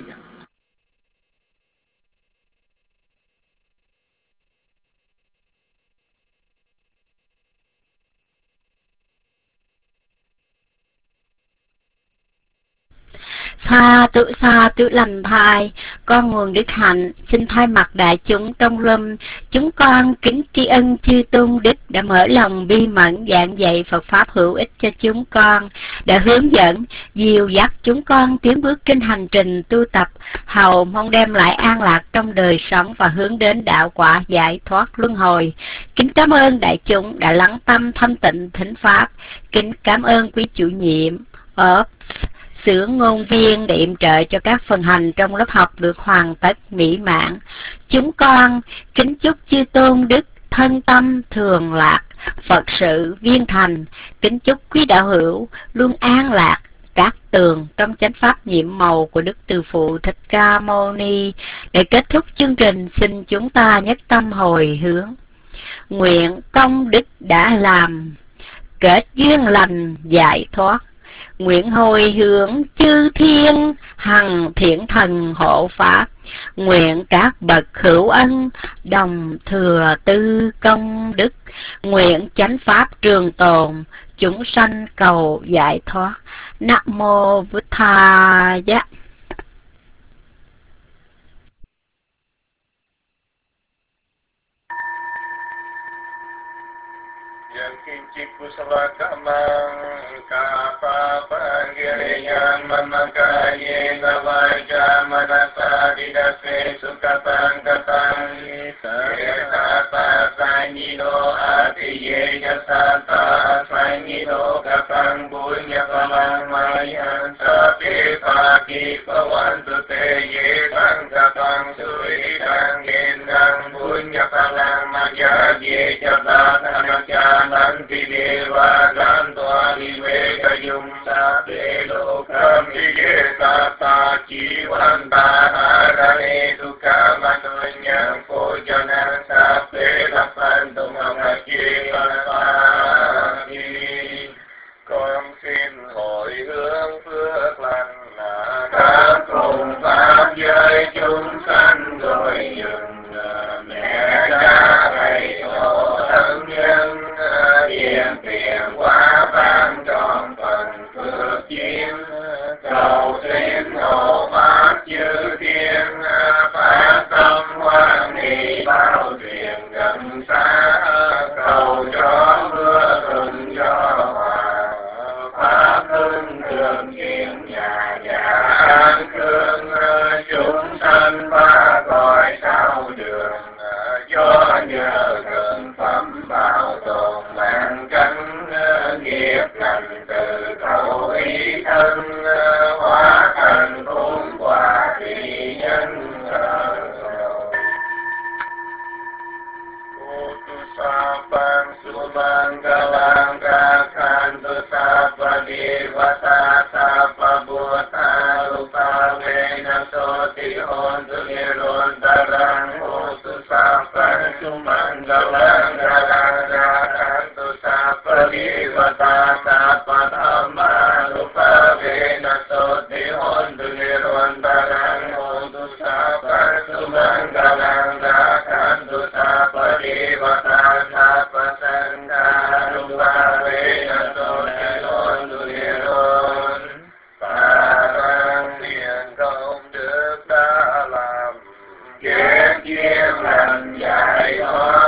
Sa tự lành thai, con nguồn đức hạnh, xin thay mặt đại chúng trong râm, chúng con kính tri ân chư tôn đức đã mở lòng bi mẫn giảng dạy Phật pháp hữu ích cho chúng con, đã hướng dẫn, dìu dắt chúng con tiến bước trên hành trình tu tập, hầu mong đem lại an lạc trong đời sống và hướng đến đạo quả giải thoát luân hồi. Kính cảm ơn đại chúng đã lắng tâm thanh tịnh thính pháp. Kính cảm ơn quý chủ nhiệm ở xưởng ngôn viên để yểm trợ cho các phần hành trong lớp học được hoàn tất mỹ mãn. Chúng con kính chúc chư tôn đức thân tâm thường lạc, Phật sự viên thành. Kính chúc quý đạo hữu luôn an lạc các tường trong chánh pháp nhiệm màu của Đức Từ Phụ Thích Ca Mâu Ni. Để kết thúc chương trình, xin chúng ta nhất tâm hồi hướng. Nguyện công đức đã làm, kết duyên lành giải thoát. Nguyện hồi hướng chư thiên, hằng thiện thần hộ pháp. Nguyện các bậc hữu ân, đồng thừa tư công đức. Nguyện chánh pháp trường tồn, chúng sanh cầu giải thoát. Nam mô Bụt Thaya. Kincik kusala kamang kapapa giriyan mamakaye navaja manasa didase sukatang katang sata sanyido atiye jasata sanyido katang bunya palang mayan sapi pagi pawantu te ye tang katang sui tang gendang bunya palang maya ye jata tanakya Nanti dewa gantua vivekayum sate lokam tata jiwanta harane sukha manunyang pojana sate lapantu mamaki parapati. Con xin hồi hướng phước lành các cùng pháp giới chúng sanh rồi dừng mẹ cha thầy tổ thân nhân hiện tiền quá ban tròn phần phước duyên cầu xin hộ pháp chư thiên phát tâm hoan hỷ bao truyền gần xa cầu cho mưa thuận cho hòa pháp hưng thường kiện nhà an cương chúng sanh ba cõi sao đường do nhờ gần phẩm bảo tồn mạng cánh nghiệp lành từ cầu ý thân hóa thành phúc quả thị nhân Sapang subang galang kakhan tu sapa divata sapa buta rupa vena soti hontu nirun darang hotu sapa subang galang kakhan tu sapa divata sapa dhamma rupa vena soti hontu nirun darang hotu sapa subang galang kakhan tu sapa divata Sapa sangha rupa vena soti hontu nirun Parang tiền công đức đã làm kết duyên lành giải thoát